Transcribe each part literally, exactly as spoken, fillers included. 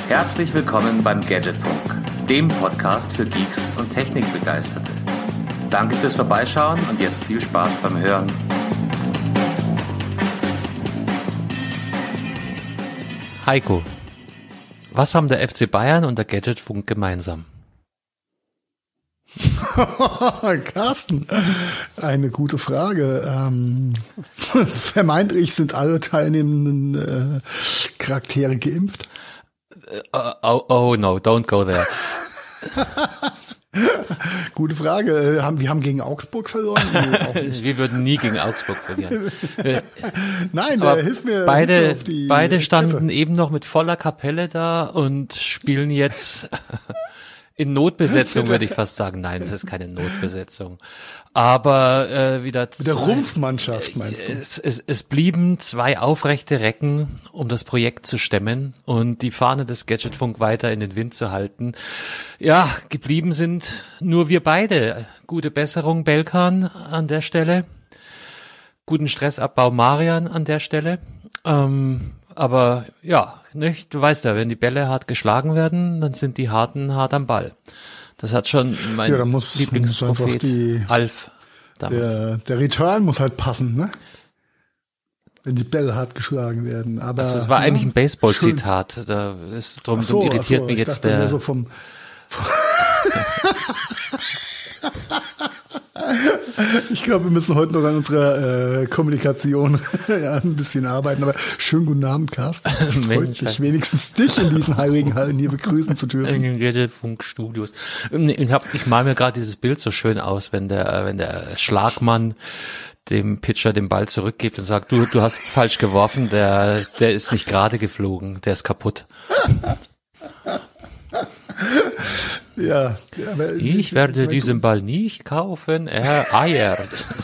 Herzlich willkommen beim Gadgetfunk, dem Podcast für Geeks und Technikbegeisterte. Danke fürs Vorbeischauen und jetzt viel Spaß beim Hören. Heiko, was haben der F C Bayern und der Gadgetfunk gemeinsam? Carsten, eine gute Frage. Ähm, vermeintlich sind alle teilnehmenden äh, Charaktere geimpft. Uh, oh, oh no, don't go there. Gute Frage. Haben, wir haben gegen Augsburg verloren? Nee, auch nicht. Wir würden nie gegen Augsburg verlieren. Nein, äh, hilf mir. Beide, hilf mir auf die beide standen Kette. eben noch mit voller Kapelle da und spielen jetzt in Notbesetzung, würde ich fast sagen. Nein, das ist keine Notbesetzung. Aber äh, wieder Mit der Rumpfmannschaft, meinst du? Es, es, es blieben zwei aufrechte Recken, um das Projekt zu stemmen und die Fahne des Gadgetfunk weiter in den Wind zu halten. Ja, geblieben sind nur wir beide. Gute Besserung, Belkan, an der Stelle. Guten Stressabbau, Marian, an der Stelle. Ähm, aber ja, nicht, du weißt ja, wenn die Bälle hart geschlagen werden, dann sind die Harten hart am Ball. Das hat schon mein Ja, da muss- Lieblingsprophet muss einfach die- Alf damals. Der, der Return muss halt passen, ne? Wenn die Bälle hart geschlagen werden. Aber Also es war eigentlich ein schön. Baseball-Zitat. Da ist drum, Ach so, drum irritiert ach so, mich ich jetzt dachte mehr der. so vom, vom Ich glaube, wir müssen heute noch an unserer äh, Kommunikation ja, ein bisschen arbeiten. Aber schönen guten Abend, Carsten. Es freut Mensch, mich, wenigstens dich in diesen heiligen Hallen hier begrüßen zu in dürfen. den Gadgetfunk-Studios. Ich, hab, ich mal mir gerade dieses Bild so schön aus, wenn der, wenn der Schlagmann dem Pitcher den Ball zurückgibt und sagt, du, du hast falsch geworfen, der, der ist nicht gerade geflogen, der ist kaputt. Ja, aber Ich werde diesen Ball nicht kaufen, er eiert.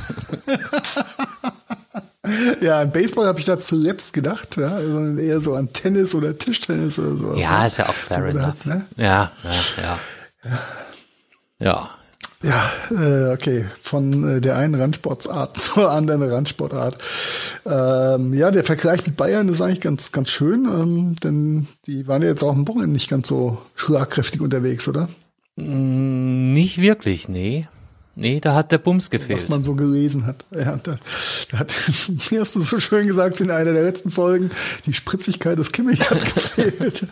Ja, an Baseball habe ich da zuletzt gedacht, ja, sondern eher so an Tennis oder Tischtennis oder sowas. Ja, ist ja auch fair So, enough. ne? Ja, ja, ja. Ja. Ja, äh, okay, von äh, der einen Randsportart zur anderen Randsportart. Ähm, ja, der Vergleich mit Bayern ist eigentlich ganz, ganz schön, ähm, denn die waren ja jetzt auch am Wochenende nicht ganz so schlagkräftig unterwegs, oder? Mm, Nicht wirklich, nee. Nee, da hat der Bums gefehlt. Was man so gelesen hat. Ja, da, da hat, wie hast du so schön gesagt in einer der letzten Folgen, die Spritzigkeit des Kimmich hat gefehlt.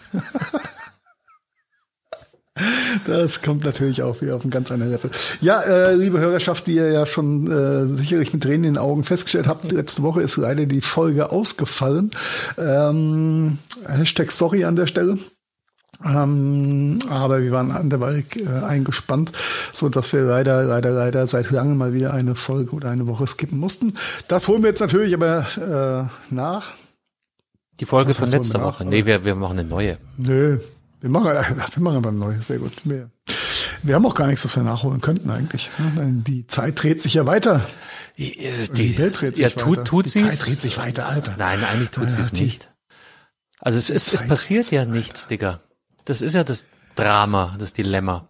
Das kommt natürlich auch wieder auf einen ganz anderen Level. Ja, äh, liebe Hörerschaft, wie ihr ja schon äh, sicherlich mit Tränen in den Augen festgestellt habt, letzte Woche ist leider die Folge ausgefallen. Ähm, Hashtag sorry an der Stelle. Ähm, aber wir waren anderweitig äh, eingespannt, so dass wir leider, leider, leider seit langem mal wieder eine Folge oder eine Woche skippen mussten. Das holen wir jetzt natürlich aber äh, nach. Die Folge Was von heißt, holen letzter wir nach, Woche. oder? Nee, wir, wir machen eine neue. Nö, wir machen, wir machen aber neu, sehr gut. Wir, wir haben auch gar nichts, was wir nachholen könnten eigentlich. Die Zeit dreht sich ja weiter. Die, Die Welt dreht sich ja, weiter. tut, tut die sie Zeit dreht sich weiter, Alter. Nein, eigentlich tut sie Ja, es die- nicht. Also es, es, es Zeit passiert dreht ja nichts, Digga. Das ist ja das Drama, das Dilemma.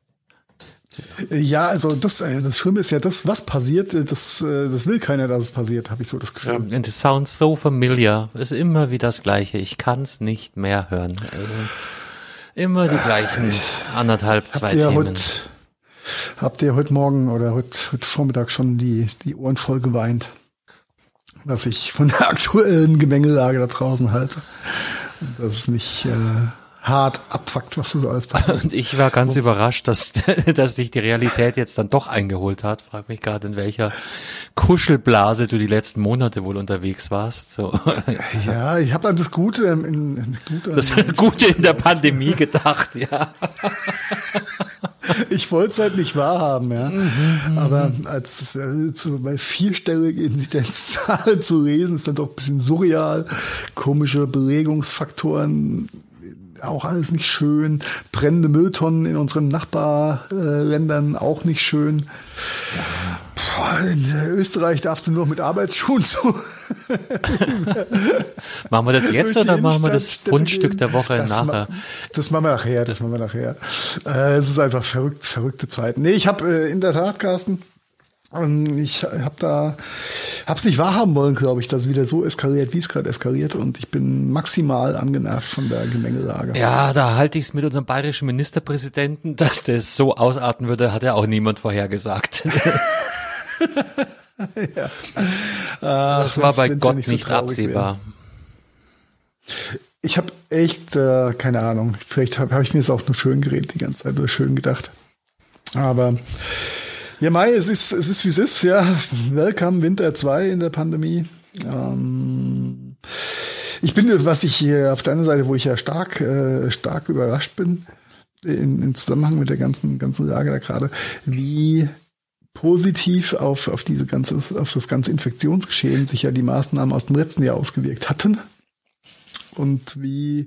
Ja, also das, äh, das Schlimme ist ja, das, was passiert, äh, das, äh, das will keiner, dass es passiert, habe ich so das Gefühl. And it sounds so familiar. Es ist immer wieder das Gleiche. Ich kann es nicht mehr hören. Also, immer die gleichen anderthalb, zwei Habt ihr Themen. heute, habt ihr heute Morgen oder heute, heute Vormittag schon die, die Ohren voll geweint, dass ich von der aktuellen Gemengelage da draußen halte und dass es mich äh, hart abfuckt, was du so alles passiert. Und ich war ganz überrascht, dass, dass dich die Realität jetzt dann doch eingeholt hat. Frag mich gerade, in welcher Kuschelblase du die letzten Monate wohl unterwegs warst. So. Ja, ich habe an das Gute, in, in, das Gute Das Gute in der Pandemie gedacht, ja. Ich wollte es halt nicht wahrhaben, ja. Mhm, aber als äh, so bei vierstellige Inzidenzzahlen zu lesen, ist dann doch ein bisschen surreal. Komische Belegungsfaktoren, auch alles nicht schön. Brennende Mülltonnen in unseren Nachbarländern, auch nicht schön. Boah, in Österreich darfst du nur noch mit Arbeitsschuhen zu. Machen wir das jetzt durch die oder machen wir das Innenstadtstädte Fundstück gehen. der Woche das nachher? Ma- das machen wir nachher, das machen wir nachher. Äh, es ist einfach verrückt, verrückte Zeiten. Nee, ich habe äh, in der Tat, Carsten, Und ich habe da, hab's nicht wahrhaben wollen, glaube ich, dass es wieder so eskaliert, wie es gerade eskaliert. Und ich bin maximal angenervt von der Gemengelage. Ja, da halte ich es mit unserem bayerischen Ministerpräsidenten, dass das so ausarten würde, hat ja auch niemand vorhergesagt. Ja. Das Ach, war bei wenn's Gott ja nicht nicht so traurig absehbar. wäre. Ich habe echt, äh, keine Ahnung, vielleicht habe hab ich mir das auch nur schön geredet die ganze Zeit oder schön gedacht. Aber ja, Mai, es ist, es ist wie es ist, ja. Welcome Winter zwei in der Pandemie. Ähm, ich bin, was ich hier auf der anderen Seite, wo ich ja stark, äh, stark überrascht bin, in, im Zusammenhang mit der ganzen, ganzen Lage da gerade, wie positiv auf, auf diese ganze, auf das ganze Infektionsgeschehen sich ja die Maßnahmen aus dem letzten Jahr ausgewirkt hatten. Und wie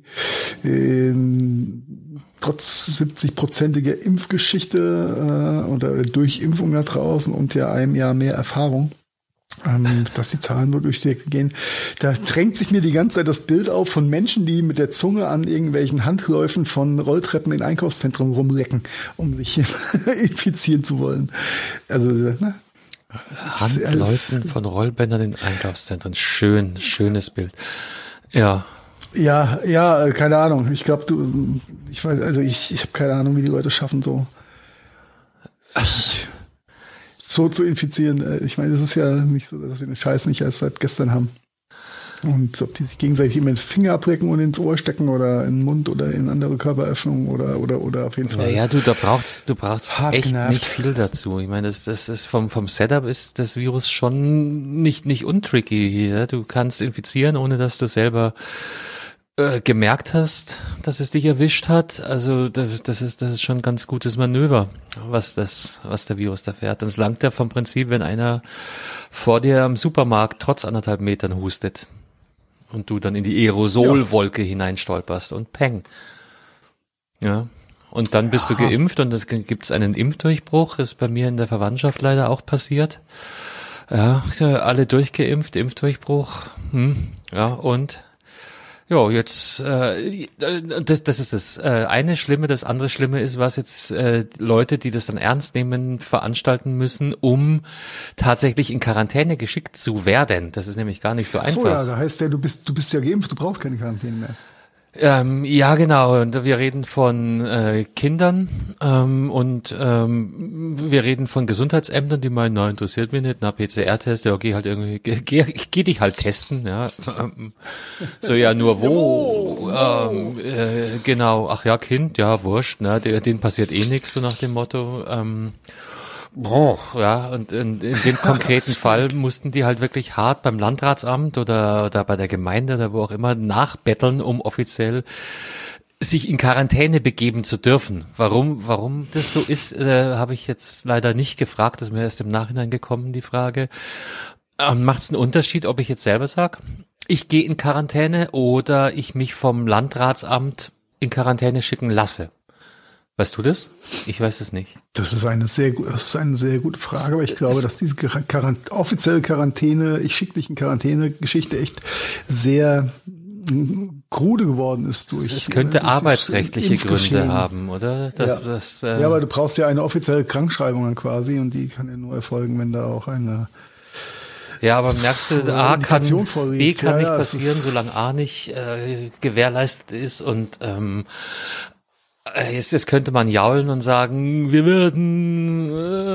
ähm, trotz siebzig-prozentiger Impfgeschichte äh, oder Durchimpfung da draußen und ja einem Jahr mehr Erfahrung, ähm, dass die Zahlen nur durch die Decke gehen. Da drängt sich mir die ganze Zeit das Bild auf von Menschen, die mit der Zunge an irgendwelchen Handläufen von Rolltreppen in Einkaufszentren rumlecken, um sich infizieren zu wollen. Also, ne? Handläufen von Rollbändern in Einkaufszentren. Schön, schönes Bild. Ja. Ja, ja, keine Ahnung. Ich glaube, du, ich weiß, also ich, ich habe keine Ahnung, wie die Leute schaffen, so sich so zu infizieren. Ich meine, es ist ja nicht so, dass wir den Scheiß nicht erst seit gestern haben. Und ob die sich gegenseitig immer den Finger abrecken und ins Ohr stecken oder in den Mund oder in andere Körperöffnungen oder oder oder auf jeden Fall. Ja, ja, du, da brauchst du brauchst Hart echt genervt. nicht viel dazu. Ich meine, das das ist vom vom Setup ist das Virus schon nicht nicht untricky hier. Du kannst infizieren, ohne dass du selber äh, gemerkt hast, dass es dich erwischt hat. Also das, das ist das ist schon ein ganz gutes Manöver, was das was der Virus da fährt. Dann langt ja vom Prinzip, wenn einer vor dir am Supermarkt trotz anderthalb Metern hustet. Und du dann in die Aerosolwolke ja. hineinstolperst und peng. Ja. Und dann bist ja. du geimpft und es gibt's einen Impfdurchbruch. Ist bei mir in der Verwandtschaft leider auch passiert. Ja, alle durchgeimpft, Impfdurchbruch. Hm. Ja, und ja, jetzt äh, das, das ist das äh, eine Schlimme. Das andere Schlimme ist, was jetzt äh, Leute, die das dann ernst nehmen, veranstalten müssen, um tatsächlich in Quarantäne geschickt zu werden. Das ist nämlich gar nicht so einfach. So, ja, da heißt ja, du bist du bist ja geimpft, du brauchst keine Quarantäne mehr. Ähm, ja, genau. Und wir reden von äh, Kindern ähm, und ähm, wir reden von Gesundheitsämtern, die meinen, na, interessiert mich nicht, na, P C R-Test, ja, geh halt irgendwie, geh, geh, geh dich halt testen, ja. So, ja, nur wo? ähm, äh, genau, ach ja, Kind, ja, wurscht, ne, denen passiert eh nichts, so nach dem Motto. Ähm, Boah, ja, und in, in dem konkreten Fall mussten die halt wirklich hart beim Landratsamt oder, oder bei der Gemeinde oder wo auch immer nachbetteln, um offiziell sich in Quarantäne begeben zu dürfen. Warum, warum das so ist, äh, habe ich jetzt leider nicht gefragt. Das ist mir erst im Nachhinein gekommen, die Frage. Ähm, Macht es einen Unterschied, ob ich jetzt selber sage, ich gehe in Quarantäne oder ich mich vom Landratsamt in Quarantäne schicken lasse? Weißt du das? Ich weiß es nicht. Das ist eine sehr, das ist eine sehr gute Frage, aber ich glaube, dass diese Quarant- offizielle Quarantäne, ich schicke dich in Quarantäne-Geschichte echt sehr krude geworden ist durch. Es könnte durch arbeitsrechtliche Gründe haben, oder? Das, ja. Das, äh ja, aber du brauchst ja eine offizielle Krankschreibung dann quasi und die kann ja nur erfolgen, wenn da auch eine Ja, aber merkst du, A kann, B kann ja, nicht ja, passieren, solange A nicht äh, gewährleistet ist und ähm, Jetzt, jetzt könnte man jaulen und sagen, wir werden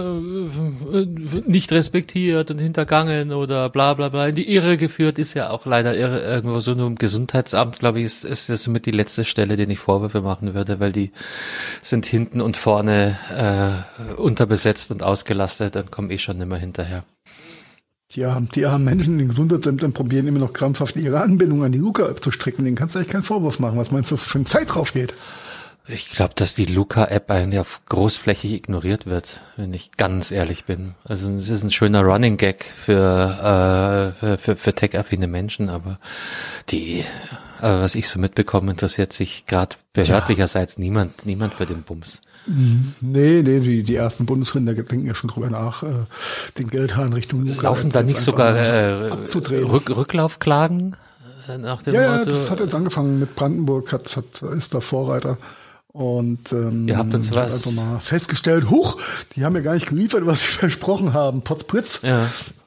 äh, nicht respektiert und hintergangen oder bla bla bla in die Irre geführt, ist ja auch leider irre, irgendwo so nur im Gesundheitsamt, glaube ich, ist, ist das mit die letzte Stelle, den ich Vorwürfe machen würde, weil die sind hinten und vorne äh, unterbesetzt und ausgelastet, dann komme ich schon nicht mehr hinterher. Die armen, die armen Menschen in den Gesundheitsämtern probieren immer noch krampfhaft ihre Anbindung an die Luca-App zu stricken, denen kannst du eigentlich keinen Vorwurf machen. Was meinst du, dass für eine Zeit drauf geht? Ich glaube, dass die Luca-App eigentlich auf großflächig ignoriert wird, wenn ich ganz ehrlich bin. Also es ist ein schöner Running Gag für äh, für, für tech-affine Menschen, aber die, also was ich so mitbekomme, interessiert sich gerade behördlicherseits ja. niemand niemand für den Bums. Nee, nee, die, die ersten Bundesländer denken ja schon drüber nach, äh, den Geldhahn Richtung Luca. Laufen da nicht sogar äh, Rück, Rücklaufklagen nach dem ja, Motto? Ja, das hat jetzt angefangen mit Brandenburg, hat, hat ist da Vorreiter. Und ähm, Ihr habt uns ich hab was einfach mal festgestellt, huch, die haben ja gar nicht geliefert, was sie versprochen haben, Potzpritz. Ja.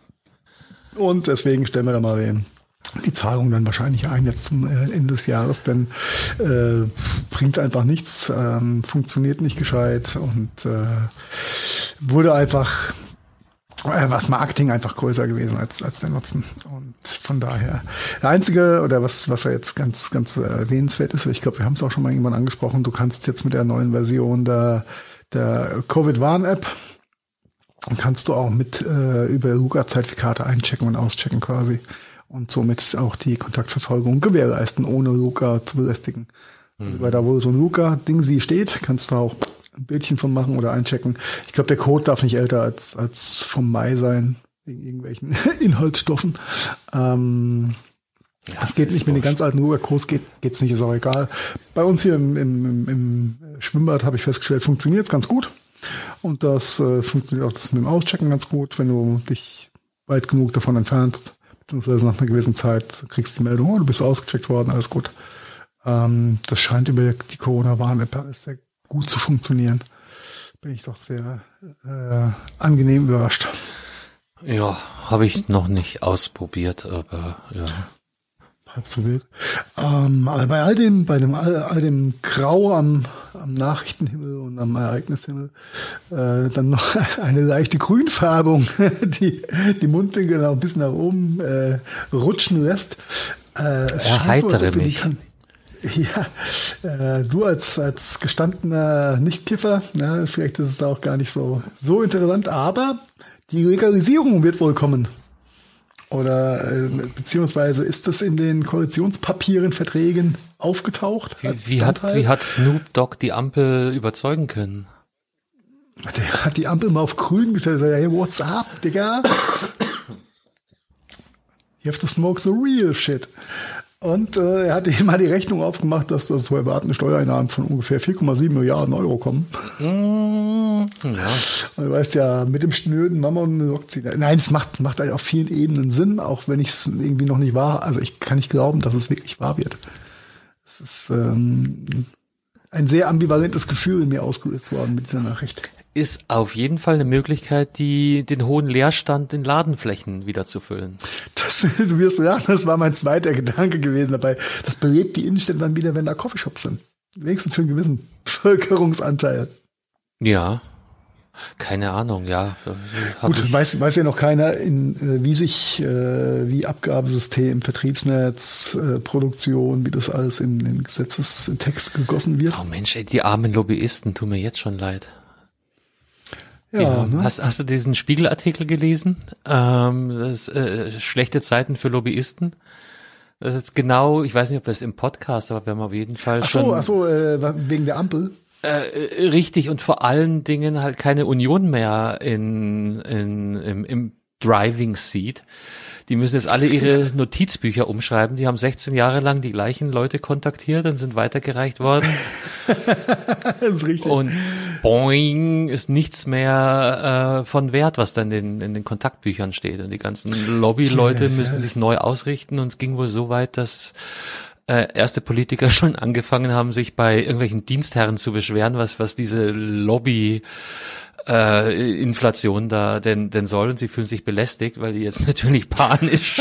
Und deswegen stellen wir da mal den, die Zahlung dann wahrscheinlich ein jetzt zum Ende des Jahres, denn äh, bringt einfach nichts, ähm, funktioniert nicht gescheit und äh, wurde einfach äh, was Marketing einfach größer gewesen als als der Nutzen. Und von daher der einzige oder was was ja jetzt ganz ganz erwähnenswert ist, ich glaube, wir haben es auch schon mal irgendwann angesprochen, du kannst jetzt mit der neuen Version der der Covid-Warn-App kannst du auch mit äh, über Luca-Zertifikate einchecken und auschecken quasi und somit auch die Kontaktverfolgung gewährleisten, ohne Luca zu belästigen. Mhm. Also weil da, wo so ein Luca-Ding sie steht, kannst du auch ein Bildchen von machen oder einchecken. Ich glaube, der Code darf nicht älter als als vom Mai sein, wegen irgendwelchen Inhaltsstoffen. Ähm, ja, das geht das nicht mit den ganz alten Luca-Codes, geht geht's nicht, ist auch egal. Bei uns hier im, im, im Schwimmbad habe ich festgestellt, funktioniert es ganz gut. Und das äh, funktioniert auch das mit dem Auschecken ganz gut, wenn du dich weit genug davon entfernst, beziehungsweise nach einer gewissen Zeit kriegst du die Meldung, oh, du bist ausgecheckt worden, alles gut. Ähm, das scheint über die Corona-Warn-App alles sehr gut zu funktionieren. Bin ich doch sehr äh, angenehm überrascht. Ja, habe ich noch nicht ausprobiert, aber ja. Halb so wild. Ähm, aber bei all dem, bei dem all, all dem Grau am, am Nachrichtenhimmel und am Ereignishimmel äh, dann noch eine leichte Grünfärbung, die die Mundwinkel noch ein bisschen nach oben äh, rutschen lässt. Äh, es Erheitere so, mich. Kann, ja, äh, du als als gestandener Nichtkiffer, ja, vielleicht ist es da auch gar nicht so so interessant, aber die Legalisierung wird wohl kommen. Oder äh, beziehungsweise ist das in den Koalitionspapieren, Verträgen aufgetaucht? Wie, wie, hat, wie hat Snoop Dogg die Ampel überzeugen können? Der hat die Ampel mal auf grün gestellt. Sagt, hey, what's up, Digga? You have to smoke the real shit. Und äh, er hat ihm mal die Rechnung aufgemacht, dass das so erwartende Steuereinnahmen von ungefähr vier Komma sieben Milliarden Euro kommen. Mm, ja. Und du weißt ja, mit dem schnöden Mammon lockt sie. Nein, es macht, macht halt auf vielen Ebenen Sinn, auch wenn ich es irgendwie noch nicht wahr, also ich kann nicht glauben, dass es wirklich wahr wird. Es ist ähm, ein sehr ambivalentes Gefühl in mir ausgelöst worden mit dieser Nachricht. Ist auf jeden Fall eine Möglichkeit, die den hohen Leerstand in Ladenflächen wieder zu füllen. Das, du wirst raten, das war mein zweiter Gedanke gewesen dabei. Das belebt die Innenstädte dann wieder, wenn da Coffeeshops sind. Wenigstens für einen gewissen Bevölkerungsanteil. Ja, keine Ahnung, ja. Gut, weiß, weiß ja noch keiner, in, wie sich, äh, wie Abgabesystem, Vertriebsnetz, äh, Produktion, wie das alles in den Gesetzestext gegossen wird. Oh Mensch, ey, die armen Lobbyisten tun mir jetzt schon leid. Ja, ja. ne? Hast, hast du diesen Spiegelartikel gelesen? Ähm, das, äh, schlechte Zeiten für Lobbyisten. Das ist jetzt genau, ich weiß nicht, ob das im Podcast, aber wir haben auf jeden Fall ach schon. So, ach so, äh, wegen der Ampel. Äh, richtig, und vor allen Dingen halt keine Union mehr in, in im, im Driving Seat. Die müssen jetzt alle ihre Notizbücher umschreiben. Die haben sechzehn Jahre lang die gleichen Leute kontaktiert und sind weitergereicht worden. Das ist richtig. Und boing, ist nichts mehr äh, von Wert, was dann in, in den Kontaktbüchern steht. Und die ganzen Lobbyleute müssen sich neu ausrichten. Und es ging wohl so weit, dass äh, erste Politiker schon angefangen haben, sich bei irgendwelchen Dienstherren zu beschweren, was was diese Lobby äh, Inflation da denn denn soll. Und sie fühlen sich belästigt, weil die jetzt natürlich panisch.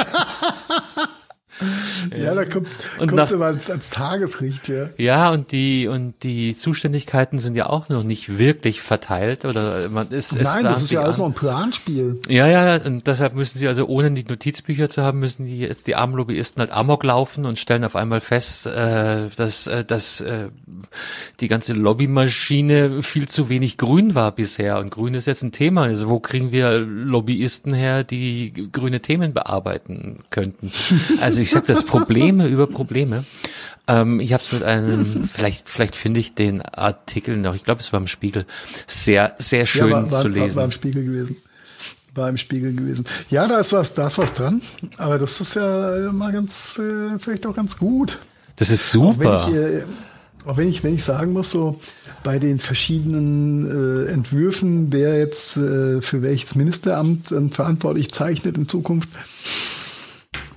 Ja, ja, da kommt, und kommt nach, immer ans, ans Tageslicht, ja. Ja, und die und die Zuständigkeiten sind ja auch noch nicht wirklich verteilt oder man ist es Nein, das ist ja alles noch ein Planspiel. Ja, ja, und deshalb müssen sie also, ohne die Notizbücher zu haben, müssen die jetzt die armen Lobbyisten halt Amok laufen und stellen auf einmal fest, äh, dass äh, dass äh, die ganze Lobbymaschine viel zu wenig grün war bisher, und grün ist jetzt ein Thema. Also wo kriegen wir Lobbyisten her, die grüne Themen bearbeiten könnten? Also ich sag das, Probleme über Probleme. Ähm, ich habe es mit einem, vielleicht vielleicht finde ich den Artikel noch, ich glaube es war im Spiegel, sehr, sehr schön ja, war, war, zu lesen. War, war im Spiegel gewesen. War im Spiegel gewesen. Ja, da ist was, da ist was dran, aber das ist ja mal ganz, äh, vielleicht auch ganz gut. Das ist super. Auch wenn ich, äh, auch wenn ich, wenn ich sagen muss, so bei den verschiedenen äh, Entwürfen, wer jetzt äh, für welches Ministeramt äh, verantwortlich zeichnet in Zukunft,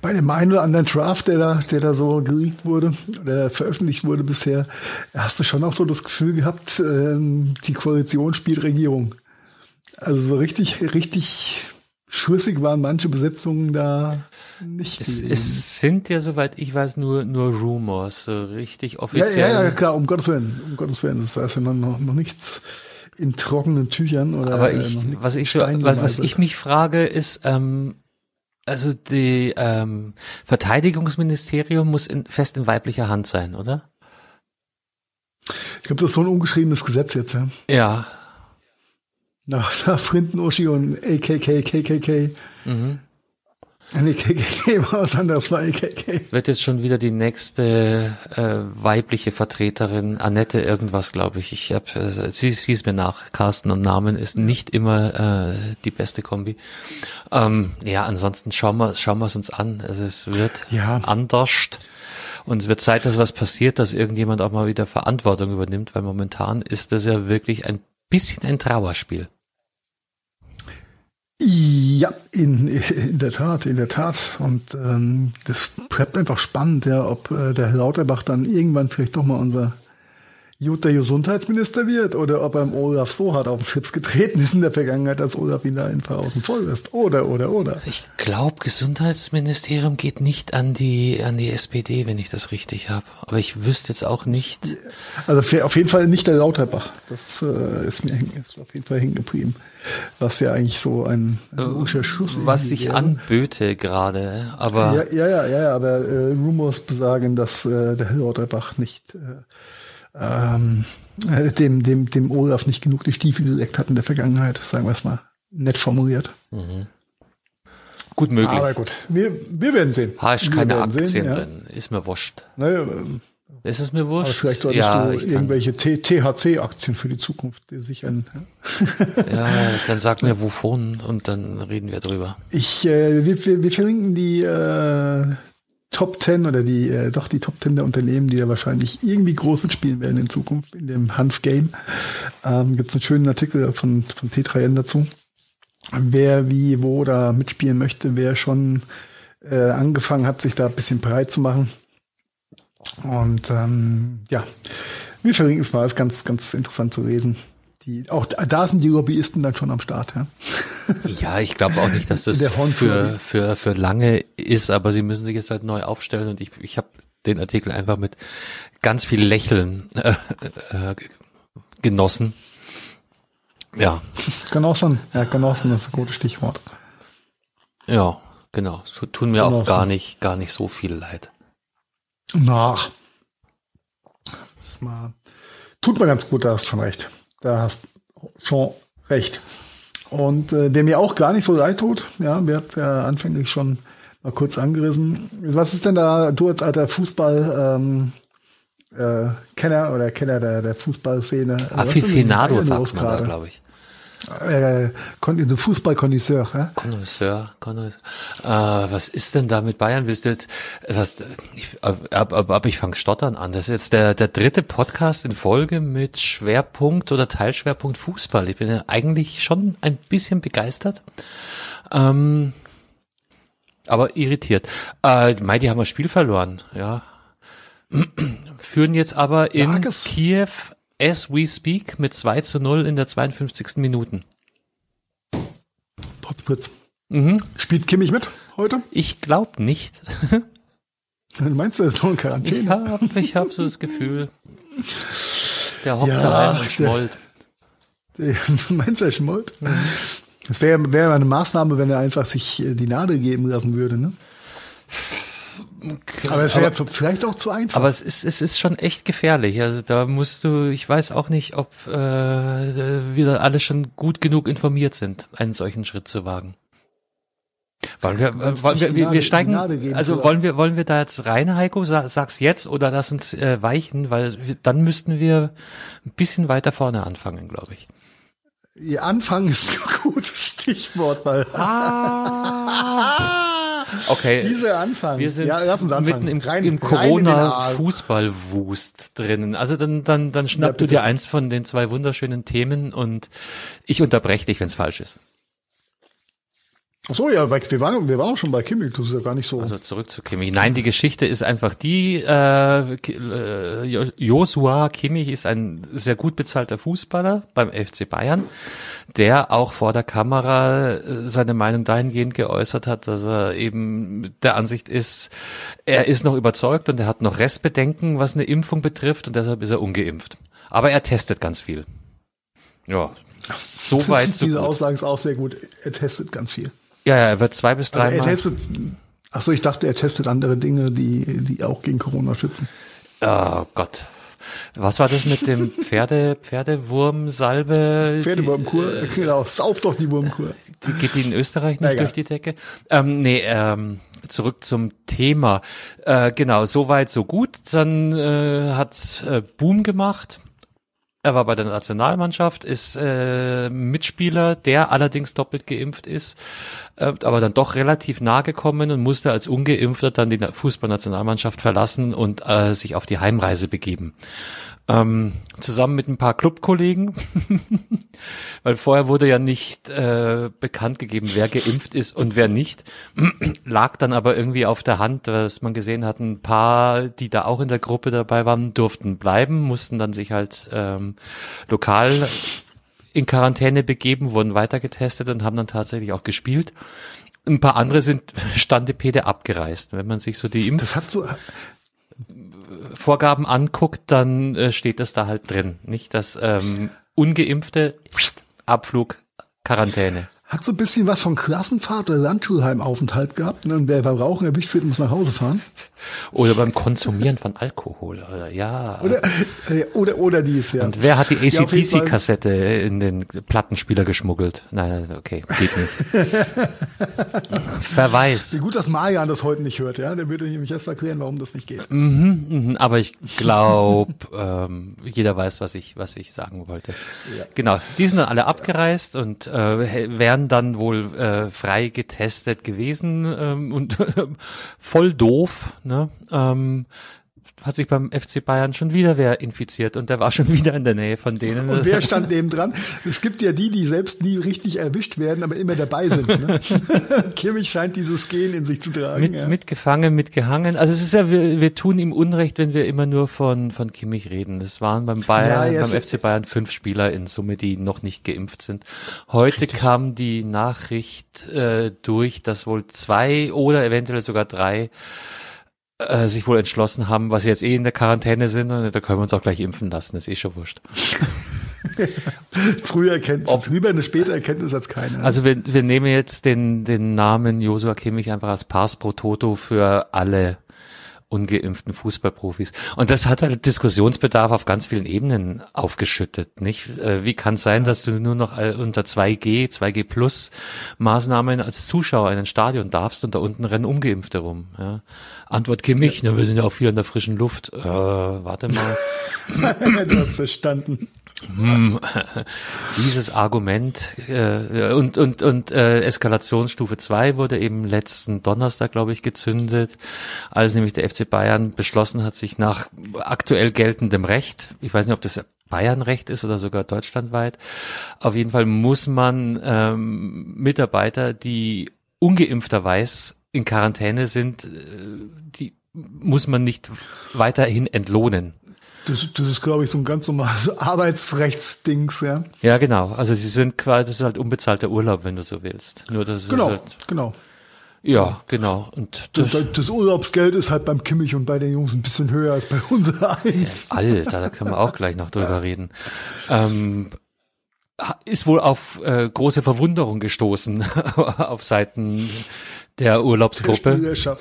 bei dem einen oder anderen Draft, der da, der da so geleakt wurde oder veröffentlicht wurde bisher, hast du schon auch so das Gefühl gehabt, ähm, die Koalition spielt Regierung. Also so richtig, richtig schüssig waren manche Besetzungen da nicht. Es, es sind ja, soweit ich weiß, nur nur Rumors, so richtig offiziell. Ja, ja, ja, klar, um Gottes Willen, um Gottes Willen, das heißt ja noch, noch nichts in trockenen Tüchern oder. Aber ich, noch was ich so, was, was ich mich frage, ist, ähm, also die ähm, Verteidigungsministerium muss in, fest in weiblicher Hand sein, oder? Ich glaube, das ist so ein ungeschriebenes Gesetz jetzt, ja. Ja. Nach, nach Frinton Uschi und A K K, K K K. Mhm. Nee, K K K war was anderes, war A K K. Wird jetzt schon wieder die nächste äh, weibliche Vertreterin, Annette irgendwas, glaube ich. Ich hab, äh, sie, sie ist mir nach, Carsten und Namen ist nicht immer äh, die beste Kombi. Ähm, ja, ansonsten schauen wir, schauen wir es uns an. Also es wird ja. anders. Und es wird Zeit, dass was passiert, dass irgendjemand auch mal wieder Verantwortung übernimmt, weil momentan ist das ja wirklich ein bisschen ein Trauerspiel. Ja, in, in der Tat, in der Tat. Und ähm, das bleibt einfach spannend, ja, ob äh, der Herr Lauterbach dann irgendwann vielleicht doch mal unser guter Gesundheitsminister wird oder ob er im Olaf so hart auf den Schlips getreten ist in der Vergangenheit, dass Olaf ihn da einfach außen voll lässt. Oder, oder, oder. Ich glaube, Gesundheitsministerium geht nicht an die an die S P D, wenn ich das richtig habe. Aber ich wüsste jetzt auch nicht. Also für, auf jeden Fall nicht der Lauterbach. Das äh, ist mir ist auf jeden Fall hängen geblieben. Was ja eigentlich so ein, ein logischer Schuss ist. Was sich anböte gerade, aber ja, ja, ja, ja, aber äh, Rumors besagen, dass äh, der Herr Lauterbach nicht äh, ähm, dem dem dem Olaf nicht genug die Stiefel geleckt hat in der Vergangenheit, sagen wir es mal nett formuliert. Mhm. Gut möglich. Aber gut, wir wir werden sehen. Ha, ist wir keine Aktien sehen, drin, ja. Ist mir wurscht. Naja, ist es mir wurscht? Aber vielleicht solltest ja, du irgendwelche T H C-Aktien für die Zukunft dir sichern. Ja, dann sag mir wovon und dann reden wir drüber. Ich, äh, wir, wir, wir verlinken die äh, Top Ten oder die, äh, doch die Top Ten der Unternehmen, die da wahrscheinlich irgendwie groß mitspielen werden in Zukunft in dem Hanf-Game. Ähm, Gibt es einen schönen Artikel von, von T drei N dazu. Wer wie wo da mitspielen möchte, wer schon äh, angefangen hat, sich da ein bisschen breit zu machen. Und ähm, ja, wir verlinken es mal, ist ganz, ganz interessant zu lesen. Die, auch da sind die Lobbyisten dann schon am Start, ja. Ja, ich glaube auch nicht, dass das für, für, für lange ist, aber sie müssen sich jetzt halt neu aufstellen und ich, ich habe den Artikel einfach mit ganz viel Lächeln äh, äh, genossen. Ja. Genossen, ja, genossen ist ein gutes Stichwort. Ja, genau. So tun mir genossen. Auch gar nicht, gar nicht so viel leid. Nach. Das mal, tut mir ganz gut, da hast du schon recht. Da hast schon recht. Und äh, der mir auch gar nicht so leid tut, ja, wir hat ja anfänglich schon mal kurz angerissen. Was ist denn da, du als alter Fußball ähm, äh, Kenner oder Kenner der, der Fußballszene? Aficionado sagt man da, glaube ich. Äh, Fußball-Connoisseur, ja? Connoisseur, Connoisseur. Äh, was ist denn da mit Bayern? Willst du jetzt, was, ich, ab, ab, ab, ich fange stottern an. Das ist jetzt der, der dritte Podcast in Folge mit Schwerpunkt oder Teilschwerpunkt Fußball. Ich bin ja eigentlich schon ein bisschen begeistert. Ähm, aber irritiert. Äh, Mei, die haben das Spiel verloren, ja. Führen jetzt aber in Lages. Kiew as we speak mit zwei zu null in der zweiundfünfzigsten Minuten. Potzblitz. Mhm. Spielt Kimmich mit heute? Ich glaube nicht. Du meinst, er ist noch in Quarantäne? Ich habe ich hab so das Gefühl. Der hockt ja, daheim und schmollt. Der, der, meinst du, er schmollt? Mhm. Das wäre wär eine Maßnahme, wenn er einfach sich die Nadel geben lassen würde, ne? Aber es wäre jetzt vielleicht auch zu einfach. Aber es ist, es ist schon echt gefährlich. Also da musst du, ich weiß auch nicht, ob äh, wir alle schon gut genug informiert sind, einen solchen Schritt zu wagen. Wollen wir, wollen wir, wir, wir steigen, also wollen wir, wollen wir da jetzt rein, Heiko? Sag, sag's jetzt oder lass uns äh, weichen, weil wir, dann müssten wir ein bisschen weiter vorne anfangen, glaube ich. Ihr Anfang ist ein gutes Stichwort, weil ah, okay. Dieser Anfang. Wir sind ja, lass uns mitten im, im Corona-Fußballwust drinnen. Also dann, dann, dann schnapp ja, du dir eins von den zwei wunderschönen Themen und ich unterbreche dich, wenn es falsch ist. Ach so, ja, wir waren, wir waren auch schon bei Kimmich, das ist ja gar nicht so. Also zurück zu Kimmich. Nein, die Geschichte ist einfach die, äh, Joshua Kimmich ist ein sehr gut bezahlter Fußballer beim F C Bayern, der auch vor der Kamera seine Meinung dahingehend geäußert hat, dass er eben der Ansicht ist, er ist noch überzeugt und er hat noch Restbedenken, was eine Impfung betrifft, und deshalb ist er ungeimpft. Aber er testet ganz viel. Ja, soweit so Diese gut. Aussage ist auch sehr gut. Er testet ganz viel. Ja, ja, er wird zwei bis drei Also er Mal. testet, ach so, ich dachte, er testet andere Dinge, die, die auch gegen Corona schützen. Oh Gott. Was war das mit dem Pferde, Pferdewurmsalbe? Pferdewurmkur, Die, äh, genau, sauf doch die Wurmkur. die geht die in Österreich nicht Egal. durch die Decke? Ähm, nee, ähm, zurück zum Thema. Äh, genau, soweit, so gut. Dann äh, hat's äh, Boom gemacht. Er war bei der Nationalmannschaft, ist äh, Mitspieler, der allerdings doppelt geimpft ist, äh, aber dann doch relativ nahe gekommen und musste als Ungeimpfter dann die Fußballnationalmannschaft verlassen und äh, sich auf die Heimreise begeben. Ähm, zusammen mit ein paar Clubkollegen, weil vorher wurde ja nicht äh, bekannt gegeben, wer geimpft ist und wer nicht, lag dann aber irgendwie auf der Hand, dass man gesehen hat, ein paar, die da auch in der Gruppe dabei waren, durften bleiben, mussten dann sich halt ähm, lokal in Quarantäne begeben, wurden weiter getestet und haben dann tatsächlich auch gespielt. Ein paar andere sind Standepede abgereist. Wenn man sich so die Impf- Das hat so, Vorgaben anguckt, dann äh, steht das da halt drin. Nicht, dass ähm, Ungeimpfte, Abflug, Quarantäne. hat so ein bisschen was von Klassenfahrt oder Landschulheimaufenthalt gehabt. Ne? Und wer beim Rauchen erwischt wird, muss nach Hause fahren. Oder beim Konsumieren von Alkohol. Oder, ja. Oder, äh, oder, oder dies, ja. Und wer hat die Ja, auf jeden Fall. A C D C-Kassette in den Plattenspieler geschmuggelt? Nein, okay, geht nicht. Verweis. Wie gut, dass Marian das heute nicht hört, ja. Der würde nämlich erst mal erklären, warum das nicht geht. Mhm, mhm, aber ich glaube, ähm, jeder weiß, was ich, was ich sagen wollte. Ja. Genau, die sind dann alle abgereist und äh, wären dann wohl äh, frei getestet gewesen ähm, und voll doof, ne? Ähm, hat sich beim F C Bayern schon wieder wer infiziert und der war schon wieder in der Nähe von denen. Und wer stand neben dran? Es gibt ja die, die selbst nie richtig erwischt werden, aber immer dabei sind. Ne? Kimmich scheint dieses Gen in sich zu tragen. Mit, ja. mitgefangen, mitgehangen. Also es ist ja, wir, wir tun ihm Unrecht, wenn wir immer nur von von Kimmich reden. Es waren beim Bayern, Ja, beim yes. F C Bayern fünf Spieler in Summe, die noch nicht geimpft sind. Heute Richtig. kam die Nachricht äh, durch, dass wohl zwei oder eventuell sogar drei äh, sich wohl entschlossen haben, was sie jetzt eh in der Quarantäne sind, und da können wir uns auch gleich impfen lassen, ist eh schon wurscht. Früher erkennt es, lieber eine späte Erkenntnis als keine. Also wir, wir nehmen jetzt den, den Namen Joshua Kimmich einfach als Pars pro Toto für alle ungeimpften Fußballprofis. Und das hat halt Diskussionsbedarf auf ganz vielen Ebenen aufgeschüttet, nicht? Wie kann es sein, dass du nur noch unter zwei G, zwei G Plus Maßnahmen als Zuschauer in ein Stadion darfst und da unten rennen Ungeimpfte rum? Ja. Antwort Kimmich, ja. Na, wir sind ja auch viel in der frischen Luft. Äh, warte mal. Du hast verstanden. Hm, dieses Argument äh, und und und äh, Eskalationsstufe zwei wurde eben letzten Donnerstag, glaube ich, gezündet, als nämlich der F C Bayern beschlossen hat, sich nach aktuell geltendem Recht, ich weiß nicht, ob das Bayernrecht ist oder sogar deutschlandweit, auf jeden Fall muss man ähm, Mitarbeiter, die ungeimpfterweise in Quarantäne sind, äh, die muss man nicht weiterhin entlohnen. Das, das ist, glaube ich, so ein ganz normales Arbeitsrechtsdings, ja. Ja, genau. Also sie sind quasi, das ist halt unbezahlter Urlaub, wenn du so willst. Nur das Genau, ist halt, genau. ja, genau. Und das, Das, das Urlaubsgeld ist halt beim Kimmich und bei den Jungs ein bisschen höher als bei uns eins. Alter, da können wir auch gleich noch drüber reden. Ähm, ist wohl auf äh, große Verwunderung gestoßen auf Seiten der Urlaubsgruppe. Der Spielerschaft.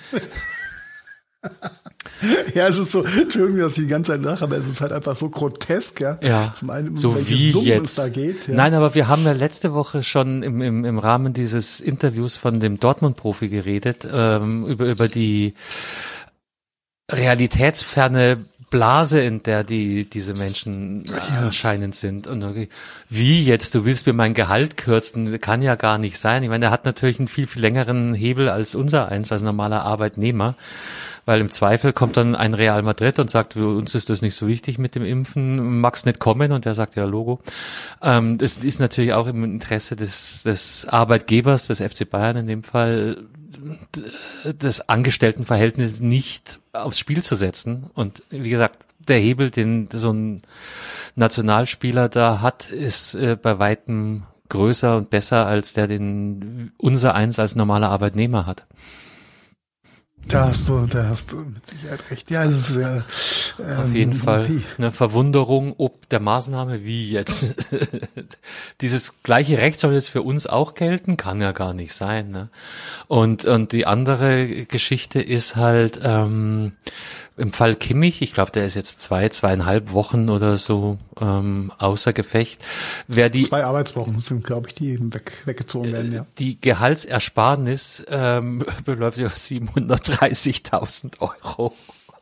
Ja, es ist so, Entschuldigung, dass ich die ganze Zeit lache, aber es ist halt einfach so grotesk, ja. Ja, Zum einen, um so welche wie Summen jetzt. es da geht. Ja. Nein, aber wir haben ja letzte Woche schon im, im, im Rahmen dieses Interviews von dem Dortmund-Profi geredet, ähm, über, über die realitätsferne Blase, in der die diese Menschen Ja. anscheinend sind. Und okay, wie jetzt, du willst mir mein Gehalt kürzen, kann ja gar nicht sein. Ich meine, er hat natürlich einen viel, viel längeren Hebel als unser eins, als normaler Arbeitnehmer, weil im Zweifel kommt dann ein Real Madrid und sagt, für uns ist das nicht so wichtig mit dem Impfen, mag's nicht kommen, und der sagt ja Logo. Ähm, das ist natürlich auch im Interesse des, des Arbeitgebers, des F C Bayern in dem Fall, das Angestelltenverhältnis nicht aufs Spiel zu setzen. Und wie gesagt, der Hebel, den so ein Nationalspieler da hat, ist äh, bei weitem größer und besser als der, den unser eins als normaler Arbeitnehmer hat. Da hast du, da hast du mit Sicherheit recht. Ja, es ist ja ähm, auf jeden Fall die, eine Verwunderung, ob der Maßnahme wie jetzt dieses gleiche Recht soll jetzt für uns auch gelten, kann ja gar nicht sein. Ne? Und und die andere Geschichte ist halt ähm, im Fall Kimmich, ich glaube, der ist jetzt zwei, zweieinhalb Wochen oder so ähm, außer Gefecht. Wer die zwei Arbeitswochen sind, glaube ich, die eben weg, weggezogen werden. Ja. Die Gehaltsersparnis ähm, beläuft sich auf siebenhundertdreißigtausend Euro.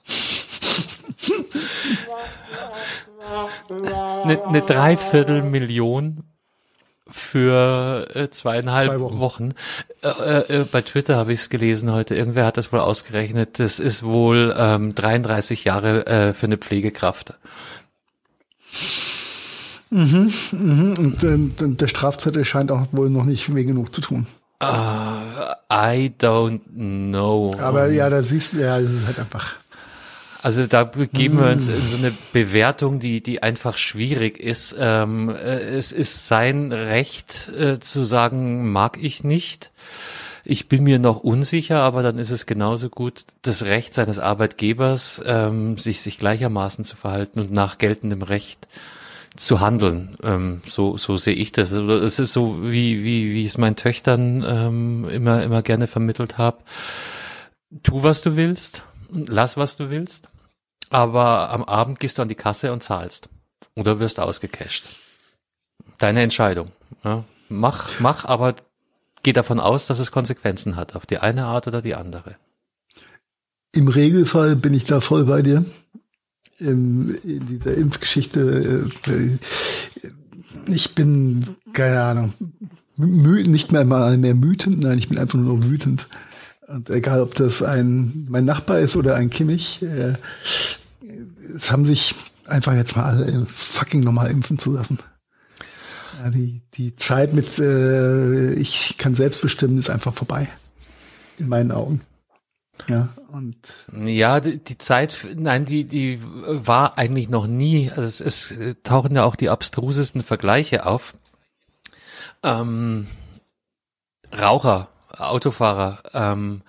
Eine, eine Dreiviertelmillion für äh, zweieinhalb Zwei Wochen. Wochen. Äh, äh, bei Twitter habe ich es gelesen heute. Irgendwer hat das wohl ausgerechnet. Das ist wohl ähm, dreiunddreißig Jahre äh, für eine Pflegekraft. Mhm, mhm. Und äh, der Strafzettel scheint auch wohl noch nicht weh genug zu tun. Uh, I don't know. Aber ja, da siehst du, ja, das ist halt einfach. Also da begeben wir uns in so eine Bewertung, die die einfach schwierig ist. Ähm, äh, es ist sein Recht äh, zu sagen, mag ich nicht. Ich bin mir noch unsicher, aber dann ist es genauso gut das Recht seines Arbeitgebers, ähm, sich sich gleichermaßen zu verhalten und nach geltendem Recht zu handeln. Ähm, so so sehe ich das. Es ist so, wie wie wie ich es meinen Töchtern ähm, immer immer gerne vermittelt habe. Tu, was du willst. Lass, was du willst, aber am Abend gehst du an die Kasse und zahlst oder wirst ausgecasht. Deine Entscheidung. Ja. Mach, mach, aber geh davon aus, dass es Konsequenzen hat, auf die eine Art oder die andere. Im Regelfall bin ich da voll bei dir. In, in dieser Impfgeschichte, ich bin, keine Ahnung, mü- nicht mehr mal mehr wütend, nein, ich bin einfach nur noch wütend. Und egal, ob das ein mein Nachbar ist oder ein Kimmich, äh, es haben sich einfach jetzt mal alle fucking normal impfen zu lassen. Ja, die die Zeit mit äh, ich kann selbst bestimmen ist einfach vorbei in meinen Augen. Ja, und ja, die, die Zeit, nein, die die war eigentlich noch nie. Also es, es tauchen ja auch die abstrusesten Vergleiche auf. Ähm, Raucher. Autofahrer, ähm,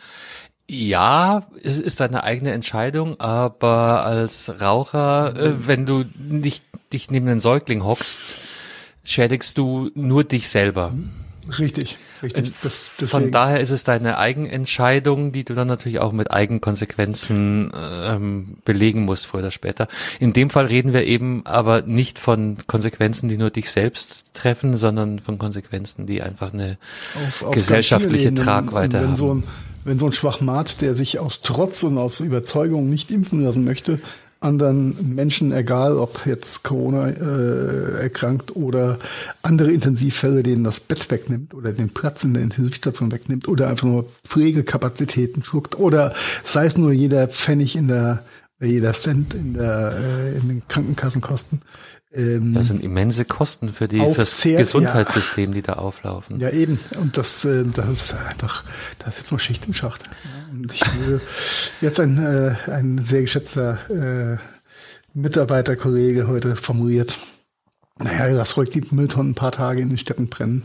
ja, es ist deine eigene Entscheidung, aber als Raucher, äh, wenn du nicht dich neben den Säugling hockst, schädigst du nur dich selber. Richtig, richtig. Das, Von daher ist es deine Eigenentscheidung, die du dann natürlich auch mit Eigenkonsequenzen ähm, belegen musst, früher oder später. In dem Fall reden wir eben aber nicht von Konsequenzen, die nur dich selbst treffen, sondern von Konsequenzen, die einfach eine auf, auf gesellschaftliche Tragweite wenn haben. So ein, wenn so ein Schwachmat, der sich aus Trotz und aus Überzeugung nicht impfen lassen möchte, anderen Menschen, egal ob jetzt Corona äh, erkrankt oder andere Intensivfälle, denen das Bett wegnimmt oder den Platz in der Intensivstation wegnimmt oder einfach nur Pflegekapazitäten schluckt oder sei es nur jeder Pfennig in der, jeder Cent in der äh, in den Krankenkassenkosten. Ähm, das sind immense Kosten für die fürs Gesundheitssystem, ja, die da auflaufen. Ja, eben. Und das, äh, das ist einfach, das ist jetzt mal Schicht im Schacht. Und ich würde jetzt ein, äh, ein sehr geschätzter äh, Mitarbeiterkollege heute formuliert, naja, lass ruhig die Mülltonnen ein paar Tage in den Städten brennen.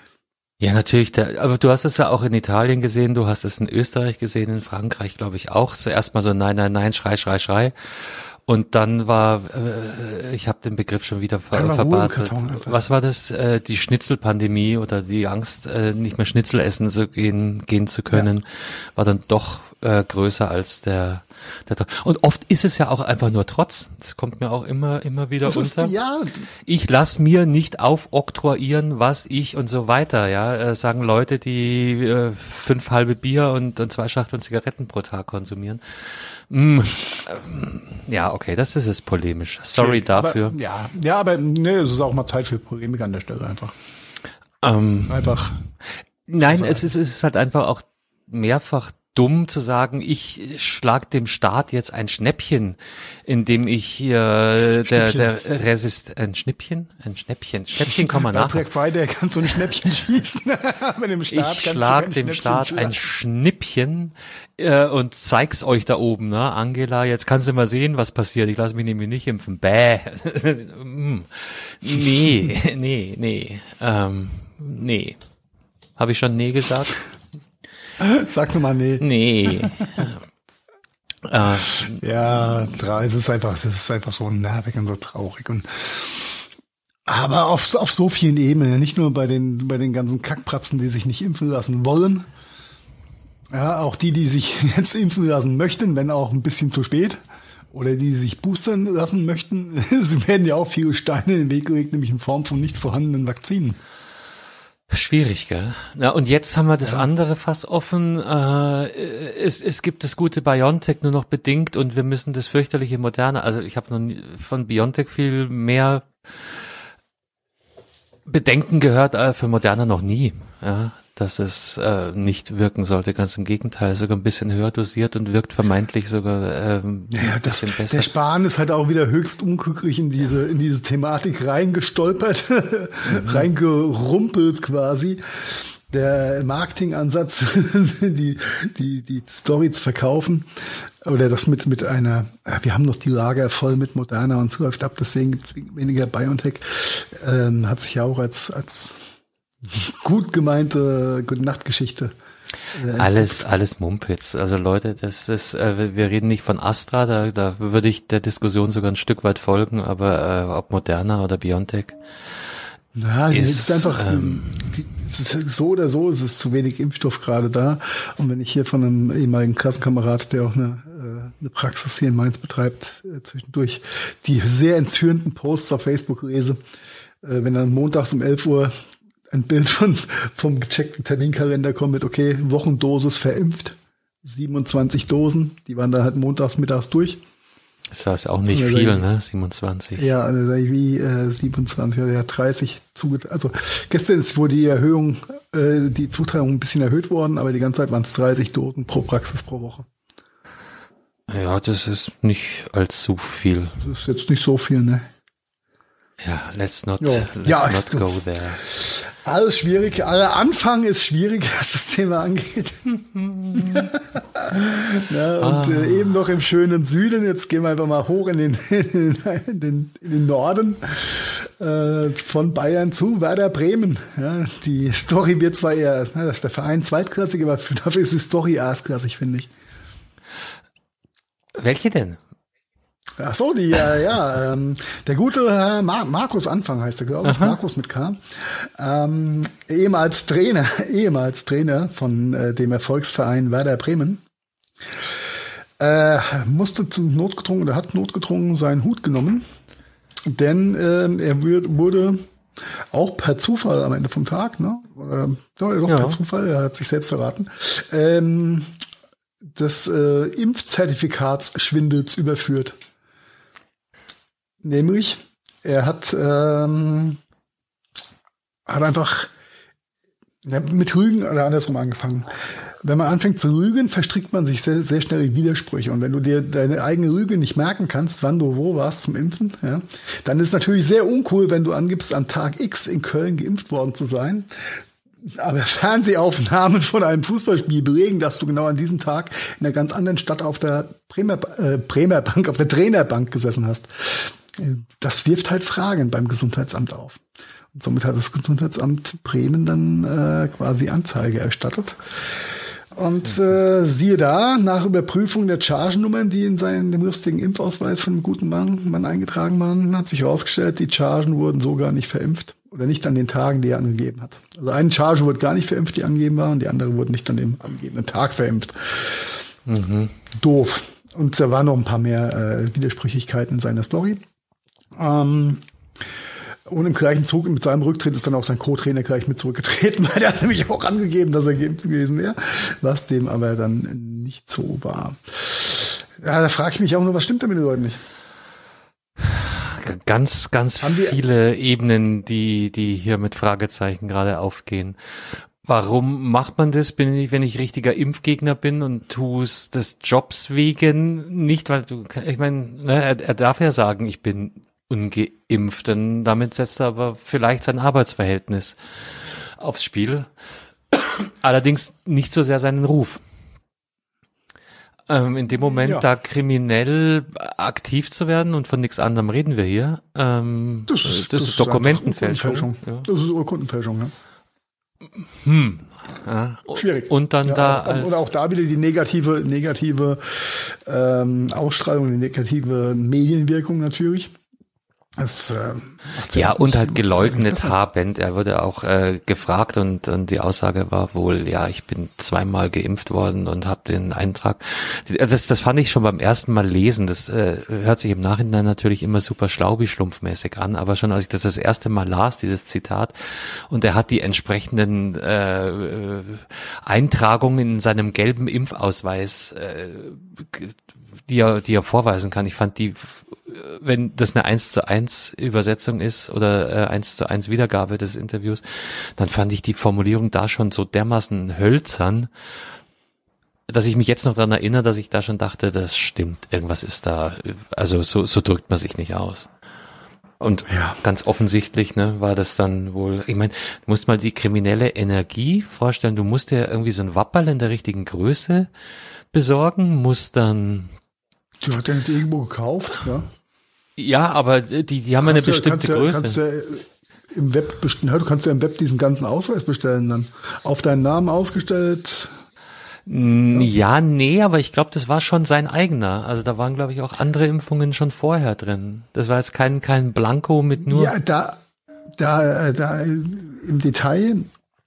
Ja, natürlich. Der, aber du hast es ja auch in Italien gesehen, du hast es in Österreich gesehen, in Frankreich, glaube ich, auch. Zuerst mal so nein, nein, nein, schrei, schrei, schrei. Und dann war, äh, ich habe den Begriff schon wieder ver- verbaselt. Was war das? Äh, die Schnitzelpandemie oder die Angst, äh, nicht mehr Schnitzel essen zu gehen, gehen zu können, ja, war dann doch äh, größer als der, der. Und oft ist es ja auch einfach nur Trotz. Das kommt mir auch immer, immer wieder das unter. Ist, ja. Ich lass mir nicht aufoktroyieren, was ich und so weiter. Ja, äh, sagen Leute, die äh, fünf halbe Bier und, und zwei Schachteln Zigaretten pro Tag konsumieren. Mm, ähm, ja, okay, das ist es polemisch. Sorry okay, dafür. Aber, ja, ja, aber ne, es ist auch mal Zeit für Polemik an der Stelle einfach. Ähm, einfach. Nein, also, es ist, es ist halt einfach auch mehrfach dumm zu sagen, ich schlag dem Staat jetzt ein Schnäppchen, indem ich hier der der Resist ein Schnippchen, ein Schnäppchen, Schnäppchen kann man nach. Bei Black Friday kannst du ein Schnäppchen schießen. Mit dem Staat ich kannst schlag du dem Staat schlagen. ein Schnippchen äh, und zeig's euch da oben, ne, Angela. Jetzt kannst du mal sehen, was passiert. Ich lasse mich nämlich nicht impfen. Bäh. nee, nee, nee, ähm, nee. Habe ich schon nee gesagt? Sag nur mal nee. Nee. äh, ja, es ist einfach, das ist einfach so nervig und so traurig und aber auf, auf so vielen Ebenen, nicht nur bei den, bei den ganzen Kackpratzen, die sich nicht impfen lassen wollen. Ja, auch die, die sich jetzt impfen lassen möchten, wenn auch ein bisschen zu spät. Oder die, die sich boostern lassen möchten. Es werden ja auch viele Steine in den Weg gelegt, nämlich in Form von nicht vorhandenen Vakzinen. Schwierig, gell? Na, und jetzt haben wir das ja. andere Fass offen. Äh, es, es gibt das gute BioNTech nur noch bedingt und wir müssen das fürchterliche Moderne, also ich habe noch nie von BioNTech viel mehr Bedenken gehört, äh, für Moderna noch nie, ja, dass es äh, nicht wirken sollte. Ganz im Gegenteil, sogar ein bisschen höher dosiert und wirkt vermeintlich sogar ähm, ja, ein das, bisschen besser. Der Spahn ist halt auch wieder höchst unglücklich in diese in diese Thematik reingestolpert, mhm. reingerumpelt quasi. Der Marketingansatz, die die die Story zu verkaufen oder das mit mit einer, wir haben noch die Lager voll mit Moderna und so läuft ab, deswegen gibt es weniger BioNTech, ähm, hat sich ja auch als als gut gemeinte Gute-Nacht-Geschichte. Äh, alles, alles Mumpitz. Also Leute, das ist, äh, wir reden nicht von Astra, da, da würde ich der Diskussion sogar ein Stück weit folgen, aber äh, ob Moderna oder BioNTech. Ja, ist, ist einfach ähm, die, ist so oder so ist es zu wenig Impfstoff gerade da. Und wenn ich hier von einem ehemaligen Klassenkamerad, der auch eine, äh, eine Praxis hier in Mainz betreibt, äh, zwischendurch die sehr entzürnten Posts auf Facebook lese, äh, wenn dann montags um elf Uhr ein Bild von vom gecheckten Terminkalender kommt mit, okay, Wochendosis verimpft, siebenundzwanzig Dosen, die waren dann halt montags mittags durch. Das heißt auch nicht viel, ich, ne? siebenundzwanzig. Ja, also wie äh, siebenundzwanzig, ja dreißig zugeteilt. Also gestern ist wohl die Erhöhung, äh, die Zuteilung ein bisschen erhöht worden, aber die ganze Zeit waren es dreißig Dosen pro Praxis pro Woche. Ja, das ist nicht allzu viel. Das ist jetzt nicht so viel, ne? Ja, let's not, jo. let's ja, not go there. Alles schwierig. Aller Anfang ist schwierig, was das Thema angeht. ja, und ah. äh, eben noch im schönen Süden. Jetzt gehen wir einfach mal hoch in den, in den, in den Norden äh, von Bayern zu Werder Bremen. Ja, die Story wird zwar eher, ne, dass der Verein zweitklassig, aber dafür ist die Story erstklassig, finde ich. Welche denn? Ach so, die, äh, ja, ähm, der gute Herr Mar- Markus Anfang heißt er, glaube ich, Aha. Markus mit K, ähm, ehemals Trainer, ehemals Trainer von äh, dem Erfolgsverein Werder Bremen, äh, musste zum Notgedrungen oder hat notgedrungen seinen Hut genommen, denn äh, er würd, wurde auch per Zufall am Ende vom Tag, ne, oder doch, doch ja. per Zufall, er hat sich selbst verraten, ähm, des äh, Impfzertifikatsschwindels überführt. Nämlich, er hat, ähm, hat einfach mit Rügen oder andersrum angefangen. Wenn man anfängt zu rügen, verstrickt man sich sehr, sehr schnell in Widersprüche. Und wenn du dir deine eigene Rüge nicht merken kannst, wann du wo warst zum Impfen, ja, dann ist es natürlich sehr uncool, wenn du angibst, an Tag X in Köln geimpft worden zu sein. Aber Fernsehaufnahmen von einem Fußballspiel belegen, dass du genau an diesem Tag in einer ganz anderen Stadt auf der Bremer, äh, Bremer Bank, auf der Trainerbank gesessen hast. Das wirft halt Fragen beim Gesundheitsamt auf. Und somit hat das Gesundheitsamt Bremen dann äh, quasi Anzeige erstattet. Und äh, siehe da, nach Überprüfung der Chargennummern, die in seinem dem lustigen Impfausweis von einem guten Mann, Mann eingetragen waren, hat sich herausgestellt, die Chargen wurden so gar nicht verimpft. Oder nicht an den Tagen, die er angegeben hat. Also eine Charge wurde gar nicht verimpft, die angegeben war, und die andere wurde nicht an dem angegebenen Tag verimpft. Mhm. Doof. Und da waren noch ein paar mehr äh, Widersprüchlichkeiten in seiner Story. Ähm, und im gleichen Zug mit seinem Rücktritt ist dann auch sein Co-Trainer gleich mit zurückgetreten, weil der hat nämlich auch angegeben, dass er geimpft gewesen wäre, was dem aber dann nicht so war. Ja, da frage ich mich auch nur, was stimmt denn mit den Leuten nicht? Ganz, ganz viele Ebenen, die, die hier mit Fragezeichen gerade aufgehen. Warum macht man das, bin ich, wenn ich richtiger Impfgegner bin und tue es des Jobs wegen? Nicht, weil du, ich meine, ne, er, er darf ja sagen, ich bin ungeimpft, denn damit setzt er aber vielleicht sein Arbeitsverhältnis aufs Spiel. Allerdings nicht so sehr seinen Ruf. Ähm, in dem Moment, ja. da kriminell aktiv zu werden, und von nichts anderem reden wir hier, ähm, das ist, das das ist Dokumentenfälschung. Ja. Das ist Urkundenfälschung, ja. Hm. Ja. Schwierig. Und dann ja, da und, als und auch da wieder die negative, negative ähm, Ausstrahlung, die negative Medienwirkung natürlich. Das, äh, ja, und halt geleugnet Haarband. Er wurde auch äh, gefragt und, und die Aussage war wohl, ja, ich bin zweimal geimpft worden und habe den Eintrag. Das, das fand ich schon beim ersten Mal lesen. Das äh, hört sich im Nachhinein natürlich immer super schlaubi-schlumpfmäßig an, aber schon als ich das das erste Mal las, dieses Zitat, und er hat die entsprechenden äh, Eintragungen in seinem gelben Impfausweis, äh, die er, die er vorweisen kann. Ich fand die, wenn das eine eins zu eins Übersetzung ist oder äh, eins zu eins Wiedergabe des Interviews, dann fand ich die Formulierung da schon so dermaßen hölzern, dass ich mich jetzt noch daran erinnere, dass ich da schon dachte, das stimmt, irgendwas ist da, also so, so drückt man sich nicht aus. Und ja. ganz offensichtlich, ne, war das dann wohl, ich meine, du musst mal die kriminelle Energie vorstellen, du musst dir irgendwie so ein Wapperl in der richtigen Größe besorgen, musst dann... Die hat er nicht irgendwo gekauft, ja. Ja, aber die, die haben eine kannst bestimmte ja, Größe. Kannst ja im Web bestellen, du kannst ja im Web diesen ganzen Ausweis bestellen dann. Auf deinen Namen ausgestellt. Ja, ja nee, aber ich glaube, das war schon sein eigener. Also da waren, glaube ich, auch andere Impfungen schon vorher drin. Das war jetzt kein, kein Blanko mit nur... Ja, da, da, da im Detail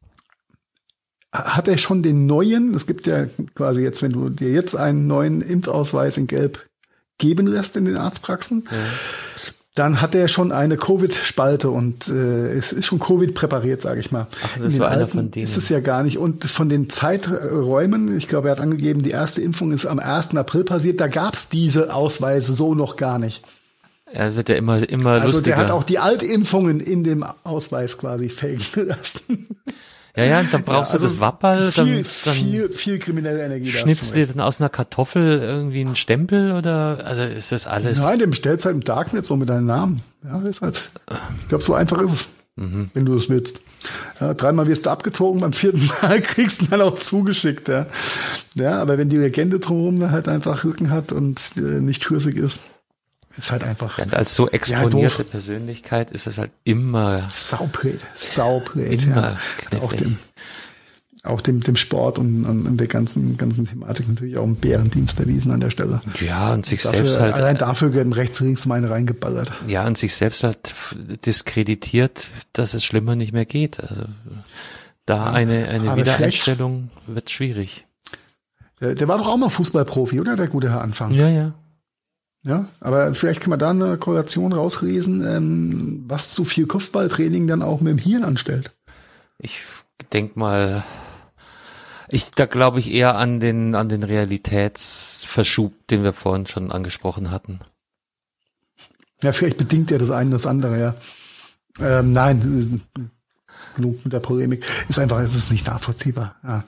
hat er schon den neuen, es gibt ja quasi jetzt, wenn du dir jetzt einen neuen Impfausweis in Gelb geben lässt in den Arztpraxen, ja. dann hat er schon eine Covid-Spalte und äh, es ist schon Covid präpariert, sage ich mal. Ach, das in den war einer alten von denen. Ist es ja gar nicht. Und von den Zeiträumen, ich glaube, er hat angegeben, die erste Impfung ist am ersten April passiert, da gab's diese Ausweise so noch gar nicht. Er wird ja immer, immer also lustiger. Der hat auch die Altimpfungen in dem Ausweis quasi fällen lassen. Ja, ja, und dann brauchst ja, also du das Wapperl, dann, viel, dann viel, viel kriminelle Energie. Schnitzt dir dann aus einer Kartoffel irgendwie einen Stempel oder, also ist das alles? Nein, dem stellst halt im Darknet so mit deinem Namen. Ja, ist halt, ich glaube, so einfach ist es, mhm. wenn du das willst. Ja, dreimal wirst du abgezogen, beim vierten Mal kriegst du dann auch zugeschickt, ja. Ja, aber wenn die Legende drumherum halt einfach Rücken hat und äh, nicht schüssig ist, ist halt einfach. Ja, und als so exponierte ja, Persönlichkeit ist es halt immer saublöd, saublöd, immer ja. Auch dem, auch dem, dem Sport und, und der ganzen, ganzen Thematik natürlich auch einen Bärendienst erwiesen an der Stelle. Ja, und sich dafür, selbst halt. Allein dafür werden rechts, links meine reingeballert. Ja, und sich selbst halt diskreditiert, dass es schlimmer nicht mehr geht. Also, da ja, eine, eine Wiedereinstellung wird schwierig. Der, der war doch auch mal Fußballprofi, oder? Der gute Herr Anfang. Ja, ja. Ja, aber vielleicht kann man da eine Korrelation rauslesen, ähm, was zu viel Kopfballtraining dann auch mit dem Hirn anstellt. Ich denk mal, ich da glaube ich eher an den an den Realitätsverschub, den wir vorhin schon angesprochen hatten. Ja, vielleicht bedingt ja das eine das andere, ja. Ähm, nein, genug mit der Polemik. Ist einfach, es ist nicht nachvollziehbar. Ja.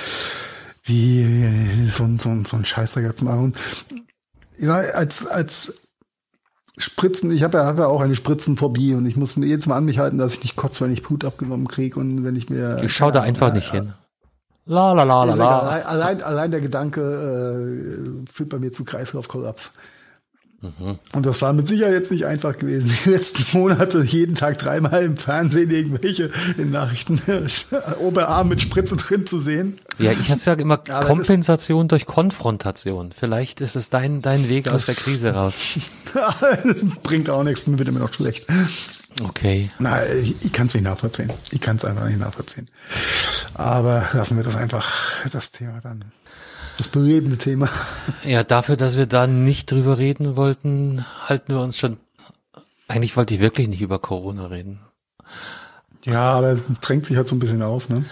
Wie so ein so ein so ein Scheißdreck zu machen. Ja, als als Spritzen, ich habe ja, hab ja auch eine Spritzenphobie und ich muss mir jedes Mal an mich halten, dass ich nicht kotze, wenn ich Blut abgenommen kriege und wenn ich mir... Ich schau da einfach ja, nicht ja. hin. La la la la la. Allein, allein der Gedanke äh, führt bei mir zu Kreislaufkollaps. Mhm. Und das war mit Sicherheit jetzt nicht einfach gewesen. Die letzten Monate jeden Tag dreimal im Fernsehen irgendwelche in Nachrichten Oberarm mit Spritze drin zu sehen. Ja, ich hatte ja immer aber Kompensation durch Konfrontation. Vielleicht ist es dein dein Weg aus der Krise raus. Bringt auch nichts, mir wird immer noch schlecht. Okay. Na, ich, ich kann es nicht nachvollziehen. Ich kann es einfach nicht nachvollziehen. Aber lassen wir das einfach, das Thema dann. Das belebende Thema. Ja, dafür, dass wir da nicht drüber reden wollten, halten wir uns schon, eigentlich wollte ich wirklich nicht über Corona reden. Ja, aber es drängt sich halt so ein bisschen auf, ne?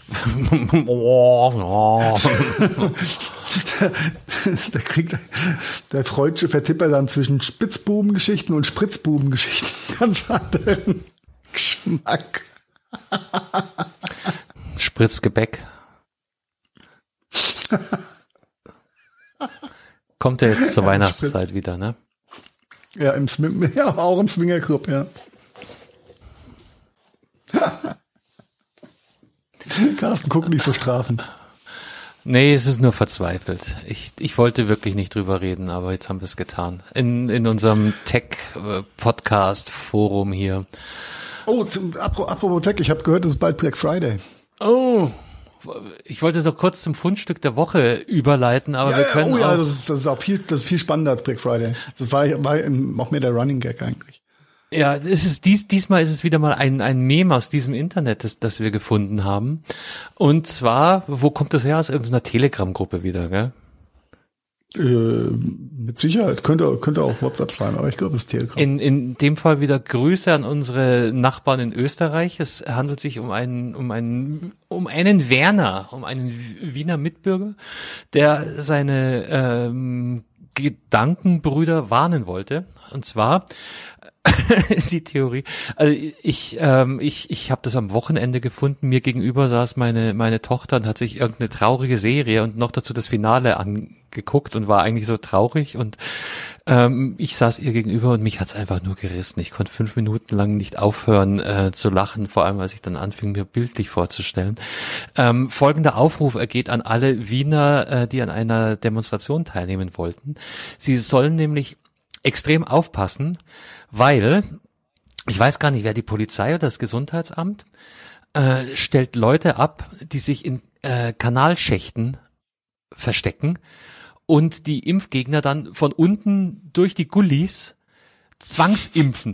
da kriegt der freudsche Vertipper dann zwischen Spitzbubengeschichten und Spritzbubengeschichten ganz anderen Geschmack. Spritzgebäck. Kommt ja jetzt zur ja, Weihnachtszeit Spritz. wieder, ne? Ja, im Swing, ja, auch im Swingerclub, ja. Carsten, guck nicht so strafend. Nee, es ist nur verzweifelt. Ich, ich wollte wirklich nicht drüber reden, aber jetzt haben wir es getan. In, in unserem Tech-Podcast-Forum hier. Oh, zum, apropos Tech, ich habe gehört, es ist bald Black Friday. Oh, ich wollte es noch kurz zum Fundstück der Woche überleiten, aber ja, wir können Oh ja, auch das ist, das ist auch viel, das ist viel spannender als Black Friday. Das war, war auch mehr der Running Gag eigentlich. Ja, es ist dies, diesmal ist es wieder mal ein, ein Meme aus diesem Internet, das, das wir gefunden haben. Und zwar, wo kommt das her? Aus irgendeiner Telegram-Gruppe wieder, gell? Äh, mit Sicherheit. Könnte, könnte auch WhatsApp sein, aber ich glaube, es ist Telegram. In, in dem Fall wieder Grüße an unsere Nachbarn in Österreich. Es handelt sich um einen, um einen, um einen Werner, um einen Wiener Mitbürger, der seine ähm, Gedankenbrüder warnen wollte. Und zwar die Theorie. Also ich ähm, ich ich habe das am Wochenende gefunden. Mir gegenüber saß meine meine Tochter und hat sich irgendeine traurige Serie und noch dazu das Finale angeguckt und war eigentlich so traurig und ähm, ich saß ihr gegenüber und mich hat's einfach nur gerissen. Ich konnte fünf Minuten lang nicht aufhören äh, zu lachen, vor allem als ich dann anfing, mir bildlich vorzustellen. Ähm, folgender Aufruf ergeht an alle Wiener, äh, die an einer Demonstration teilnehmen wollten. Sie sollen nämlich extrem aufpassen, weil, ich weiß gar nicht, wer die Polizei oder das Gesundheitsamt äh, stellt Leute ab, die sich in äh, Kanalschächten verstecken und die Impfgegner dann von unten durch die Gullis zwangsimpfen.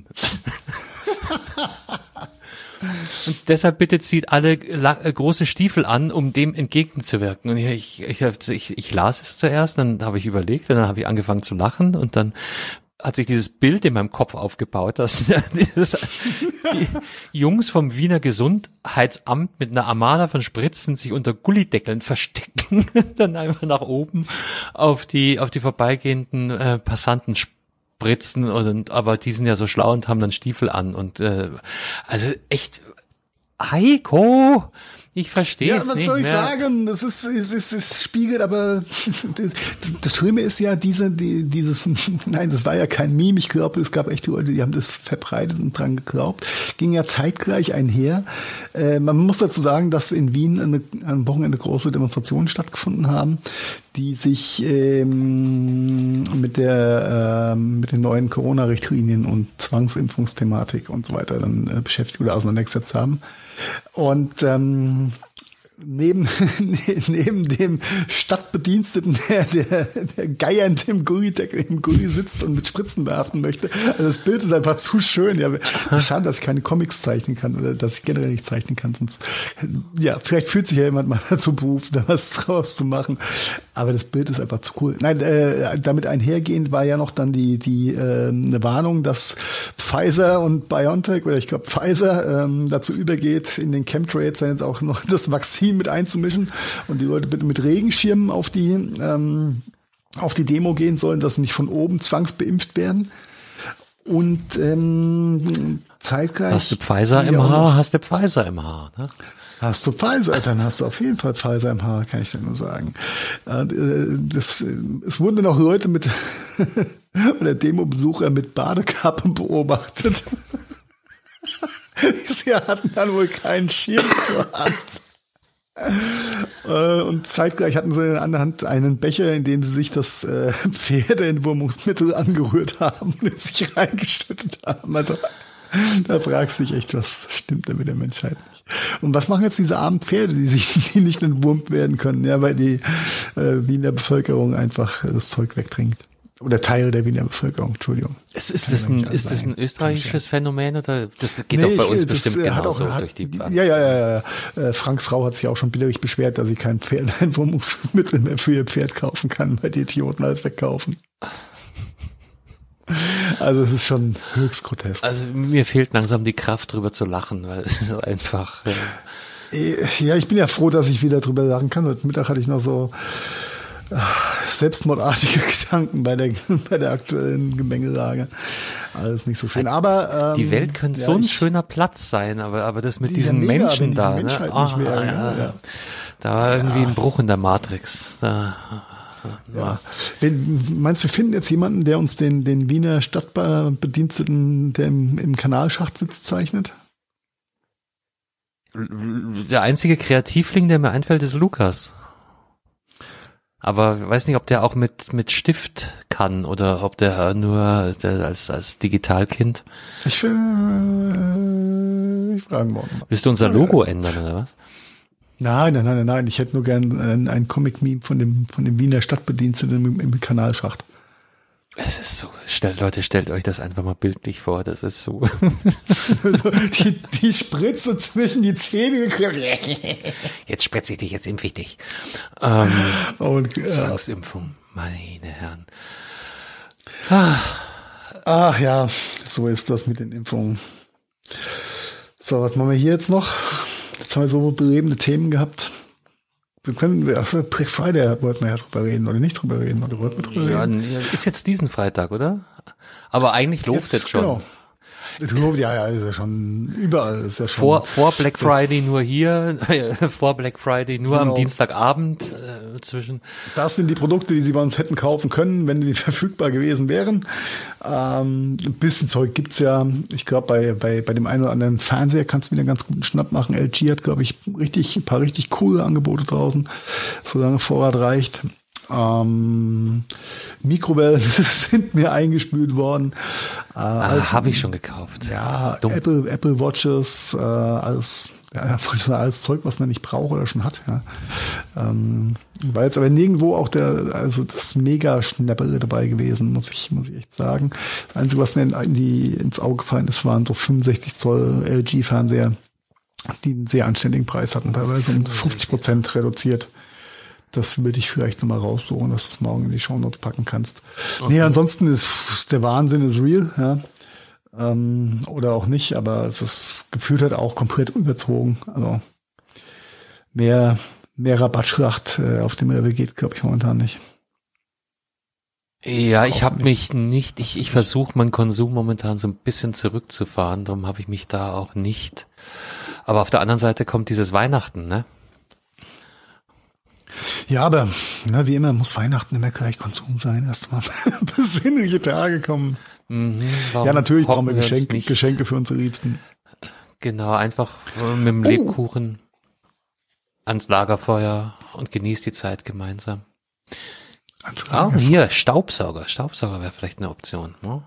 Und deshalb bitte zieht alle la- große Stiefel an, um dem entgegenzuwirken. Und ich, ich, ich, ich las es zuerst, dann habe ich überlegt, dann habe ich angefangen zu lachen und dann hat sich dieses Bild in meinem Kopf aufgebaut, dass dieses, die Jungs vom Wiener Gesundheitsamt mit einer Armada von Spritzen sich unter Gullideckeln verstecken, dann einfach nach oben auf die auf die vorbeigehenden äh, Passanten spritzen und aber die sind ja so schlau und haben dann Stiefel an und äh, also echt Heiko, ich verstehe es nicht. Ja, was soll ich mehr. sagen? Das ist, es ist, es spiegelt, aber das, das Schlimme ist ja diese, die, dieses, nein, das war ja kein Meme. Ich glaube, es gab echt Leute, die haben das verbreitet und dran geglaubt. Ging ja zeitgleich einher. Äh, man muss dazu sagen, dass in Wien eine, am Wochenende große Demonstrationen stattgefunden haben, die sich ähm, mit der ähm, mit den neuen Corona-Richtlinien und Zwangsimpfungsthematik und so weiter dann äh, beschäftigt oder auseinandergesetzt haben. Und ähm, neben neben dem Stadtbediensteten, der der, der geiernd im Gulli, der im Gulli sitzt und mit Spritzen bewerfen möchte. Also das Bild ist einfach zu schön. Ja, schade, dass ich keine Comics zeichnen kann oder dass ich generell nicht zeichnen kann. Sonst, ja, vielleicht fühlt sich ja jemand mal dazu berufen, da was draus zu machen. Aber das Bild ist einfach zu cool. Nein, äh, damit einhergehend war ja noch dann die die äh, eine Warnung, dass Pfizer und BioNTech oder ich glaube Pfizer ähm, dazu übergeht, in den Chemtrails jetzt auch noch das Vakzin mit einzumischen und die Leute bitte mit Regenschirmen auf die ähm, auf die Demo gehen sollen, dass sie nicht von oben zwangsbeimpft werden. Und ähm, zeitgleich... Hast du Pfizer im Haar, hast du Pfizer im Haar. Ne? Hast du Pfizer, dann hast du auf jeden Fall Pfizer im Haar, kann ich dir nur sagen. Das, es wurden dann auch Leute mit oder Demo-Besucher mit Badekappen beobachtet. Sie hatten dann wohl keinen Schirm zur Hand. Und zeitgleich hatten sie in der anderen Hand einen Becher, in dem sie sich das äh, Pferdeentwurmungsmittel angerührt haben und sich reingeschüttet haben. Also da fragst du dich echt, was stimmt denn mit der Menschheit nicht? Und was machen jetzt diese armen Pferde, die sich die nicht entwurmt werden können, ja, weil die äh, Wiener Bevölkerung einfach das Zeug wegtrinkt. Oder Teil der Wiener Bevölkerung, Entschuldigung. Ist, ist, das ein, ist das ein österreichisches Phänomen oder das geht nee, doch bei uns ich, bestimmt genauso auch, hat, durch die Ja, ja, ja, ja. Franks Frau hat sich auch schon billig beschwert, dass sie kein Pferdeentwurmungsmittel mehr für ihr Pferd kaufen kann, weil die Idioten alles wegkaufen. Also es ist schon höchst grotesk. Also mir fehlt langsam die Kraft, drüber zu lachen, weil es ist einfach... Ja, ja ich bin ja froh, dass ich wieder drüber lachen kann. Heute Mittag hatte ich noch so selbstmordartige Gedanken bei der bei der aktuellen Gemengelage. alles nicht so schön. Aber ähm, die Welt könnte ja, so ein ich, schöner Platz sein, aber aber das mit die diesen mega, Menschen diese da, Menschheit ne? nicht Ah, mehr, ja, ja, ja. Da war irgendwie Ja. ein Bruch in der Matrix. Da, Ja. Wenn, meinst du, wir finden jetzt jemanden, der uns den, den Wiener Stadtbediensteten, der im, im Kanalschacht sitzt, zeichnet? Der einzige Kreativling, der mir einfällt, ist Lukas. Aber ich weiß nicht, ob der auch mit mit Stift kann oder ob der nur der als als Digitalkind. Ich will, äh, ich frage morgen mal. Willst du unser Logo ändern oder was? Nein, nein, nein, nein. Ich hätte nur gern ein, ein Comic-Meme von dem, von dem Wiener Stadtbediensteten im, im Kanalschacht. Es ist so, stellt, Leute, stellt euch das einfach mal bildlich vor, das ist so. die, die Spritze zwischen die Zähne geklemmt. Jetzt spritze ich dich, jetzt impf ich dich. Ähm, Und, äh, Zwangsimpfung, meine Herren. ach ja, so ist das mit den Impfungen. So, was machen wir hier jetzt noch? Jetzt haben wir so belebende Themen gehabt. Wir können, achso, Black Friday wollten wir ja drüber reden, oder nicht drüber reden, oder wollten wir drüber Ja, reden? ist jetzt diesen Freitag, oder? Aber eigentlich läuft jetzt schon. Genau. Ja, ja, ist ja schon überall, ist ja schon. Vor, vor Black Friday nur hier, vor Black Friday nur Genau. am Dienstagabend äh, zwischen. Das sind die Produkte, die sie bei uns hätten kaufen können, wenn die verfügbar gewesen wären. Ähm, ein bisschen Zeug gibt's ja. Ich glaube, bei, bei, bei dem einen oder anderen Fernseher kannst du wieder einen ganz guten Schnapp machen. L G hat, glaube ich, richtig, ein paar richtig coole Angebote draußen, solange Vorrat reicht. Ähm, Mikrowellen sind mir eingespült worden. Äh, Ah, alles- habe ich schon gekauft. Ja, Dumm. Apple, Apple Watches, äh, alles, ja, alles Zeug, was man nicht braucht oder schon hat. Ja. Ähm, war jetzt aber nirgendwo auch der, also das Mega-Schnäppere dabei gewesen, muss ich, muss ich echt sagen. Das Einzige, was mir in, in die, ins Auge gefallen ist, waren so fünfundsechzig Zoll L G-Fernseher, die einen sehr anständigen Preis hatten, teilweise um fünfzig Prozent reduziert. Das würde ich vielleicht nochmal raussuchen, dass du es morgen in die Shownotes packen kannst. Okay. Nee, ansonsten ist, ist der Wahnsinn ist real, ja. Ähm, oder auch nicht, aber es ist gefühlt halt auch komplett überzogen. Also mehr, mehr Rabattschlacht äh, auf dem Level geht, glaube ich, momentan nicht. Ja, ich Brauchst habe du mich nicht, ich, ich versuche meinen Konsum momentan so ein bisschen zurückzufahren, darum habe ich mich da auch nicht. Aber auf der anderen Seite kommt dieses Weihnachten, ne? Ja, aber na, wie immer muss Weihnachten immer gleich Konsum sein. Erstmal besinnliche Tage kommen. Mhm, warum Ja, natürlich brauchen wir hocken uns Geschenke, nicht? Geschenke für unsere Liebsten. Genau, einfach äh, mit dem Lebkuchen ans Lagerfeuer und genießt die Zeit gemeinsam. Also, Ah, hier, Staubsauger. Staubsauger wäre vielleicht eine Option. Oh.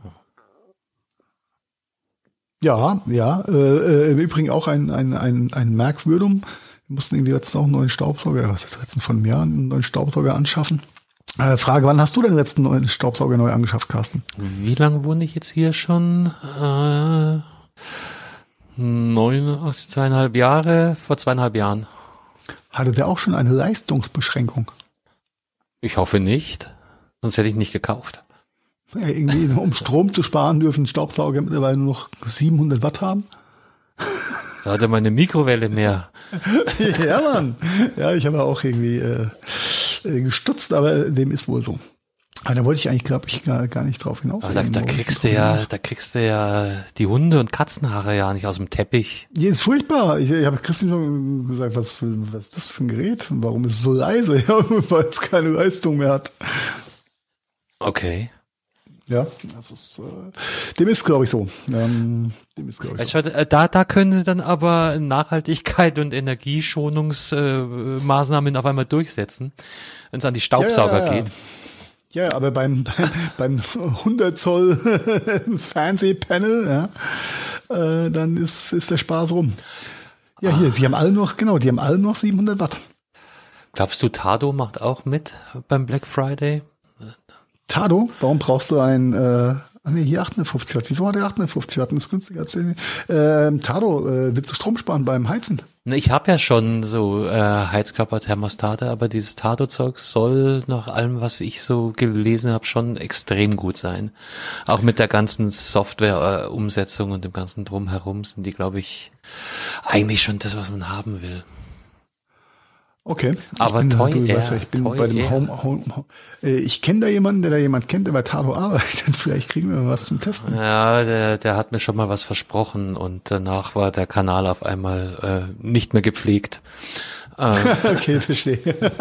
Ja, ja. Äh, äh, im Übrigen auch ein, ein, ein, ein Merkwürdium. Wir mussten irgendwie jetzt auch einen neuen Staubsauger, was ist das letzten von einem Jahr, einen neuen Staubsauger anschaffen. Äh, Frage, wann hast du den letzten neuen Staubsauger neu angeschafft, Carsten? Wie lange wohne ich jetzt hier schon? Äh, neunundachtzig, zweieinhalb Jahre, vor zweieinhalb Jahren. Hatte der auch schon eine Leistungsbeschränkung? Ich hoffe nicht, sonst hätte ich nicht gekauft. Äh, irgendwie, um Strom zu sparen, dürfen Staubsauger mittlerweile nur noch siebenhundert Watt haben. Da hatte meine Mikrowelle mehr. Ja, Mann. Ja, ich habe auch irgendwie äh, äh, gestutzt, aber dem ist wohl so. Aber da wollte ich eigentlich, glaube ich, gar, gar nicht drauf hinaus. Aber da, da kriegst du ja, da kriegst du ja die Hunde- und Katzenhaare ja nicht aus dem Teppich. Ja, ist furchtbar. Ich, ich habe Christian schon gesagt, was, was ist das für ein Gerät? Warum ist es so leise? Ja, weil es keine Leistung mehr hat. Okay. Ja, das ist, äh, dem ist, glaube ich, so. Ähm, dem ist, glaube ich, so. Also, da, da können sie dann aber Nachhaltigkeit und Energieschonungsmaßnahmen äh, auf einmal durchsetzen, wenn es an die Staubsauger Ja, ja, ja. geht. Ja, aber beim, beim, beim hundert Zoll Fernsehpanel, ja, äh, dann ist, ist der Spaß rum. Ja, hier, sie haben alle noch, genau, die haben alle noch siebenhundert Watt. Glaubst du, Tado macht auch mit beim Black Friday? Tado, warum brauchst du ein, äh, ah nee, hier achthundertfünfzig Watt. Wieso hat er achthundertfünfzig Watt? Das ist günstiger als den. Ähm, Tado, äh, willst du Strom sparen beim Heizen? Ne, ich habe ja schon so äh, Heizkörperthermostate, aber dieses Tado-Zeug soll nach allem, was ich so gelesen habe, schon extrem gut sein. Auch mit der ganzen Software-Umsetzung und dem ganzen Drumherum sind die, glaube ich, eigentlich schon das, was man haben will. Okay. Aber ich bin, Toy du, Air, weißt ja, ich bin Toy bei dem Air. Home, Home, Home. Äh, ich kenne da jemanden, der da jemand kennt, der bei Tado arbeitet. Vielleicht kriegen wir mal was zum Testen. Ja, der, der hat mir schon mal was versprochen und danach war der Kanal auf einmal äh, nicht mehr gepflegt. Ähm, Okay, verstehe.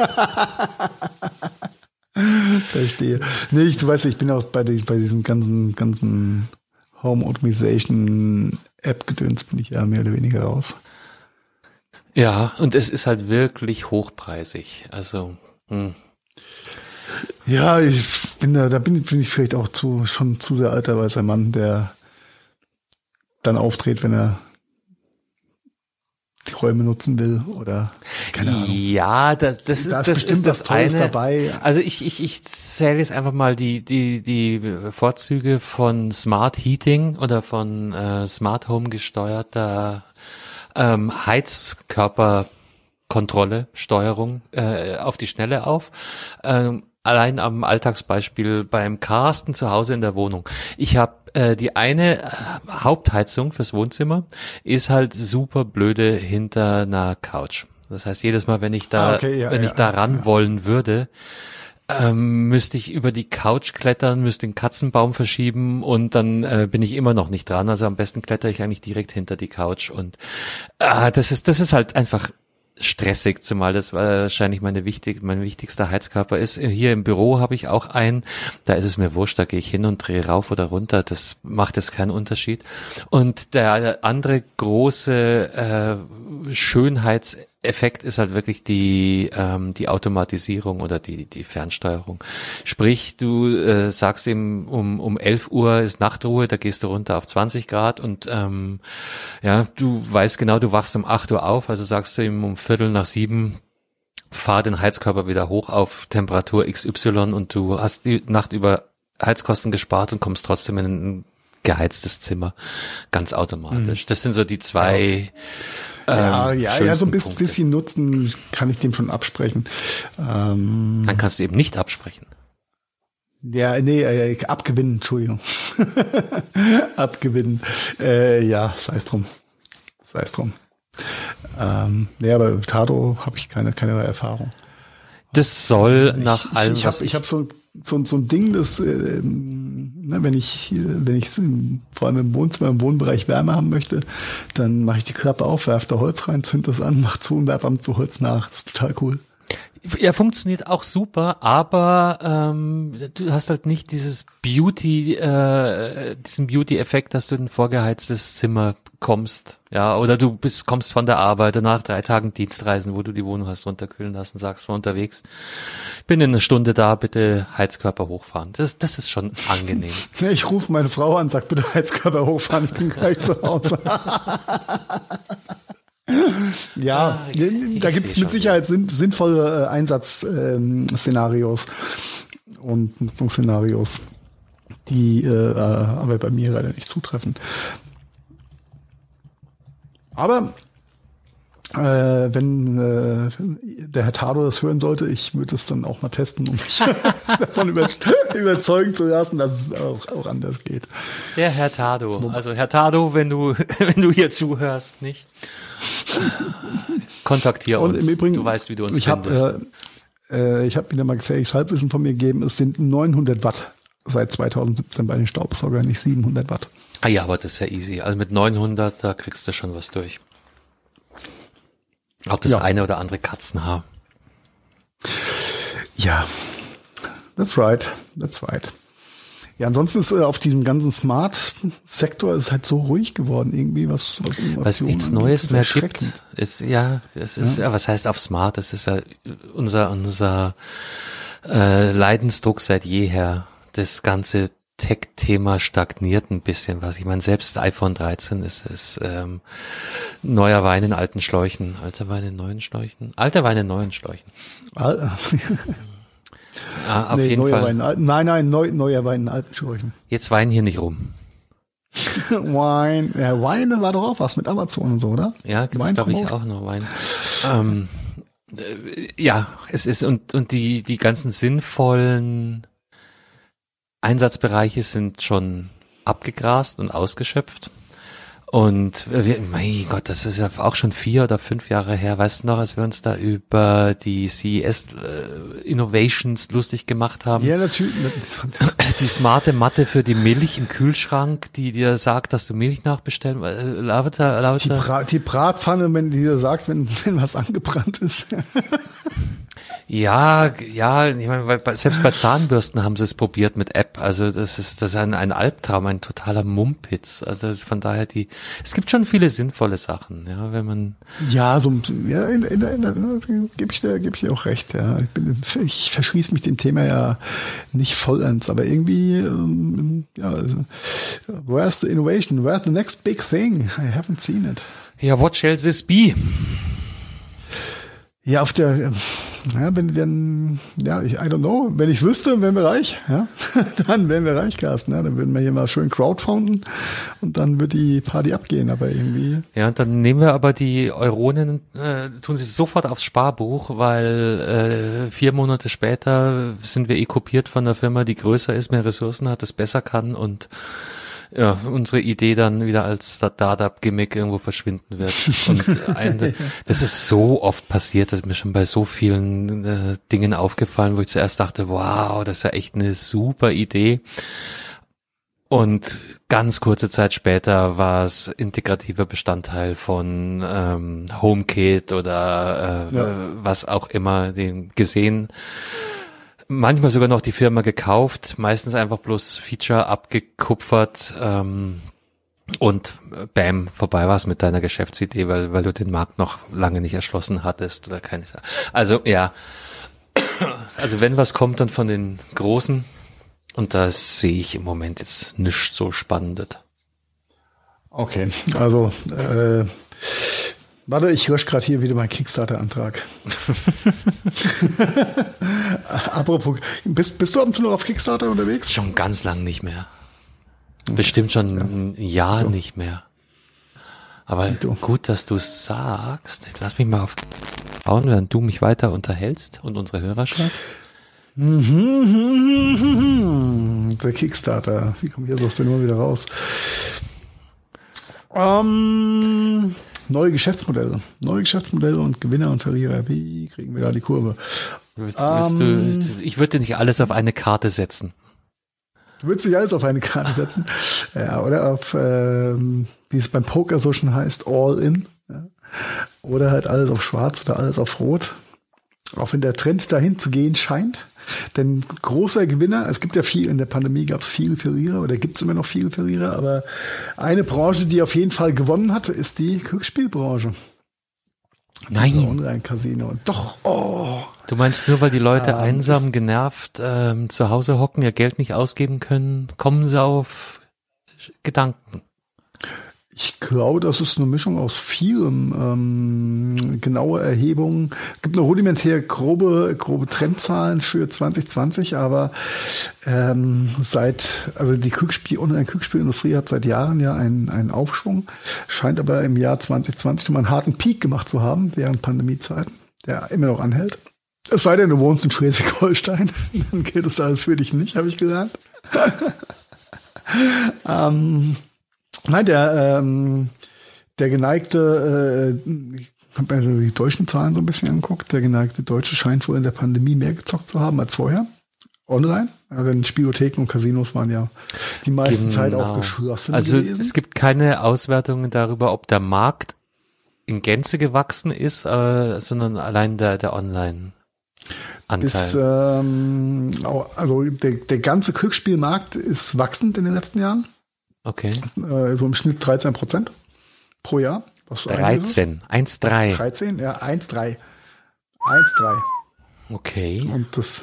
Verstehe. Nee, ich, du weißt, ich bin auch bei, die, bei diesen ganzen, ganzen Home Automation App Gedöns bin ich ja mehr oder weniger raus. ja, und es ist halt wirklich hochpreisig. Also, hm. Ja, ich bin da, da bin, bin ich vielleicht auch zu, schon zu sehr alter weißer Mann, der dann auftritt, wenn er die Räume nutzen will oder keine Ahnung. Ja, da, das ist Da ist das bestimmt ist das was Tolles eine. dabei. Also ich ich ich zähle jetzt einfach mal die die die Vorzüge von Smart Heating oder von äh, Smart Home gesteuerter ähm, Heizkörperkontrolle, Steuerung äh, auf die Schnelle auf. Ähm, allein am Alltagsbeispiel beim Carsten zu Hause in der Wohnung. Ich habe äh, die eine äh, Hauptheizung fürs Wohnzimmer ist halt super blöde hinter einer Couch. Das heißt, jedes Mal, wenn ich da, Ah, okay, ja, wenn ja, ich da ran ja. wollen würde, ähm, müsste ich über die Couch klettern, müsste den Katzenbaum verschieben und dann äh, bin ich immer noch nicht dran. Also am besten kletter ich eigentlich direkt hinter die Couch und äh, das ist, das ist halt einfach stressig, zumal das wahrscheinlich meine wichtig, mein wichtigster Heizkörper ist. Hier im Büro habe ich auch einen, da ist es mir wurscht, da gehe ich hin und drehe rauf oder runter, das macht jetzt keinen Unterschied. Und der andere große äh, Schönheitseffekt ist halt wirklich die ähm, die Automatisierung oder die die Fernsteuerung. Sprich, du äh, sagst ihm um um elf Uhr ist Nachtruhe, da gehst du runter auf zwanzig Grad und ähm, ja, du weißt genau, du wachst um acht Uhr auf, also sagst du ihm um Viertel nach sieben, fahr den Heizkörper wieder hoch auf Temperatur X Y und du hast die Nacht über Heizkosten gespart und kommst trotzdem in ein geheiztes Zimmer, ganz automatisch. Das sind so die zwei ähm, Ja, ja, ja, so ein bisschen, Punkte. bisschen Nutzen kann ich dem schon absprechen. Ähm, Dann kannst du eben nicht absprechen. ja, nee, äh, abgewinnen, Entschuldigung. Abgewinnen. Äh, ja, sei es drum. Sei es drum. Ähm, nee, aber Tado habe ich keine, keine Erfahrung. Das soll nach ich, allem, ich was habe ich, ich hab so, so, so ein Ding, das, äh, ne, wenn ich, wenn ich vor allem im Wohnzimmer, im Wohnbereich Wärme haben möchte, dann mache ich die Klappe auf, werfe da Holz rein, zünd das an, mach zu und werfe am zu Holz nach. Das ist total cool. er funktioniert auch super, aber ähm, du hast halt nicht dieses Beauty, äh, diesen Beauty-Effekt, dass du in ein vorgeheiztes Zimmer kommst, ja, oder du bist, kommst von der Arbeit, nach drei Tagen Dienstreisen, wo du die Wohnung hast runterkühlen lassen, sagst von unterwegs, bin in einer Stunde da, bitte Heizkörper hochfahren. Das, das ist schon angenehm. Ich rufe meine Frau an, sag bitte Heizkörper hochfahren, ich bin gleich zu Hause. Ja, Ah, ich- ich da gibt es seh mit schon. Sicherheit sinn, sinnvolle äh, Einsatzszenarios und Nutzungsszenarios, die äh, aber bei mir leider nicht zutreffen. Aber äh, wenn äh, der Herr Tado das hören sollte, ich würde es dann auch mal testen, um mich davon über, überzeugen zu lassen, dass es auch, auch anders geht. Der Herr Tado, also Herr Tado, wenn du, wenn du hier zuhörst, nicht? Kontaktier Und uns. im Übrigen, du weißt, wie du uns ich habe findest. äh, äh, ich habe wieder mal gefährliches Halbwissen von mir gegeben. Es sind neunhundert Watt seit zweitausendsiebzehn bei den Staubsaugern, nicht siebenhundert Watt. Ah ja, aber das ist ja easy. Also mit neunhundert, da kriegst du schon was durch. Auch das Ja. eine oder andere Katzenhaar. Ja, that's right, that's right. Ja, ansonsten ist äh, auf diesem ganzen Smart-Sektor ist halt so ruhig geworden irgendwie, was was Weil es Innovation nichts angeht. Neues Das ist mehr gibt. erschreckend. Ist, ja, es ist, ja. was heißt auf Smart? Das ist ja unser, unser äh, Leidensdruck seit jeher. Das ganze Tech-Thema stagniert ein bisschen, was ich meine, selbst iPhone dreizehn ist, ist ähm, neuer Wein in alten Schläuchen. Alter Wein in neuen Schläuchen? Alter Wein in neuen Schläuchen. Ah, Ah, auf nee, jeden neuer Fall. Wein, in alten- nein, nein, neu, neuer Wein in alten Schläuchen. Jetzt weinen hier nicht rum. Wine, ja, Wine war doch auch was mit Amazon und so, oder? Ja, gibt es, Wine glaube ich, Promote? auch noch Wein. Ähm, äh, ja, es ist, und, und die, die ganzen sinnvollen Einsatzbereiche sind schon abgegrast und ausgeschöpft. Und wir, mein Gott, das ist ja auch schon vier oder fünf Jahre her, weißt du noch, als wir uns da über die C E S äh, Innovations lustig gemacht haben. Ja, natürlich. Die smarte Matte für die Milch im Kühlschrank, die dir sagt, dass du Milch nachbestellen, äh, lauter, lauter. Die, Bra- die Bratpfanne, wenn die dir sagt, wenn, wenn was angebrannt ist. Ja, ja, ich meine, weil bei, selbst bei Zahnbürsten haben sie es probiert mit App. Also das ist das ist ein, ein Albtraum, ein totaler Mumpitz. Also von daher die, es gibt schon viele sinnvolle Sachen, ja, wenn man. Ja, so ja, in, in, in, in, gebe ich dir, gebe ich dir auch recht. Ja, ich bin, ich verschließe mich dem Thema ja nicht vollends, aber irgendwie, ähm, ja, also, where's the innovation? Where's the next big thing? I haven't seen it. Ja, what shall this be? Ja, auf der, ja, wenn dann, ja, ich, I don't know, wenn ich es wüsste, wären wir reich, ja, dann wären wir reich, Carsten, ja, dann würden wir hier mal schön crowdfunden und dann wird die Party abgehen, aber irgendwie. Ja, und dann nehmen wir aber die Euronen, äh, tun sie sofort aufs Sparbuch, weil äh, vier Monate später sind wir eh kopiert von einer Firma, die größer ist, mehr Ressourcen hat, das besser kann und ja, unsere Idee dann wieder als Startup-Gimmick irgendwo verschwinden wird. Und ein, das ist so oft passiert, dass mir schon bei so vielen äh, Dingen aufgefallen, wo ich zuerst dachte, wow, das ist ja echt eine super Idee. Und ganz kurze Zeit später war es integrativer Bestandteil von ähm, HomeKit oder äh, ja. was auch immer, den gesehen. Manchmal sogar noch die Firma gekauft, meistens einfach bloß Feature abgekupfert ähm, und bam, vorbei war es mit deiner Geschäftsidee, weil weil du den Markt noch lange nicht erschlossen hattest oder keine. Also ja, also wenn was kommt, dann von den Großen und da sehe ich im Moment jetzt nichts so Spannendes. Okay, also äh, warte, ich lösche gerade hier wieder meinen Kickstarter-Antrag. Apropos, bist, bist du ab und zu noch auf Kickstarter unterwegs? Schon ganz lang nicht mehr. Bestimmt schon ja. ein Jahr du. nicht mehr. Aber gut, dass du es sagst. Lass mich mal auf schauen, während du mich weiter unterhältst und unsere Hörerschaft. Der Kickstarter. Wie kommt hier das denn immer wieder raus? Ähm... Neue Geschäftsmodelle. Neue Geschäftsmodelle und Gewinner und Verlierer. Wie kriegen wir da die Kurve? Willst, willst ähm, du, ich würde nicht alles auf eine Karte setzen. Du würdest nicht alles auf eine Karte setzen. Ja, oder auf, ähm, wie es beim Poker so schon heißt, all in. Ja. Oder halt alles auf schwarz oder alles auf rot. Auch wenn der Trend dahin zu gehen scheint. Denn großer Gewinner, es gibt ja viel, in der Pandemie gab es viele Verlierer oder gibt es immer noch viele Verlierer, aber eine Branche, die auf jeden Fall gewonnen hat, ist die Glücksspielbranche. Nein. Online-Casino. Doch, oh. Du meinst nur, weil die Leute ähm, einsam, genervt ähm, zu Hause hocken, ihr Geld nicht ausgeben können, kommen sie auf Gedanken? Ich glaube, das ist eine Mischung aus vielem. Ähm, genaue Erhebungen. Es gibt eine rudimentär grobe, grobe Trendzahlen für zwanzig zwanzig, aber ähm, seit, also die Glücksspiel- und Glücksspielindustrie hat seit Jahren ja einen, einen Aufschwung, scheint aber im Jahr zwanzig zwanzig nochmal einen harten Peak gemacht zu haben während Pandemiezeiten, der immer noch anhält. Es sei denn, du wohnst in Schleswig-Holstein, dann gilt das alles für dich nicht, habe ich gelernt. ähm, Nein, der, ähm, der geneigte, äh, ich habe mir die deutschen Zahlen so ein bisschen angeguckt, der geneigte Deutsche scheint wohl in der Pandemie mehr gezockt zu haben als vorher. Online. Ja, denn Spielotheken und Casinos waren ja die meiste genau. Zeit auch geschlossen also gewesen. Also es gibt keine Auswertungen darüber, ob der Markt in Gänze gewachsen ist, äh, sondern allein der, der Online. Anteil. Bis, ähm, also der, der ganze Glücksspielmarkt ist wachsend in den letzten Jahren. Okay. Äh, so im Schnitt dreizehn Prozent pro Jahr. Was dreizehn, eins Komma drei. dreizehn, ja, eins Komma drei. eins Komma drei. Okay. Und das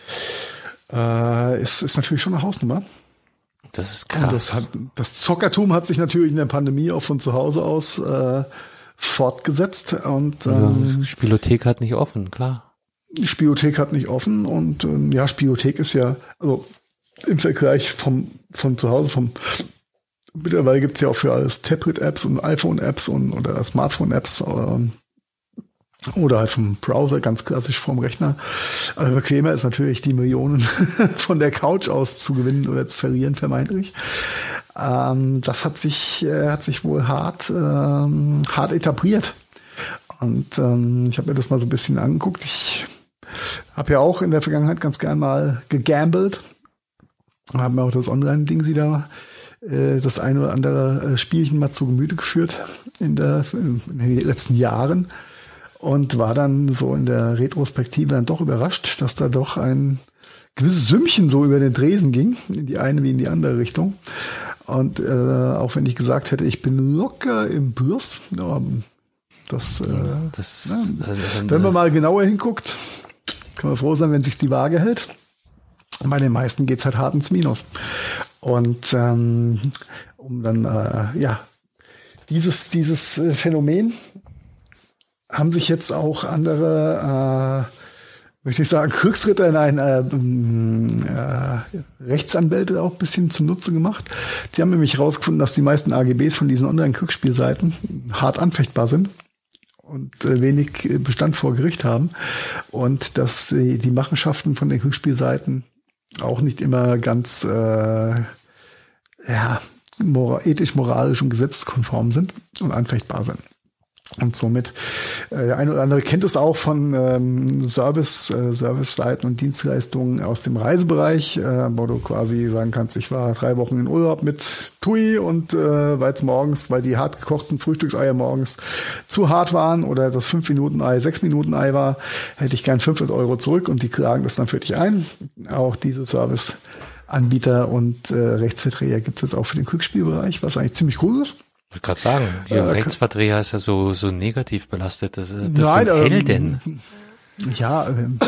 äh, ist, ist natürlich schon eine Hausnummer. Das ist krass. Und das, hat, das Zockertum hat sich natürlich in der Pandemie auch von zu Hause aus äh, fortgesetzt. Und ähm, ja, Spielothek hat nicht offen, klar. Die Spielothek hat nicht offen und ähm, ja, Spielothek ist ja, also im Vergleich vom von zu Hause, vom mittlerweile gibt's ja auch für alles Tablet-Apps und iPhone-Apps und oder Smartphone-Apps oder, oder halt vom Browser, ganz klassisch vom Rechner. Aber bequemer ist natürlich, die Millionen von der Couch aus zu gewinnen oder zu verlieren, vermeintlich. Ähm, das hat sich, äh, hat sich wohl hart, ähm, hart etabliert. Und ähm, ich habe mir das mal so ein bisschen angeguckt. Ich habe ja auch in der Vergangenheit ganz gern mal gegambelt. Haben mir auch das Online-Ding sie da äh, das ein oder andere äh, Spielchen mal zu Gemüte geführt in, der, in den letzten Jahren. Und war dann so in der Retrospektive dann doch überrascht, dass da doch ein gewisses Sümmchen so über den Tresen ging, in die eine wie in die andere Richtung. Und äh, auch wenn ich gesagt hätte, ich bin locker im Plus, ja, das, äh, das, ja, also, wenn man mal genauer hinguckt, kann man froh sein, wenn sich die Waage hält. Bei den meisten geht's halt hart ins Minus. Und ähm, um dann, äh, ja, dieses, dieses Phänomen haben sich jetzt auch andere, äh, möchte ich sagen, Kriegsritter, nein, äh, äh, Rechtsanwälte auch ein bisschen zunutze gemacht. Die haben nämlich herausgefunden, dass die meisten A G Bs von diesen Online-Kriegsspielseiten hart anfechtbar sind und äh, wenig Bestand vor Gericht haben. Und dass die, die Machenschaften von den Kriegsspielseiten auch nicht immer ganz äh, ja, moral, ethisch, moralisch und gesetzeskonform sind und anfechtbar sind. Und somit, äh, der eine oder andere kennt es auch von ähm, Service, äh, Service-Seiten und Dienstleistungen aus dem Reisebereich, äh, wo du quasi sagen kannst, ich war drei Wochen in Urlaub mit Tui und äh, weil es morgens, weil die hart gekochten Frühstückseier morgens zu hart waren oder das fünf Minuten Ei sechs Minuten Ei war, hätte ich gern fünfhundert Euro zurück und die klagen das dann für dich ein. Auch diese Service-Anbieter und äh, Rechtsverträger gibt es jetzt auch für den Glücksspielbereich, was eigentlich ziemlich cool ist. Ich wollte gerade sagen, Ihr äh, Rechtsvertreter ist ja so so negativ belastet. Das, das nein, sind Helden. Ähm, ja, ähm,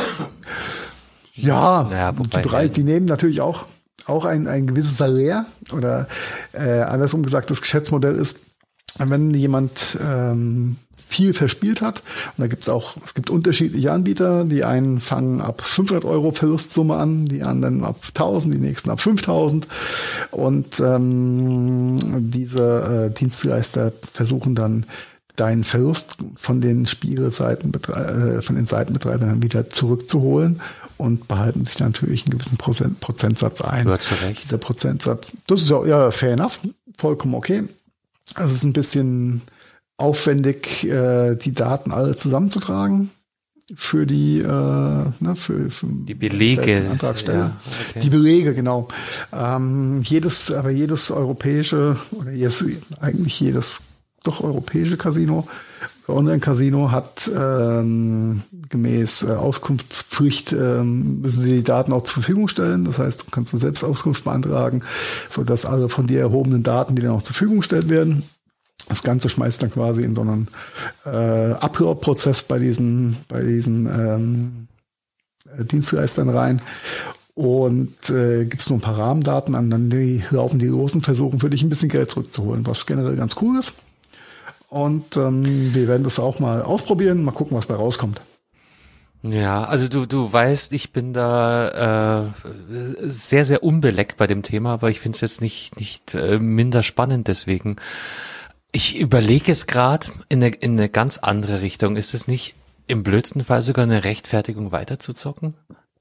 ja, naja, die, Bereich, die nehmen natürlich auch auch ein ein gewisses Salär oder äh, andersrum gesagt, das Geschäftsmodell ist, wenn jemand ähm, viel verspielt hat, und da gibt's auch, es gibt unterschiedliche Anbieter, die einen fangen ab fünfhundert Euro Verlustsumme an, die anderen ab tausend, die nächsten ab fünftausend und ähm, diese äh, Dienstleister versuchen dann deinen Verlust von den Spielseiten, äh, von den Seitenbetreibern wieder zurückzuholen und behalten sich natürlich einen gewissen Prozent, Prozentsatz ein. Ja, zu Recht. Dieser Prozentsatz, das ist ja, ja fair enough, vollkommen okay. Also es ist ein bisschen aufwendig, äh, die Daten alle zusammenzutragen für die, äh, ne, für, für die Belege. Antragsteller. Ja, okay. Die Belege, genau. Ähm, jedes, aber jedes europäische oder jedes, eigentlich jedes doch europäische Casino, Online-Casino hat ähm, gemäß äh, Auskunftspflicht ähm, müssen sie die Daten auch zur Verfügung stellen. Das heißt, du kannst du selbst Auskunft beantragen, sodass alle von dir erhobenen Daten, die dann auch zur Verfügung gestellt werden. Das Ganze schmeißt dann quasi in so einen äh, Upload-Prozess bei diesen, bei diesen ähm, Dienstleistern rein. Und äh, gibt es nur ein paar Rahmendaten an, dann die, laufen die los und versuchen für dich ein bisschen Geld zurückzuholen, was generell ganz cool ist. Und ähm, wir werden das auch mal ausprobieren, mal gucken, was bei rauskommt. Ja, also du du weißt, ich bin da äh, sehr, sehr unbeleckt bei dem Thema, aber ich finde es jetzt nicht nicht äh, minder spannend deswegen. Ich überlege es gerade in eine, in eine ganz andere Richtung. Ist es nicht im blödsten Fall sogar eine Rechtfertigung weiterzuzocken?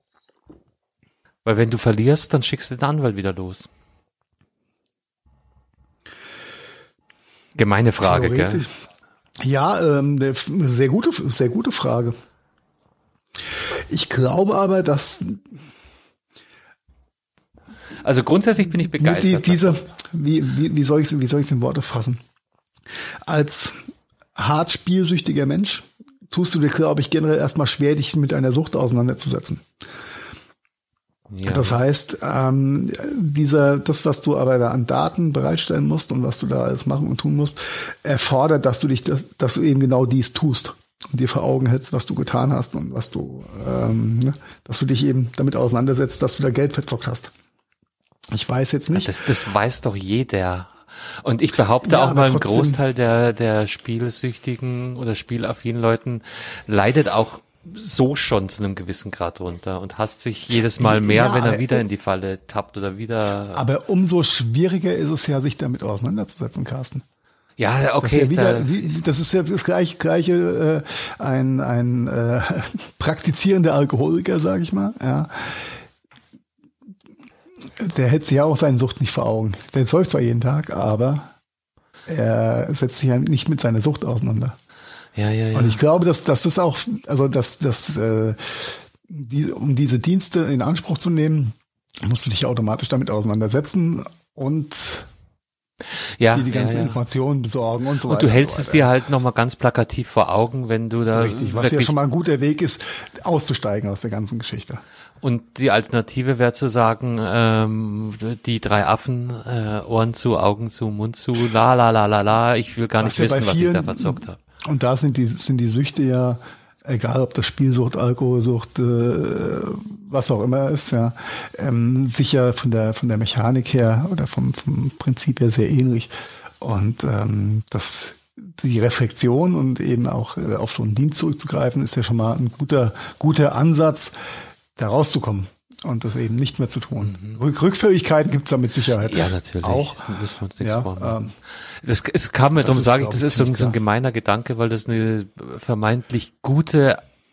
Weil wenn du verlierst, dann schickst du den Anwalt wieder los. Gemeine Frage, gell? Ja, ähm, eine sehr gute, sehr gute Frage. Ich glaube aber, dass also grundsätzlich bin ich begeistert. Die, diese, wie, wie, wie soll ich, wie soll ich in Worte fassen? Als hart spielsüchtiger Mensch tust du dir, glaube ich, generell erstmal schwer, dich mit einer Sucht auseinanderzusetzen. Ja. Das heißt, ähm, dieser, das, was du aber da an Daten bereitstellen musst und was du da alles machen und tun musst, erfordert, dass du dich, das, dass du eben genau dies tust und dir vor Augen hältst, was du getan hast und was du, ähm, ne, dass du dich eben damit auseinandersetzt, dass du da Geld verzockt hast. Ich weiß jetzt nicht. Das, das weiß doch jeder. Und ich behaupte ja, auch mal, ein trotzdem, Großteil der, der spielsüchtigen oder spielaffinen Leuten leidet auch so schon zu einem gewissen Grad runter und hasst sich jedes Mal mehr, ja, wenn er wieder in die Falle tappt oder wieder. Aber umso schwieriger ist es ja, sich damit auseinanderzusetzen, Carsten. Ja, okay. Das ist ja, wieder, da, wie, das, ist ja das gleiche, gleiche äh, ein, ein äh, praktizierender Alkoholiker, sag ich mal. Ja. der hält sich ja auch seine Sucht nicht vor Augen. Der säuft zwar jeden Tag, aber er setzt sich ja nicht mit seiner Sucht auseinander. Ja, ja, ja. Und ich glaube, dass, dass das auch, also dass, dass äh, die, um diese Dienste in Anspruch zu nehmen, musst du dich automatisch damit auseinandersetzen und ja, die die ganzen ja, ja. Informationen besorgen und so und weiter. du hältst und so es dir halt nochmal ganz plakativ vor Augen, wenn du da Richtig, was ja schon mal ein guter Weg ist, auszusteigen aus der ganzen Geschichte. Und die Alternative wäre zu sagen, ähm, die drei Affen, äh, Ohren zu, Augen zu, Mund zu, la la la la la, ich will gar nicht Was ja wissen, bei was ich vielen- da verzockt habe. Und da sind die, sind die Süchte ja, egal ob das Spielsucht, Alkoholsucht, äh, was auch immer ist, ja, ähm, sicher von der, von der Mechanik her oder vom, vom Prinzip her sehr ähnlich. Und ähm, das, die Reflexion und eben auch äh, auf so einen Dienst zurückzugreifen, ist ja schon mal ein guter, guter Ansatz, da rauszukommen und das eben nicht mehr zu tun. Mhm. Rück, Rückfälligkeiten gibt's da mit Sicherheit Ja, natürlich. auch. Müssen wir uns nichts Ja, vormachen. ähm, Das, es kam mir, das darum ist, sage ich, glaub das ich, ist so ein, ziemlich so ein klar. gemeiner Gedanke, weil das eine vermeintlich gute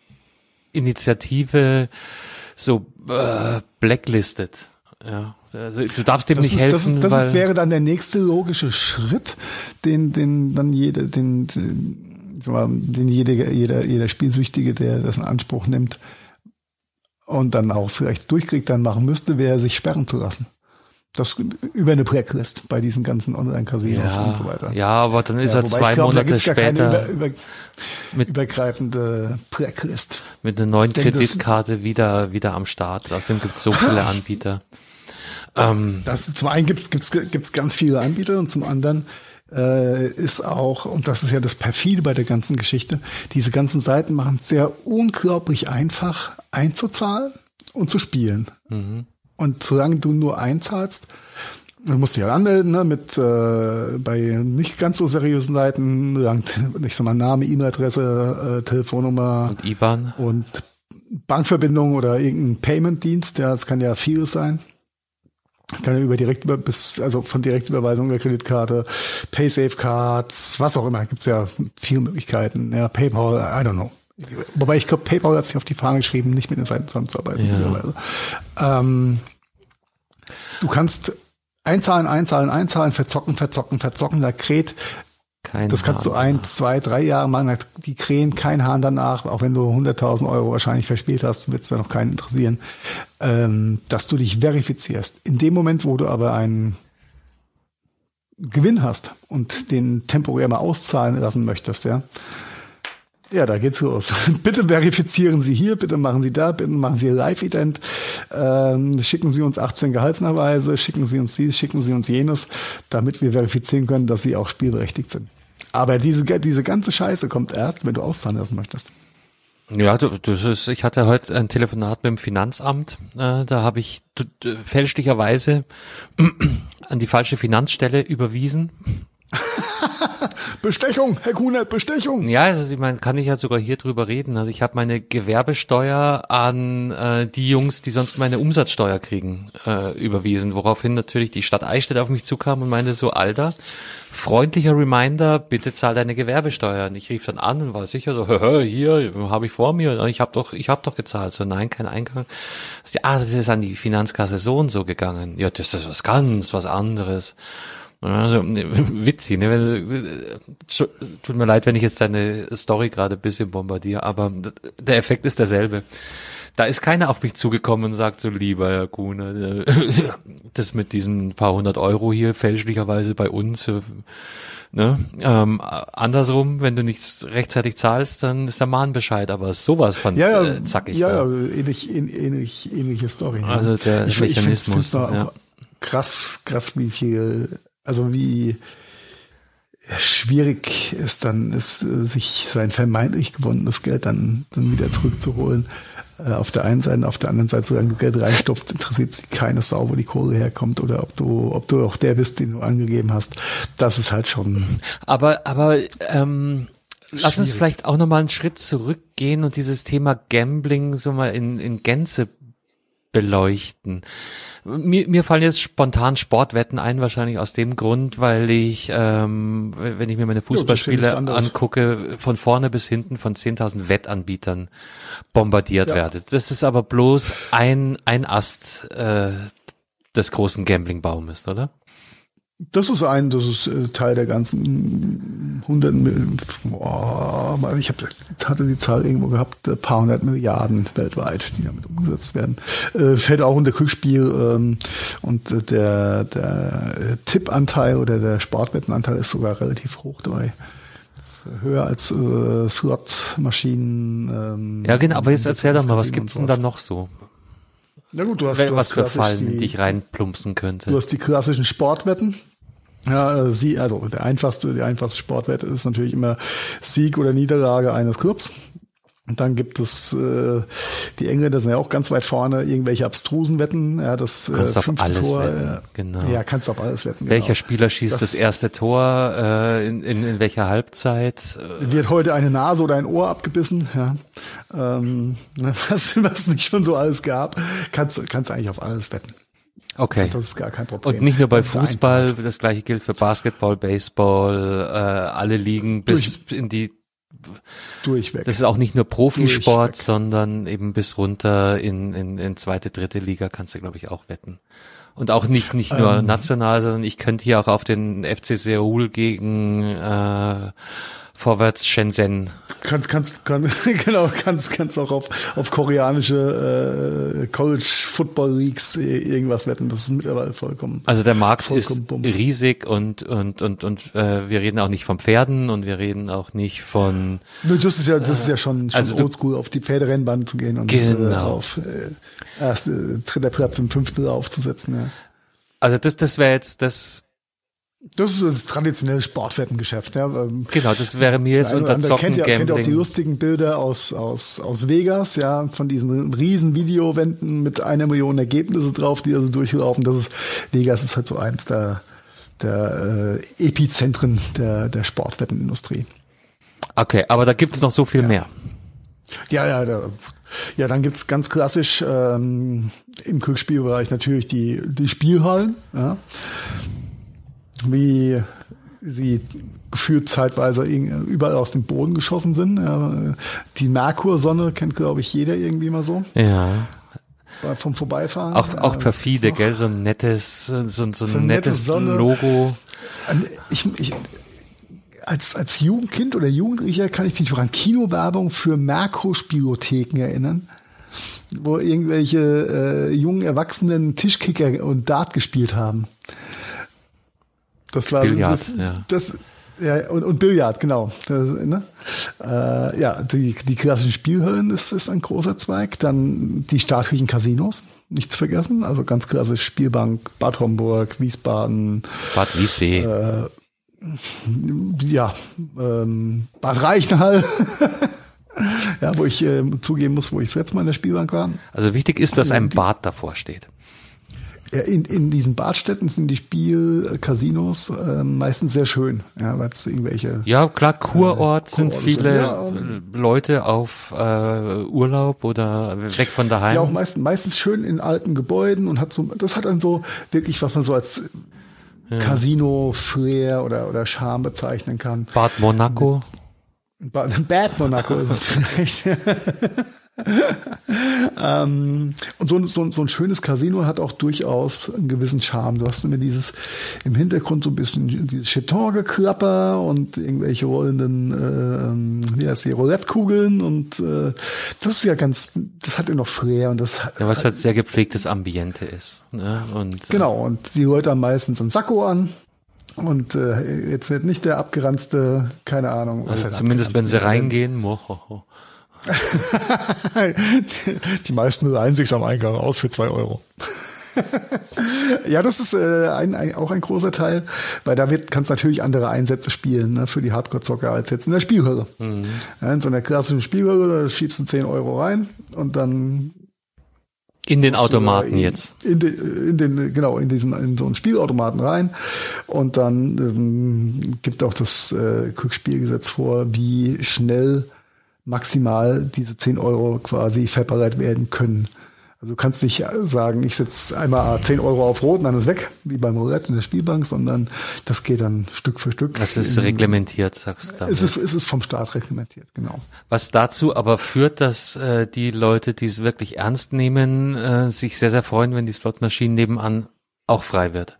Initiative so äh, blacklistet. Ja, also du darfst dem Das nicht ist, helfen, das, ist, das weil ist, wäre dann der nächste logische Schritt, den, den dann jede, den, den, sag mal, den jeder, jeder, jeder Spielsüchtige, der das in Anspruch nimmt und dann auch vielleicht durchkriegt, dann machen müsste, wäre sich sperren zu lassen. Das über eine Blacklist bei diesen ganzen Online-Casinos ja, und so weiter. ja, aber dann ist Ja, er wobei zwei ich glaub, da Monate gibt's gar keine später über, über, mit- übergreifende Blacklist. mit einer neuen Denn das- Kreditkarte wieder wieder am Start. Außerdem gibt es so viele Anbieter. Ähm, Das, zum einen gibt es gibt's ganz viele Anbieter und zum anderen äh, ist auch, und das ist ja das Perfide bei der ganzen Geschichte, diese ganzen Seiten machen es sehr unglaublich einfach einzuzahlen und zu spielen. mhm. Und solange du nur einzahlst, du musst dich ja anmelden, ne, mit äh, bei nicht ganz so seriösen Seiten, langt, ich sag mal, Name, E-Mail-Adresse, äh, Telefonnummer Und I B A N. und Bankverbindung oder irgendein Payment-Dienst, ja, das kann ja vieles sein. Kann ja über direkt über bis, also von Direktüberweisung der Kreditkarte, Paysafe-Cards, was auch immer, gibt's ja viele Möglichkeiten. Ja, PayPal, I don't know. Wobei ich glaube, PayPal hat sich auf die Fahne geschrieben, nicht mit den Seiten zusammenzuarbeiten. Ja. Ähm, du kannst einzahlen, einzahlen, einzahlen, verzocken, verzocken, verzocken, da kräht. Kein Das kannst du Hahn ein, danach. zwei, drei Jahre machen, die krähen kein Hahn danach, auch wenn du hunderttausend Euro wahrscheinlich verspielt hast, wird es da noch keinen interessieren, ähm, dass du dich verifizierst. In dem Moment, wo du aber einen Gewinn hast und den temporär mal auszahlen lassen möchtest, ja, ja, da geht's los. Bitte verifizieren Sie hier, bitte machen Sie da, bitte machen Sie Ihr Live-Ident, ähm, schicken Sie uns achtzehn Gehaltsnachweise, schicken Sie uns dies, schicken Sie uns jenes, damit wir verifizieren können, dass Sie auch spielberechtigt sind. Aber diese, diese ganze Scheiße kommt erst, wenn du auszahlen lassen möchtest. Ja, du, das ist, ich hatte heute ein Telefonat mit dem Finanzamt, äh, da habe ich d- d- fälschlicherweise an die falsche Finanzstelle überwiesen. Bestechung, Herr Kunert, Bestechung. Ja, also ich meine, kann ich ja sogar hier drüber reden. Also ich habe meine Gewerbesteuer an äh, die Jungs, die sonst meine Umsatzsteuer kriegen, äh, überwiesen, woraufhin natürlich die Stadt Eichstätt auf mich zukam und meinte so, Alter, freundlicher Reminder, bitte zahl deine Gewerbesteuer. Und ich rief dann an und war sicher so, hö, hö, hier habe ich vor mir, ich habe doch, ich habe doch gezahlt. So, nein, kein Eingang. Ah, das ist an die Finanzkasse so und so gegangen. Ja, das ist was ganz, was anderes. Also, witzig, ne? Wenn, tut mir leid, wenn ich jetzt deine Story gerade ein bisschen bombardiere, aber der Effekt ist derselbe. Da ist keiner auf mich zugekommen und sagt so, lieber Herr Kuhne, das mit diesen paar hundert Euro hier fälschlicherweise bei uns, ne? Ähm, andersrum, wenn du nichts rechtzeitig zahlst, dann ist der Mahnbescheid, aber sowas von Ja, ja, äh, zackig. ja, war. ja, ähnlich, ähnlich, ähnliche Story. Ja. Also der ich, Mechanismus, Ich finde es ja. krass, krass, wie viel, also wie schwierig es dann ist, sich sein vermeintlich gewonnenes Geld dann, dann wieder zurückzuholen. Auf der einen Seite, auf der anderen Seite, solange du Geld reinstopfst, interessiert sich keine Sau, wo die Kohle herkommt oder ob du, ob du auch der bist, den du angegeben hast. Das ist halt schon. Aber, aber ähm, lass uns vielleicht auch nochmal einen Schritt zurückgehen und dieses Thema Gambling so mal in, in Gänze beleuchten. Mir, mir fallen jetzt spontan Sportwetten ein, wahrscheinlich aus dem Grund, weil ich, ähm, wenn ich mir meine Fußballspiele ja angucke, von vorne bis hinten von zehntausend Wettanbietern bombardiert ja. werde. Das ist aber bloß ein, ein Ast äh, des großen Gambling-Baumes, oder? Das ist ein, das ist äh, Teil der ganzen hunderten, boah, ich hab, hatte die Zahl irgendwo gehabt, ein paar hundert Milliarden weltweit, die damit umgesetzt werden. Äh, fällt auch unter Glücksspiel ähm, und äh, der, der Tippanteil oder der Sportwettenanteil ist sogar relativ hoch dabei. Das ist höher als äh, Slot-Maschinen. Ähm, ja, genau, aber jetzt erzähl doch mal, was gibt's denn da noch so? Na gut, du hast, was du hast für Fallen, die, in die ich reinplumpsen könnte. Du hast die klassischen Sportwetten. Ja, sie, also der einfachste, die einfachste Sportwette ist natürlich immer Sieg oder Niederlage eines Clubs. Und dann gibt es äh, die Engländer sind ja auch ganz weit vorne, irgendwelche abstrusen Wetten. Ja, das kannst äh, auf alles Tor, wetten, äh, genau. Ja, kannst auf alles wetten. Welcher genau. Spieler schießt das, das erste Tor, äh, in, in, in welcher Halbzeit? Wird heute eine Nase oder ein Ohr abgebissen? Ja, ähm, was, was nicht schon so alles gab, kannst kannst eigentlich auf alles wetten. Okay. Das ist gar kein Problem. Und nicht nur bei Fußball, das gleiche gilt für Basketball, Baseball, äh, alle Ligen bis Durch, in die durchweg. Das ist auch nicht nur Profisport, durchweg. Sondern eben bis runter in, in, in zweite, dritte Liga kannst du, glaube ich, auch wetten. Und auch nicht nicht nur ähm, national, sondern ich könnte hier auch auf den F C Seoul gegen äh, Vorwärts Shenzhen. Kannst, kannst, kann, genau, kannst, kannst auch auf, auf koreanische äh, College Football Leagues irgendwas wetten. Das ist mittlerweile vollkommen. Also der Markt ist bums. riesig und und und und äh, wir reden auch nicht von Pferden und wir reden auch nicht von. Nö, das ist ja, das ist ja schon, schon also oldschool, auf die Pferderennbahn zu gehen und genau. äh, auf äh, erst äh, dritter Platz im fünften aufzusetzen. Ja. Also das, das wäre jetzt das. Das ist das traditionelle Sportwettengeschäft. Ja. Genau, das wäre mir jetzt unter Zocken, kennt ja, Gambling. kennt auch die lustigen Bilder aus aus aus Vegas, ja, von diesen riesen Videowänden mit einer Million Ergebnisse drauf, die also durchlaufen. Das ist Vegas ist halt so eins der der äh, Epizentren der der Sportwettenindustrie. Okay, aber da gibt's noch so viel ja. mehr. Ja, ja, da, ja, dann gibt's ganz klassisch ähm, im Glücksspielbereich natürlich die die Spielhallen, ja. Wie sie gefühlt zeitweise überall aus dem Boden geschossen sind. Ja, die Merkursonne kennt, glaube ich, jeder irgendwie mal so. Ja. Vom Vorbeifahren. Auch, ja, auch perfide, gell? So ein nettes, so, so ein so nettes nette Sonne. Logo. Ich, ich, als, als Jugendkind oder Jugendlicher kann ich mich noch an Kinowerbung für Merkur-Spielotheken erinnern, wo irgendwelche äh, jungen Erwachsenen Tischkicker und Dart gespielt haben. Das war Billard, das, ja. Das, ja und, und Billard, genau. Das, ne? äh, ja, die, die klassischen Spielhöllen ist, ist ein großer Zweig. Dann die staatlichen Casinos, nichts vergessen. Also ganz klassisch Spielbank, Bad Homburg, Wiesbaden. Bad Wiessee. Äh, ja, ähm, Bad Reichenhall. Ja, wo ich äh, zugeben muss, wo ich das letzte Mal in der Spielbank war. Also wichtig ist, dass ein Bad davor steht. In, in diesen Badstätten sind die Spielcasinos äh, meistens sehr schön, ja, weil es irgendwelche. Ja, klar, Kurort äh, sind Kurorte viele sind, ja, um, Leute auf äh, Urlaub oder weg von daheim. Ja, auch meistens, meistens schön in alten Gebäuden und hat so, das hat dann so wirklich, was man so als ja. Casino-Flair oder, oder Charme bezeichnen kann. Bad Monaco. Bad, Bad Monaco ist es vielleicht. ähm, und so, so, so ein schönes Casino hat auch durchaus einen gewissen Charme. Du hast immer dieses im Hintergrund so ein bisschen dieses Cheton-Geklapper und irgendwelche rollenden, äh, wie heißt die, Roulette-Kugeln und äh, das ist ja ganz, das hat ja noch Flair und das ja, was halt sehr gepflegtes Ambiente ist. Ne? Und, genau, und die Leute haben meistens ein Sakko an. Und äh, jetzt nicht der abgeranzte, keine Ahnung. Also zumindest wenn sie reingehen. Mohoho. Die meisten leihen sich's am Eingang aus für zwei Euro. Ja, das ist äh, ein, ein, auch ein großer Teil, weil da wird kannst natürlich andere Einsätze spielen, ne, für die Hardcore-Zocker als jetzt in der Spielhölle. Mhm. Ja, in so einer klassischen Spielhölle, da schiebst du zehn Euro rein und dann in den Automaten in, jetzt. In den, in den, genau, in diesen, in so einen Spielautomaten rein. Und dann ähm, gibt auch das äh, Glücksspielgesetz vor, wie schnell maximal diese zehn Euro quasi verbereit werden können. Also du kannst nicht sagen, ich setze einmal zehn Euro auf Rot und dann ist weg, wie beim Roulette in der Spielbank, sondern das geht dann Stück für Stück. Das ist in, reglementiert, sagst du. Es ist, es ist vom Staat reglementiert, genau. Was dazu aber führt, dass äh, die Leute, die es wirklich ernst nehmen, äh, sich sehr, sehr freuen, wenn die Slotmaschinen nebenan auch frei wird.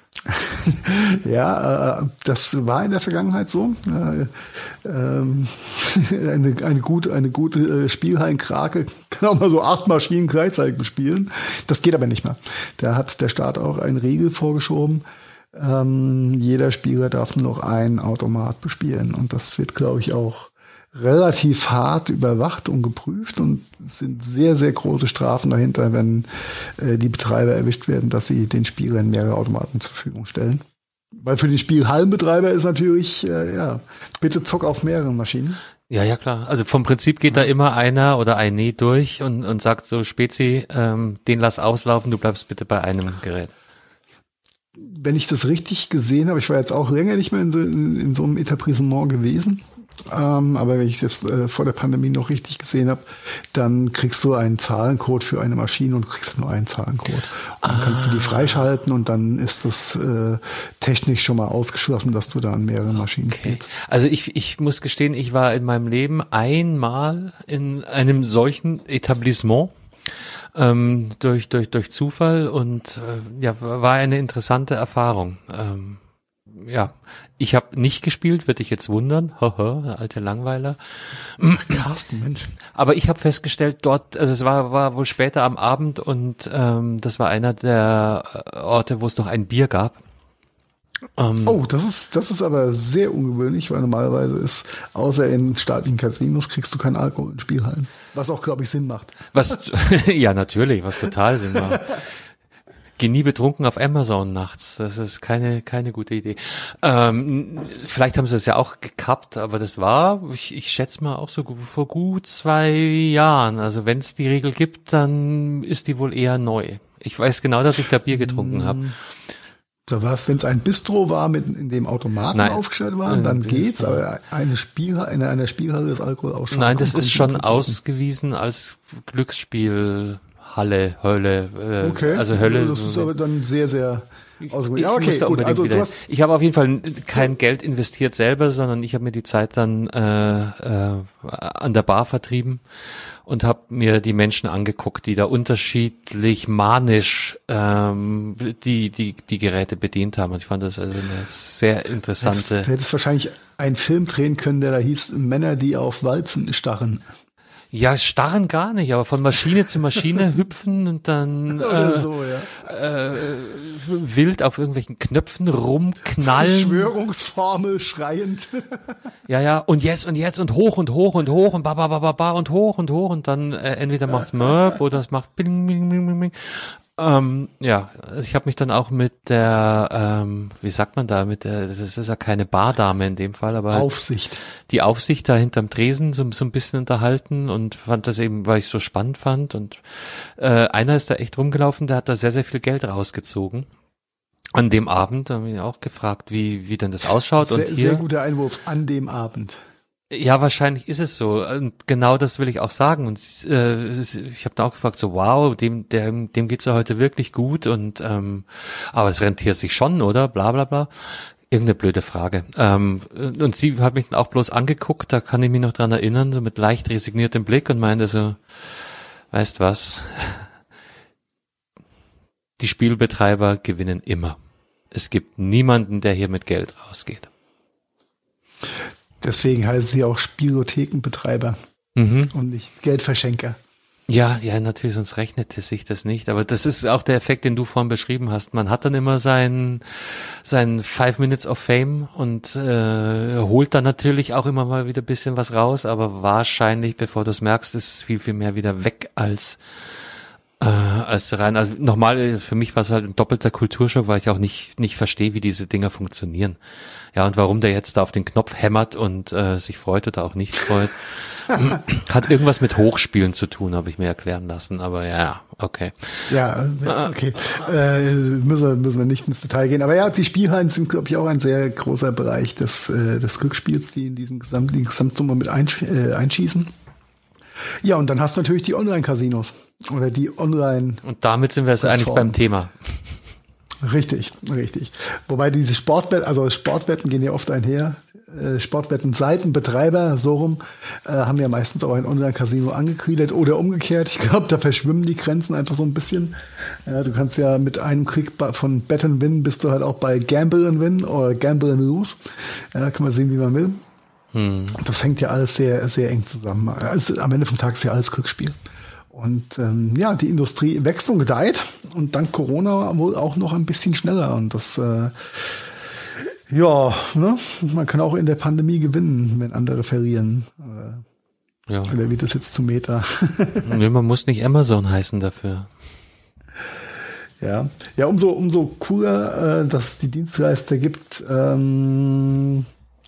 Ja, äh, das war in der Vergangenheit so. Äh, ähm, eine, eine gute, eine gute äh, Spielhallenkrake kann auch mal so acht Maschinen gleichzeitig bespielen. Das geht aber nicht mehr. Da hat der Staat auch einen Riegel vorgeschoben. Ähm, jeder Spieler darf nur noch einen Automat bespielen. Und das wird, glaube ich, auch relativ hart überwacht und geprüft, und es sind sehr, sehr große Strafen dahinter, wenn äh, die Betreiber erwischt werden, dass sie den Spielern mehrere Automaten zur Verfügung stellen. Weil für den Spielhallenbetreiber ist natürlich, äh, ja, bitte zock auf mehreren Maschinen. Ja, ja, klar. Also vom Prinzip geht da immer einer oder eine durch und, und sagt so, Spezi, ähm, den lass auslaufen, du bleibst bitte bei einem Gerät. Wenn ich das richtig gesehen habe, ich war jetzt auch länger nicht mehr in so, in, in so einem Etablissement gewesen, ähm, aber wenn ich das äh, vor der Pandemie noch richtig gesehen habe, dann kriegst du einen Zahlencode für eine Maschine und du kriegst nur einen Zahlencode. Und dann ah. kannst du die freischalten und dann ist das äh, technisch schon mal ausgeschlossen, dass du da an mehreren Maschinen okay. spielst. Also ich, ich muss gestehen, ich war in meinem Leben einmal in einem solchen Etablissement. Ähm, durch durch durch Zufall, und äh, ja, war eine interessante Erfahrung. Ähm, ja, ich habe nicht gespielt, würde ich jetzt wundern, haha, der alte Langweiler. Ach, Carsten, Mensch. Aber ich habe festgestellt, dort, also es war war wohl später am Abend, und ähm, das war einer der Orte, wo es noch ein Bier gab. Um, oh, das ist das ist aber sehr ungewöhnlich, weil normalerweise ist, außer in staatlichen Casinos, kriegst du keinen Alkohol in Spielhallen. Was auch, glaube ich, Sinn macht. Was, ja, natürlich, was total Sinn macht. Geh nie betrunken auf Amazon nachts. Das ist keine keine gute Idee. Ähm, vielleicht haben sie es ja auch gekappt, aber das war, ich, ich schätze mal, auch so vor gut zwei Jahren. Also wenn es die Regel gibt, dann ist die wohl eher neu. Ich weiß genau, dass ich da Bier getrunken habe. Da war es, wenn es ein Bistro war, mit in dem Automaten Nein. aufgestellt waren, dann Bistro. geht's. Aber eine Spielhalle, in einer Spielhalle ist Alkohol auch schon. Nein, das ist schon ausgewiesen als Glücksspielhalle, Hölle. Äh, okay. Also Hölle. Das ist aber dann sehr, sehr ausgewogen. Ja, okay, gut. Also du hast ich habe auf jeden Fall kein so. Geld investiert selber, sondern ich habe mir die Zeit dann äh, äh, an der Bar vertrieben und habe mir die Menschen angeguckt, die da unterschiedlich manisch ähm, die die die Geräte bedient haben. Und ich fand das also eine sehr interessante. Du hättest wahrscheinlich einen Film drehen können, der da hieß Männer, die auf Walzen starren. Ja, starren gar nicht, aber von Maschine zu Maschine hüpfen und dann Oder äh, so, ja. äh, wild auf irgendwelchen Knöpfen rumknallen. Verschwörungsformel schreiend. Ja, ja, und jetzt und jetzt und hoch und hoch und hoch und ba ba ba ba ba und hoch und hoch und dann äh, entweder macht's Mörb oder es macht bing bing bing bing bing. Ähm, ja, ich habe mich dann auch mit der, ähm, wie sagt man da, mit der, das ist ja keine Bardame in dem Fall, aber Aufsicht. Die Aufsicht da hinterm Tresen so, so ein bisschen unterhalten und fand das eben, weil ich so spannend fand, und äh, einer ist da echt rumgelaufen, der hat da sehr, sehr viel Geld rausgezogen. An dem Abend haben wir ihn auch gefragt, wie wie denn das ausschaut. Sehr, und hier, sehr guter Einwurf, an dem Abend. Ja, wahrscheinlich ist es so. Und genau das will ich auch sagen. Und äh, ich habe da auch gefragt, so wow, dem dem dem geht's ja heute wirklich gut, und ähm, aber es rentiert sich schon, oder? Bla bla bla. Irgendeine blöde Frage. Ähm, und sie hat mich dann auch bloß angeguckt, da kann ich mich noch dran erinnern, so mit leicht resigniertem Blick, und meinte so, weißt was, die Spielbetreiber gewinnen immer. Es gibt niemanden, der hier mit Geld rausgeht. Deswegen heißen sie auch Spielothekenbetreiber mhm. und nicht Geldverschenker. Ja, ja, natürlich, sonst rechnete sich das nicht. Aber das ist auch der Effekt, den du vorhin beschrieben hast. Man hat dann immer seinen, seinen Five Minutes of Fame und äh, holt dann natürlich auch immer mal wieder ein bisschen was raus. Aber wahrscheinlich, bevor du es merkst, ist viel, viel mehr wieder weg als äh, als rein. Also nochmal, für mich war es halt ein doppelter Kulturschock, weil ich auch nicht nicht verstehe, wie diese Dinger funktionieren. Ja, und warum der jetzt da auf den Knopf hämmert und äh, sich freut oder auch nicht freut, hat irgendwas mit Hochspielen zu tun, habe ich mir erklären lassen. Aber ja, okay. Ja, okay. Äh, müssen, wir, müssen wir nicht ins Detail gehen. Aber ja, die Spielhallen sind, glaube ich, auch ein sehr großer Bereich des, äh, des Glücksspiels, die in diesen Gesamt, die Gesamtsumme mit einsch äh, einschießen. Ja, und dann hast du natürlich die Online-Casinos oder die Online. Und damit sind wir jetzt eigentlich beim Thema. Richtig, richtig. Wobei diese Sportwetten, also Sportwetten gehen ja oft einher. äh, Sportwetten-Seitenbetreiber, so rum, äh, haben ja meistens auch ein Online-Casino angegliedert oder umgekehrt. Ich glaube, da verschwimmen die Grenzen einfach so ein bisschen. Ja, du kannst ja mit einem Klick von Bet and Win bist du halt auch bei Gamble and Win oder Gamble and Lose. Ja, kann man sehen, wie man will. Hm. Das hängt ja alles sehr, sehr eng zusammen. Also, am Ende vom Tag ist ja alles Glücksspiel. Und ähm, ja, die Industrie wächst und gedeiht und dank Corona wohl auch noch ein bisschen schneller. Und das, äh, ja, ne? Man kann auch in der Pandemie gewinnen, wenn andere verlieren. Äh, ja. Oder wird das jetzt zu Meta? Nee, man muss nicht Amazon heißen dafür. Ja, ja, umso umso cooler, äh, dass es die Dienstleister gibt. Ähm,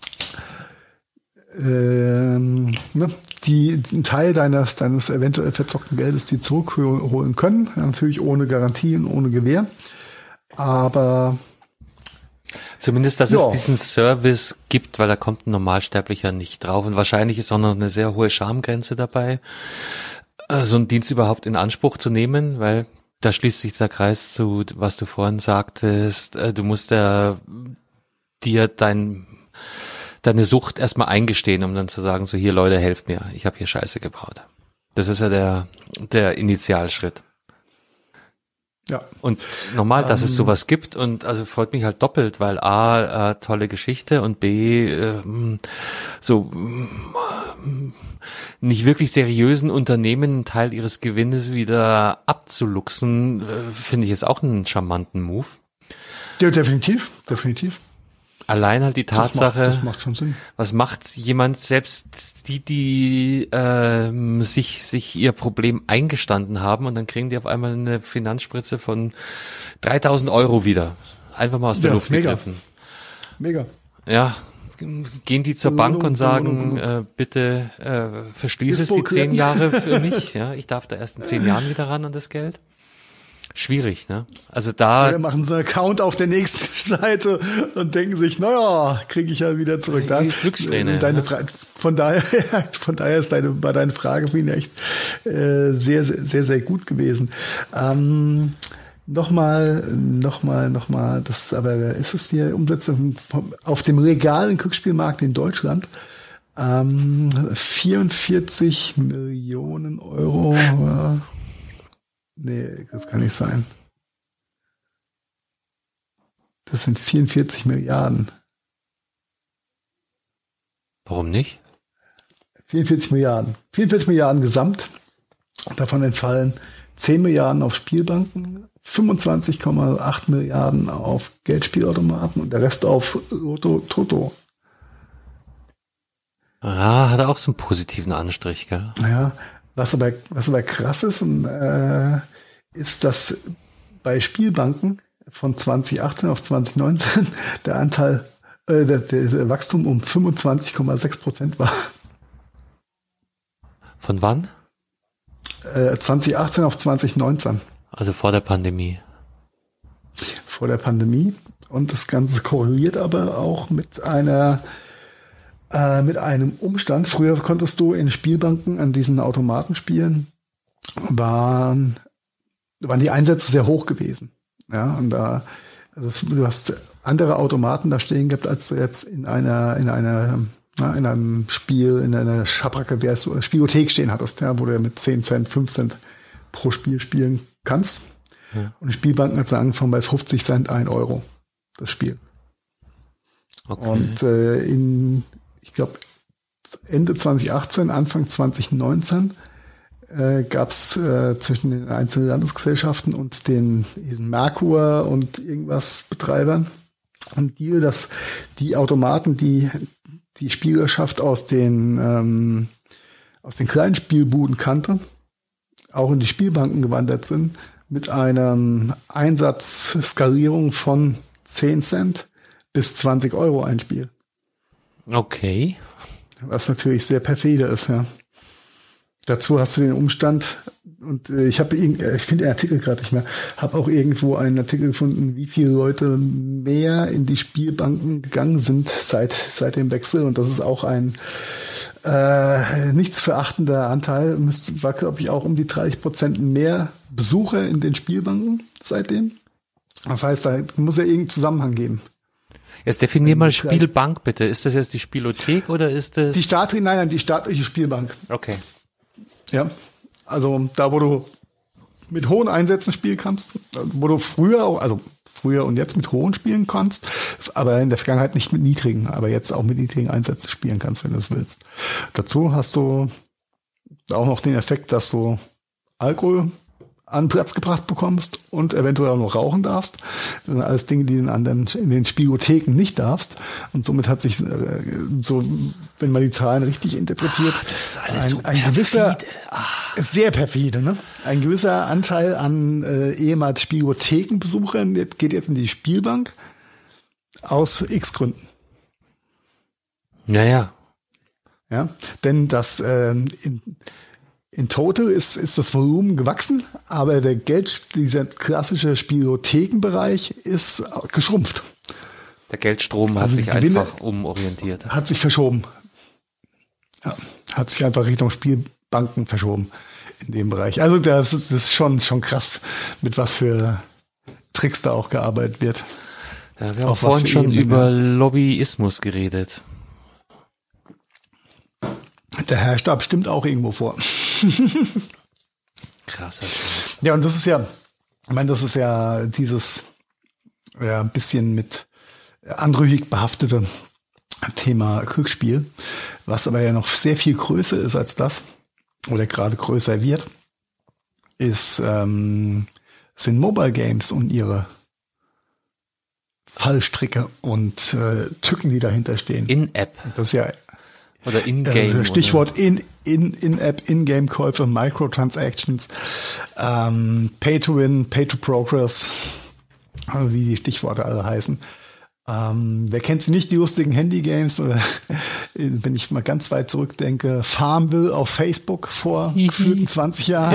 ähm, ne? die einen Teil deines, deines eventuell verzockten Geldes die zurückholen können. Ja, natürlich ohne Garantie und ohne Gewähr. Aber zumindest, dass ja. es diesen Service gibt, weil da kommt ein Normalsterblicher nicht drauf. Und wahrscheinlich ist auch noch eine sehr hohe Schamgrenze dabei, so einen Dienst überhaupt in Anspruch zu nehmen, weil da schließt sich der Kreis zu, was du vorhin sagtest. Du musst ja dir dein deine Sucht erstmal eingestehen, um dann zu sagen, so hier Leute, helft mir, ich habe hier Scheiße gebaut. Das ist ja der der Initialschritt. Ja. Und normal, dass um, es sowas gibt und also freut mich halt doppelt, weil A, äh, tolle Geschichte und B, äh, so äh, nicht wirklich seriösen Unternehmen einen Teil ihres Gewinnes wieder abzuluxen, äh, finde ich jetzt auch einen charmanten Move. Ja, definitiv, definitiv. Allein halt die Tatsache, das macht, das macht schon Sinn. Was macht jemand, selbst die, die ähm, sich sich ihr Problem eingestanden haben und dann kriegen die auf einmal eine Finanzspritze von dreitausend Euro wieder. Einfach mal aus der ja, Luft mega. gegriffen. Mega. Ja, gehen die zur Bank und sagen, äh, bitte äh, verschließ es die zehn Jahre für mich. Ja, ich darf da erst in zehn Jahren wieder ran an das Geld. Schwierig, ne? Also da ja, machen sie einen Account auf der nächsten Seite und denken sich, naja, kriege ich ja wieder zurück. Da, Glückssträhne. Deine Fra- von daher, von daher ist deine, war deine Frage für ihn echt äh, sehr, sehr, sehr, sehr gut gewesen. Ähm, nochmal, nochmal, nochmal, das, aber ist es hier Umsetzung auf dem legalen Glücksspielmarkt in Deutschland? Ähm, vierundvierzig Millionen Euro. Ja. Nee, das kann nicht sein. Das sind vierundvierzig Milliarden. Warum nicht? vierundvierzig Milliarden. vierundvierzig Milliarden gesamt. Davon entfallen zehn Milliarden auf Spielbanken, fünfundzwanzig Komma acht Milliarden auf Geldspielautomaten und der Rest auf Lotto, Toto. Ah, hat auch so einen positiven Anstrich, gell? Ja. Was aber, was aber krass ist, und, äh, ist, dass bei Spielbanken von zwanzig achtzehn auf zwanzig neunzehn der Anteil, äh, der, der Wachstum um fünfundzwanzig Komma sechs Prozent war. Von wann? Äh, zwanzig achtzehn auf zwanzig neunzehn. Also vor der Pandemie. Vor der Pandemie. Und das Ganze korreliert aber auch mit einer Äh, mit einem Umstand. Früher konntest du in Spielbanken an diesen Automaten spielen, waren, waren die Einsätze sehr hoch gewesen. Ja, und da, also du hast andere Automaten da stehen gehabt, als du jetzt in einer, in einer, na, in einem Spiel, in einer Schabracke, wie heißt so, Spielothek stehen hattest, ja, wo du ja mit zehn Cent, fünf Cent pro Spiel spielen kannst. Ja. Und in Spielbanken hat es angefangen bei fünfzig Cent, ein Euro, das Spiel. Okay. Und äh, in ich glaube, Ende zwanzig achtzehn, Anfang zwanzig neunzehn äh, gab es äh, zwischen den einzelnen Landesgesellschaften und den Merkur und irgendwas Betreibern einen Deal, dass die Automaten, die die Spielerschaft aus den ähm, aus den kleinen Spielbuden kannte, auch in die Spielbanken gewandert sind, mit einer Einsatzskalierung von zehn Cent bis zwanzig Euro ein Spiel. Okay. Was natürlich sehr perfide ist, ja. Dazu hast du den Umstand, und äh, ich habe, ich finde den Artikel gerade nicht mehr, habe auch irgendwo einen Artikel gefunden, wie viele Leute mehr in die Spielbanken gegangen sind seit seit dem Wechsel, und das ist auch ein äh, nichts verachtender Anteil. Müsste, war, glaube ich, auch um die dreißig Prozent mehr Besucher in den Spielbanken seitdem. Das heißt, da muss ja irgendeinen Zusammenhang geben. Jetzt definier mal Spielbank bitte. Ist das jetzt die Spielothek oder ist das... Die staatliche, nein, nein, die staatliche Spielbank. Okay. Ja, also da, wo du mit hohen Einsätzen spielen kannst, wo du früher auch, also früher und jetzt mit hohen spielen kannst, aber in der Vergangenheit nicht mit niedrigen, aber jetzt auch mit niedrigen Einsätzen spielen kannst, wenn du es willst. Dazu hast du auch noch den Effekt, dass du Alkohol an Platz gebracht bekommst und eventuell auch noch rauchen darfst. Das sind alles Dinge, die du in anderen, in den Spielotheken nicht darfst. Und somit hat sich, äh, so, wenn man die Zahlen richtig interpretiert, Ach, das ist alles ein, so ein gewisser, Ach. sehr perfide, ne? Ein gewisser Anteil an äh, ehemals Spielothekenbesuchern geht jetzt in die Spielbank aus X Gründen. Naja. Ja, denn das äh, in, In total ist, ist das Volumen gewachsen, aber der Geld, dieser klassische Spielothekenbereich ist geschrumpft. Der Geldstrom hat Also sich die Gewinne einfach umorientiert. Hat sich verschoben. Ja, hat sich einfach Richtung Spielbanken verschoben in dem Bereich. Also das, das ist schon, schon krass, mit was für Tricks da auch gearbeitet wird. Ja, wir haben vorhin schon über Lobbyismus geredet. Der Herrstab stimmt auch irgendwo vor. Krasser Scheiß. Ja, und das ist ja, ich meine, das ist ja dieses ja, ein bisschen mit anrüchig behaftete Thema Glücksspiel, was aber ja noch sehr viel größer ist als das, oder gerade größer wird, ist, ähm, sind Mobile Games und ihre Fallstricke und äh, Tücken, die dahinter stehen. In-App. Das ist ja Oder In-Game. Äh, Stichwort in, in, In-App, In-Game-Käufe, Microtransactions, ähm, Pay-to-Win, Pay-to-Progress, wie die Stichworte alle heißen. Ähm, wer kennt sie nicht, die lustigen Handy-Games? Oder wenn ich mal ganz weit zurückdenke, Farmville auf Facebook vor gefühlten zwanzig Jahren.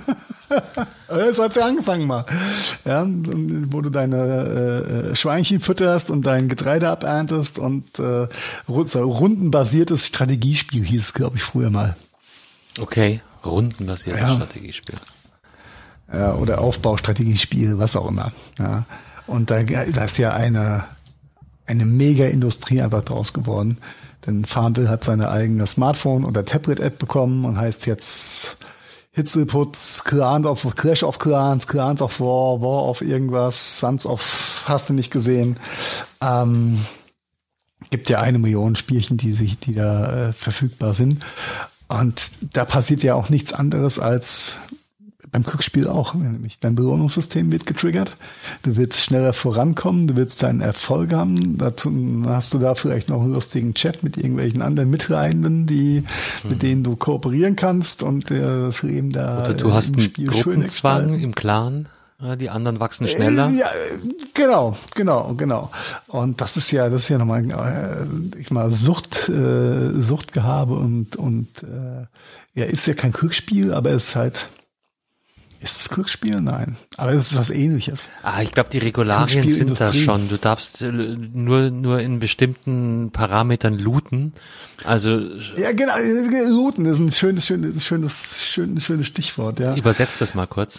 Ja. So hat's ja angefangen mal. Ja, wo du deine äh, Schweinchen fütterst und dein Getreide aberntest und äh, rundenbasiertes Strategiespiel hieß es, glaube ich, früher mal. Okay, rundenbasiertes ja. Strategiespiel. Ja, oder Aufbaustrategiespiel, was auch immer. Ja. Und da, da ist ja eine eine Mega-Industrie einfach draus geworden. Denn Farmville hat seine eigene Smartphone- oder Tablet-App bekommen und heißt jetzt Hitzelputz, Clans of Clash of Clans, Clans of War, War of irgendwas, Sons of hast du nicht gesehen. Ähm, gibt ja eine Million Spielchen, die sich, die da äh, verfügbar sind. Und da passiert ja auch nichts anderes als beim Glücksspiel auch, nämlich dein Belohnungssystem wird getriggert. Du willst schneller vorankommen, du willst deinen Erfolg haben. Dazu hast du da vielleicht noch einen lustigen Chat mit irgendwelchen anderen Mitreisenden, die, mhm. mit denen du kooperieren kannst und äh, das Leben da Oder du hast im einen Spiel Gruppenzwang im Clan, die anderen wachsen schneller. Äh, ja, genau, genau, genau. Und das ist ja, das ist ja nochmal, äh, ich mal Sucht, äh, Suchtgehabe und und äh, ja, ist ja kein Glücksspiel, aber es ist halt. Ist es Glücksspiel? Nein. Aber es ist was Ähnliches. Ah, ich glaube, die Regularien sind da schon. Du darfst nur nur in bestimmten Parametern looten. Also ja, genau. Looten ist ein schönes, schönes, schönes, schönes, schönes Stichwort. Ja. Übersetzt das mal kurz.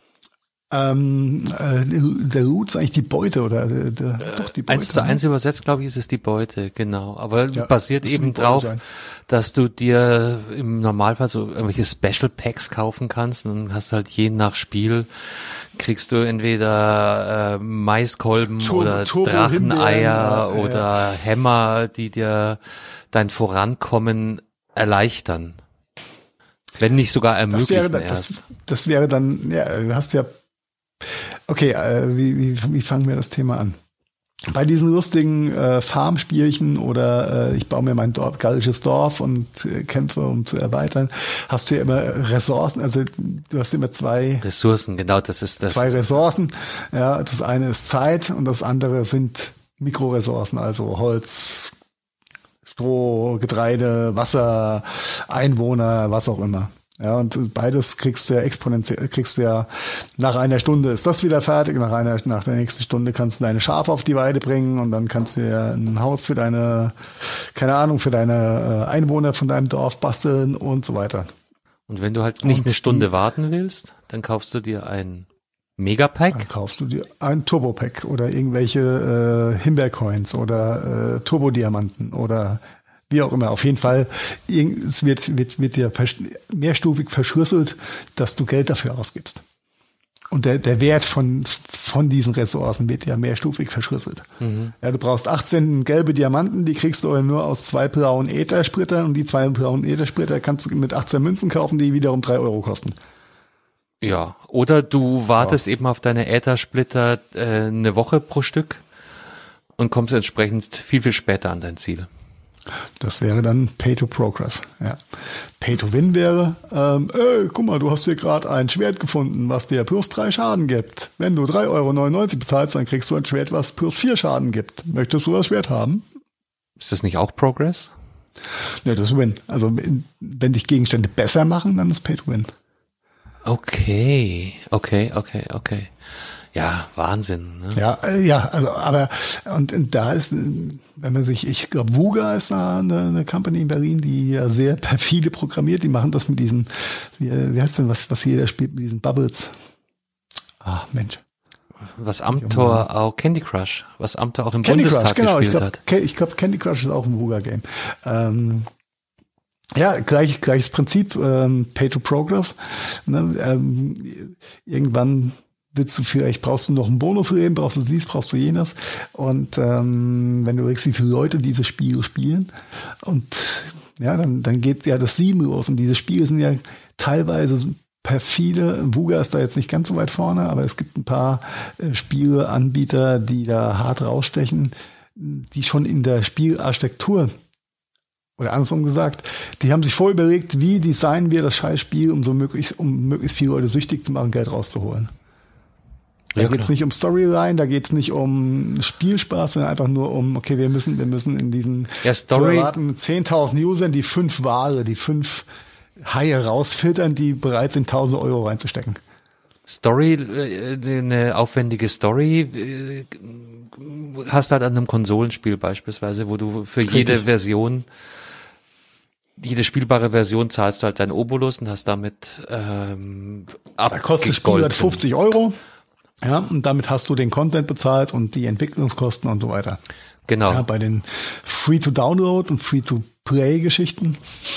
Ähm, äh, der Loot ist eigentlich die Beute oder der, der, äh, doch die Beute. Eins zu eins übersetzt, glaube ich, ist es die Beute, genau. Aber ja, basiert eben drauf, sein. Dass du dir im Normalfall so irgendwelche Special Packs kaufen kannst und dann hast du halt je nach Spiel kriegst du entweder äh, Maiskolben Tur- oder Turbo Dracheneier ja, oder ja. Hämmer, die dir dein Vorankommen erleichtern. Wenn nicht sogar ermöglichen das wäre, erst. Das, das wäre dann, ja, du hast ja okay, äh, wie, wie, wie fangen wir das Thema an? Bei diesen lustigen äh, Farmspielchen oder äh, ich baue mir mein Dorf, gallisches Dorf und äh, kämpfe, um zu erweitern, hast du ja immer Ressourcen, also du hast immer zwei Ressourcen, genau, das ist das. Zwei Ressourcen, ja, das eine ist Zeit und das andere sind Mikroressourcen, also Holz, Stroh, Getreide, Wasser, Einwohner, was auch immer. Ja, und beides kriegst du ja exponentiell, kriegst du ja nach einer Stunde ist das wieder fertig, nach einer, nach der nächsten Stunde kannst du deine Schafe auf die Weide bringen und dann kannst du ja ein Haus für deine, keine Ahnung, für deine Einwohner von deinem Dorf basteln und so weiter. Und wenn du halt nicht und eine Stunde die, warten willst, dann kaufst du dir ein Megapack? Dann kaufst du dir ein Turbo-Pack oder irgendwelche äh, Himbeercoins oder äh, Turbodiamanten oder wie auch immer. Auf jeden Fall, es wird, wird, wird dir mehrstufig verschlüsselt, dass du Geld dafür ausgibst. Und der, der Wert von, von diesen Ressourcen wird ja mehrstufig verschlüsselt. Mhm. Ja, du brauchst achtzehn gelbe Diamanten, die kriegst du aber nur aus zwei blauen Äthersplitter und die zwei blauen Äthersplitter kannst du mit achtzehn Münzen kaufen, die wiederum drei Euro kosten. Ja, oder du wartest ja. eben auf deine Äthersplitter äh, eine Woche pro Stück und kommst entsprechend viel, viel später an dein Ziel. Das wäre dann Pay to Progress. Ja. Pay to Win wäre, ähm, ey, guck mal, du hast hier gerade ein Schwert gefunden, was dir plus drei Schaden gibt. Wenn du drei Euro neunundneunzig bezahlst, dann kriegst du ein Schwert, was plus vier Schaden gibt. Möchtest du das Schwert haben? Ist das nicht auch Progress? Ja, das ist Win. Also wenn dich Gegenstände besser machen, dann ist Pay to Win. Okay, okay, okay, okay. Ja, Wahnsinn. Ne? Ja, äh, ja, also aber und, und da ist, wenn man sich, ich glaube, Wuga ist da eine, eine Company in Berlin, die ja sehr perfide programmiert. Die machen das mit diesen, wie, wie heißt denn was, was jeder spielt mit diesen Bubbles? Ah, Mensch. Was Amtor auch Candy Crush, was Amtor auch im Candy Bundestag Crush, genau, gespielt ich glaub, hat. Ich glaube, Candy Crush ist auch ein Wuga-Game. Ähm, Ja, gleich, gleiches Prinzip, ähm, Pay to Progress. Ne? Ähm, irgendwann willst du vielleicht, brauchst du noch einen Bonusleben, brauchst du dies, brauchst du jenes. Und ähm, wenn du willst, wie viele Leute diese Spiele spielen, und ja, dann, dann geht ja das Sieben los. Und diese Spiele sind ja teilweise perfide. Wuga ist da jetzt nicht ganz so weit vorne, aber es gibt ein paar äh, Spieleanbieter, die da hart rausstechen, die schon in der Spielarchitektur, oder andersrum gesagt, die haben sich vorher überlegt, wie designen wir das Scheißspiel, um so möglichst, um möglichst viele Leute süchtig zu machen, Geld rauszuholen. Da ja, geht's nicht um Storyline, da geht's nicht um Spielspaß, sondern einfach nur um, okay, wir müssen, wir müssen in diesen ja, Story zu erwarten zehntausend Usern die fünf Ware, die fünf Haie rausfiltern, die bereit sind, tausend Euro reinzustecken. Story, eine aufwendige Story hast halt an einem Konsolenspiel beispielsweise, wo du für Richtig. jede Version, jede spielbare Version zahlst du halt deinen Obolus und hast damit ähm, Da kostet das Spiel halt fünfzig Euro. Ja, und damit hast du den Content bezahlt und die Entwicklungskosten und so weiter. Genau. Ja, bei den Free-to-Download und Free-to-Play-Geschichten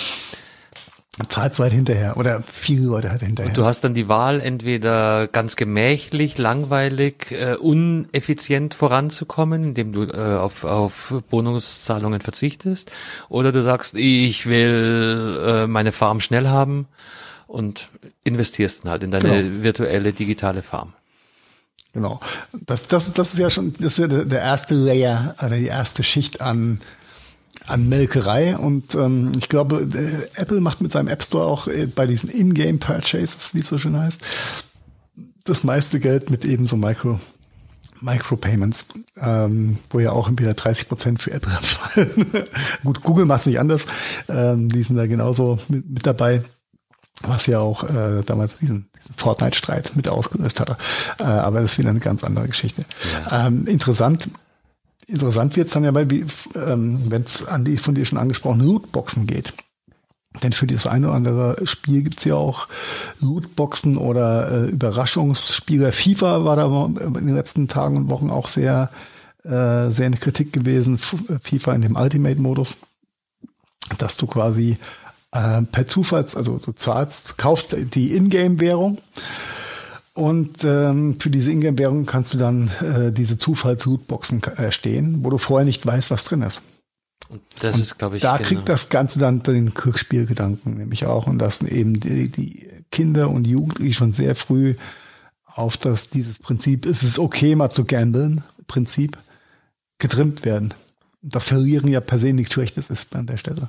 zahlt's weit hinterher oder viele Leute halt hinterher. Und du hast dann die Wahl, entweder ganz gemächlich, langweilig, äh, uneffizient voranzukommen, indem du äh, auf, auf Bonuszahlungen verzichtest, oder du sagst, ich will äh, meine Farm schnell haben und investierst dann halt in deine genau. virtuelle digitale Farm. Genau. Das, das, das ist ja schon, das ist ja der, der erste Layer oder die erste Schicht an an Melkerei. Und ähm, ich glaube, äh, Apple macht mit seinem App Store auch äh, bei diesen In-Game-Purchases, wie es so schön heißt, das meiste Geld mit eben so Micro Micropayments, ähm, wo ja auch wieder dreißig Prozent für Apple abfallen. Gut, Google macht es nicht anders. Ähm, die sind da genauso mit, mit dabei, was ja auch äh, damals diesen, diesen Fortnite-Streit mit ausgelöst hatte. Äh, aber das ist wieder eine ganz andere Geschichte. Ja. Ähm, interessant Interessant wird's dann ja, weil, ähm, wenn es an die von dir schon angesprochenen Lootboxen geht. Denn für das eine oder andere Spiel gibt's ja auch Lootboxen oder äh, Überraschungsspiele. FIFA war da in den letzten Tagen und Wochen auch sehr, äh, sehr eine Kritik gewesen. FIFA in dem Ultimate-Modus, dass du quasi äh, per Zufall, also du zahlst, kaufst die Ingame-Währung. Und ähm, für diese Ingame-Währung kannst du dann äh, diese Zufalls-Lootboxen erstehen, wo du vorher nicht weißt, was drin ist. Und das und ist, glaube ich, da genau. kriegt das Ganze dann den Glücksspielgedanken nämlich auch. Und dass eben die, die Kinder und Jugendliche schon sehr früh auf das dieses Prinzip, es ist okay, mal zu gamblen, Prinzip, getrimmt werden. Das Verlieren ja per se nichts Schlechtes ist an der Stelle.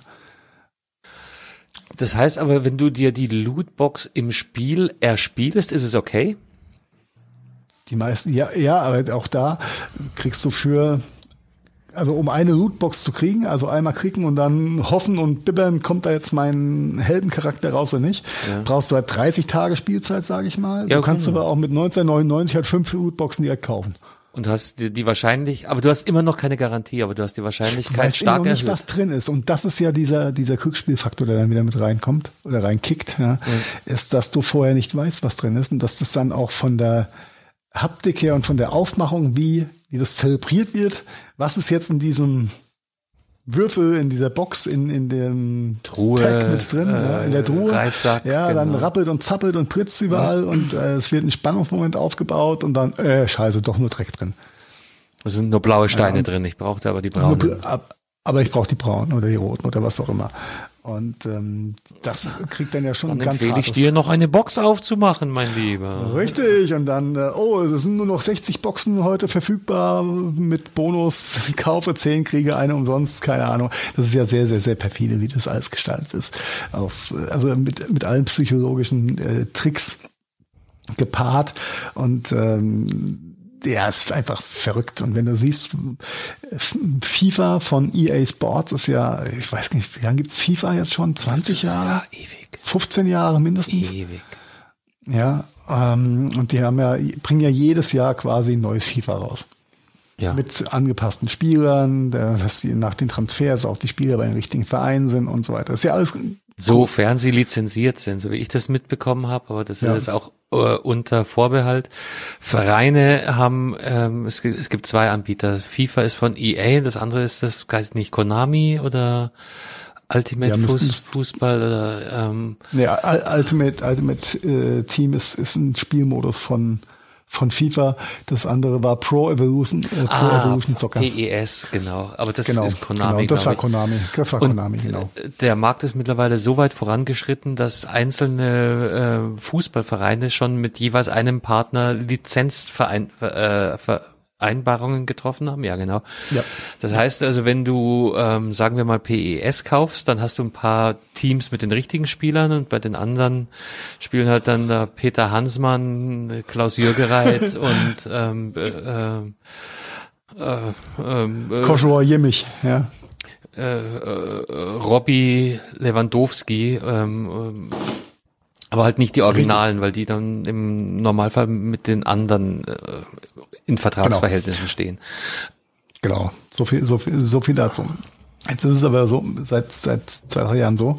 Das heißt aber, wenn du dir die Lootbox im Spiel erspielst, ist es okay? Die meisten, ja, ja, aber auch da kriegst du für, also um eine Lootbox zu kriegen, also einmal kriegen und dann hoffen und bibbern, kommt da jetzt mein Heldencharakter raus oder nicht, ja. brauchst du halt dreißig Tage Spielzeit, sage ich mal. Ja, du kannst genau. aber auch mit neunzehnhundertneunundneunzig halt fünf Lootboxen direkt kaufen. Und du hast die, die wahrscheinlich, aber du hast immer noch keine Garantie, aber du hast die Wahrscheinlichkeit weißt stark erhöht. Ich weiß noch nicht, erhöht. was drin ist. Und das ist ja dieser, dieser Glücksspielfaktor, der dann wieder mit reinkommt oder reinkickt, ja, mhm. ist, dass du vorher nicht weißt, was drin ist und dass das dann auch von der, Haptik her und von der Aufmachung, wie, wie das zelebriert wird. Was ist jetzt in diesem Würfel, in dieser Box, in, in dem Truhe, Pack mit drin, äh, ja, in der Truhe. Reissack, ja, genau. Dann rappelt und zappelt und pritzt überall ja. und äh, es wird ein Spannungsmoment aufgebaut und dann, äh, scheiße, doch nur Dreck drin. Es sind nur blaue Steine ja, drin, ich brauchte aber die braunen. Aber ich brauche die braunen oder die roten oder was auch immer. Und ähm, das kriegt dann ja schon dann ganz empfehle ich dir, noch eine Box aufzumachen, mein Lieber. Richtig. Und dann, äh, oh, es sind nur noch sechzig Boxen heute verfügbar mit Bonus. Kaufe zehn, kriege eine umsonst, keine Ahnung. Das ist ja sehr, sehr, sehr perfide, wie das alles gestaltet ist. Auf, also mit, mit allen psychologischen äh, Tricks gepaart. Und ähm, ja, ist einfach verrückt. Und wenn du siehst, FIFA von E A Sports ist ja, ich weiß nicht, wie lange gibt's FIFA jetzt schon? zwanzig Jahre? Ja, ewig. fünfzehn Jahre mindestens? Ewig. Ja, ähm, und die haben ja, bringen ja jedes Jahr quasi ein neues FIFA raus. Ja. Mit angepassten Spielern, dass sie nach den Transfers auch die Spieler bei den richtigen Vereinen sind und so weiter. Das ist ja alles. Sofern sie lizenziert sind, so wie ich das mitbekommen habe, aber das ist ja. jetzt auch äh, unter Vorbehalt. Vereine haben, ähm, es, gibt, es gibt zwei Anbieter. FIFA ist von E A, das andere ist das, weiß nicht, Konami oder Ultimate ja, Fuß, Fußball oder ähm, nee, Ultimate Ultimate äh, Team ist ist ein Spielmodus von von FIFA, das andere war Pro Evolution, äh, Pro ah, Evolution Soccer. P E S, genau. Aber das genau, ist Konami. Genau, das war ich. Konami. Das war Und Konami, genau. Der Markt ist mittlerweile so weit vorangeschritten, dass einzelne äh, Fußballvereine schon mit jeweils einem Partner Lizenzvereinbarungen äh, getroffen haben. Ja, genau. Ja. Das heißt also, wenn du, ähm, sagen wir mal, P E S kaufst, dann hast du ein paar Teams mit den richtigen Spielern und bei den anderen spielen halt dann da Peter Hansmann, Klaus Jürgereit und ähm, äh, äh, äh, Koschor Jimmich, ja. Äh, äh, Robbie Lewandowski, ähm, äh, aber halt nicht die Originalen, weil die dann im Normalfall mit den anderen äh, in Vertragsverhältnissen genau. stehen. Genau, so viel, so viel, so viel dazu. Jetzt ist es aber so, seit, seit zwei, drei Jahren so,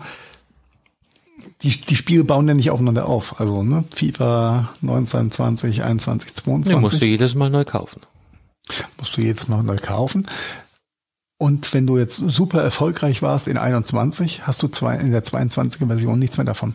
die, die Spiele bauen ja nicht aufeinander auf. Also, ne, FIFA neunzehn, zwanzig, einundzwanzig, zweiundzwanzig. Ja, musst du jedes Mal neu kaufen. Musst du jedes Mal neu kaufen. Und wenn du jetzt super erfolgreich warst in einundzwanzig, hast du zwei, in der zweiundzwanziger Version nichts mehr davon.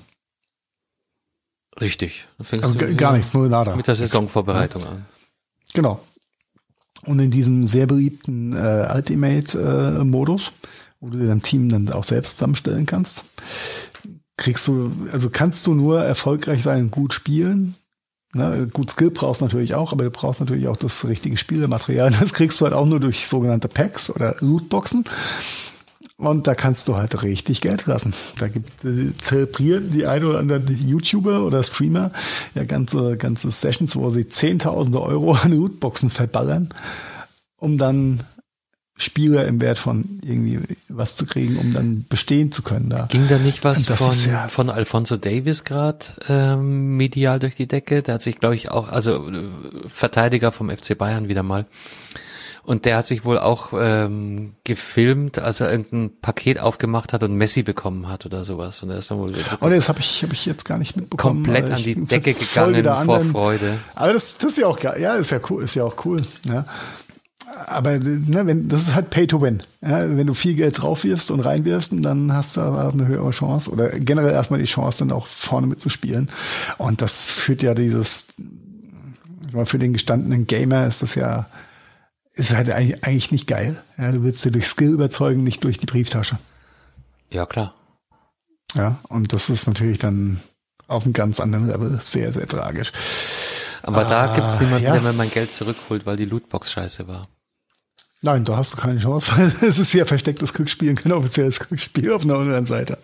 Richtig. Dann fängst also du gar nichts, null nada. Mit der Saisonvorbereitung an. Genau. Und in diesem sehr beliebten äh, Ultimate-Modus, äh, wo du dir dein Team dann auch selbst zusammenstellen kannst, kriegst du, also kannst du nur erfolgreich sein, gut spielen. Ne, gut Skill brauchst du natürlich auch, aber du brauchst natürlich auch das richtige Spielematerial. Das kriegst du halt auch nur durch sogenannte Packs oder Lootboxen. Und da kannst du halt richtig Geld lassen. Da gibt äh, zelebrieren die ein oder anderen YouTuber oder Streamer ja ganze ganze Sessions, wo sie Zehntausende Euro an Lootboxen verballern, um dann Spieler im Wert von irgendwie was zu kriegen, um dann bestehen zu können. Da ging da nicht was von ja von Alphonso Davies gerade ähm, medial durch die Decke? Der hat sich, glaube ich, auch, also äh, Verteidiger vom F C Bayern wieder mal. Und der hat sich wohl auch ähm, gefilmt, als er irgendein Paket aufgemacht hat und Messi bekommen hat oder sowas. Und er ist dann wohl oh, das habe ich habe ich jetzt gar nicht mitbekommen. Komplett an die Decke gegangen vor Freude. Aber das, das ist ja auch geil. Ja, ist ja cool, ist ja auch cool. Ja. Aber ne, wenn das ist halt Pay to Win. Ja, wenn du viel Geld drauf wirfst und reinwirfst, und dann hast du eine höhere Chance oder generell erstmal die Chance, dann auch vorne mitzuspielen. Und das führt ja dieses, für den gestandenen Gamer ist das ja ist halt eigentlich nicht geil. Ja, du willst dir durch Skill überzeugen, nicht durch die Brieftasche. Ja, klar. Ja, und das ist natürlich dann auf einem ganz anderen Level sehr, sehr tragisch. Aber ah, da gibt's niemanden, ja. der mir mein Geld zurückholt, weil die Lootbox scheiße war. Nein, da hast du keine Chance, weil es ist ja verstecktes Glücksspiel und kein offizielles Glücksspiel auf einer anderen Seite.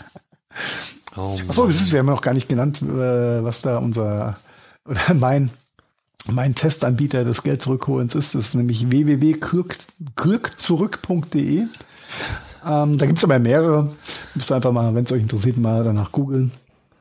Oh, achso, wir haben noch gar nicht genannt, was da unser oder mein Mein Testanbieter des Geld zurückholens ist, das ist nämlich w w w punkt krückzurück punkt d e. Ähm, da gibt's aber mehrere. Müsst ihr einfach mal, wenn es euch interessiert, mal danach googeln.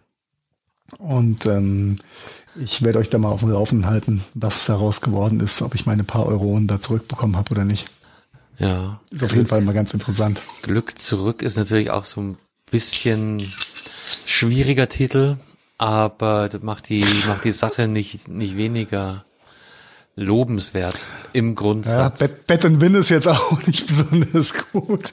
Und ähm, ich werde euch da mal auf dem Laufenden halten, was daraus geworden ist, ob ich meine paar Euronen da zurückbekommen habe oder nicht. Ja. Ist auf Glück, jeden Fall mal ganz interessant. Glück zurück ist natürlich auch so ein bisschen schwieriger Titel. Aber das macht die, macht die Sache nicht, nicht weniger lobenswert im Grundsatz. Ja, Bet, Bet and Win ist jetzt auch nicht besonders gut.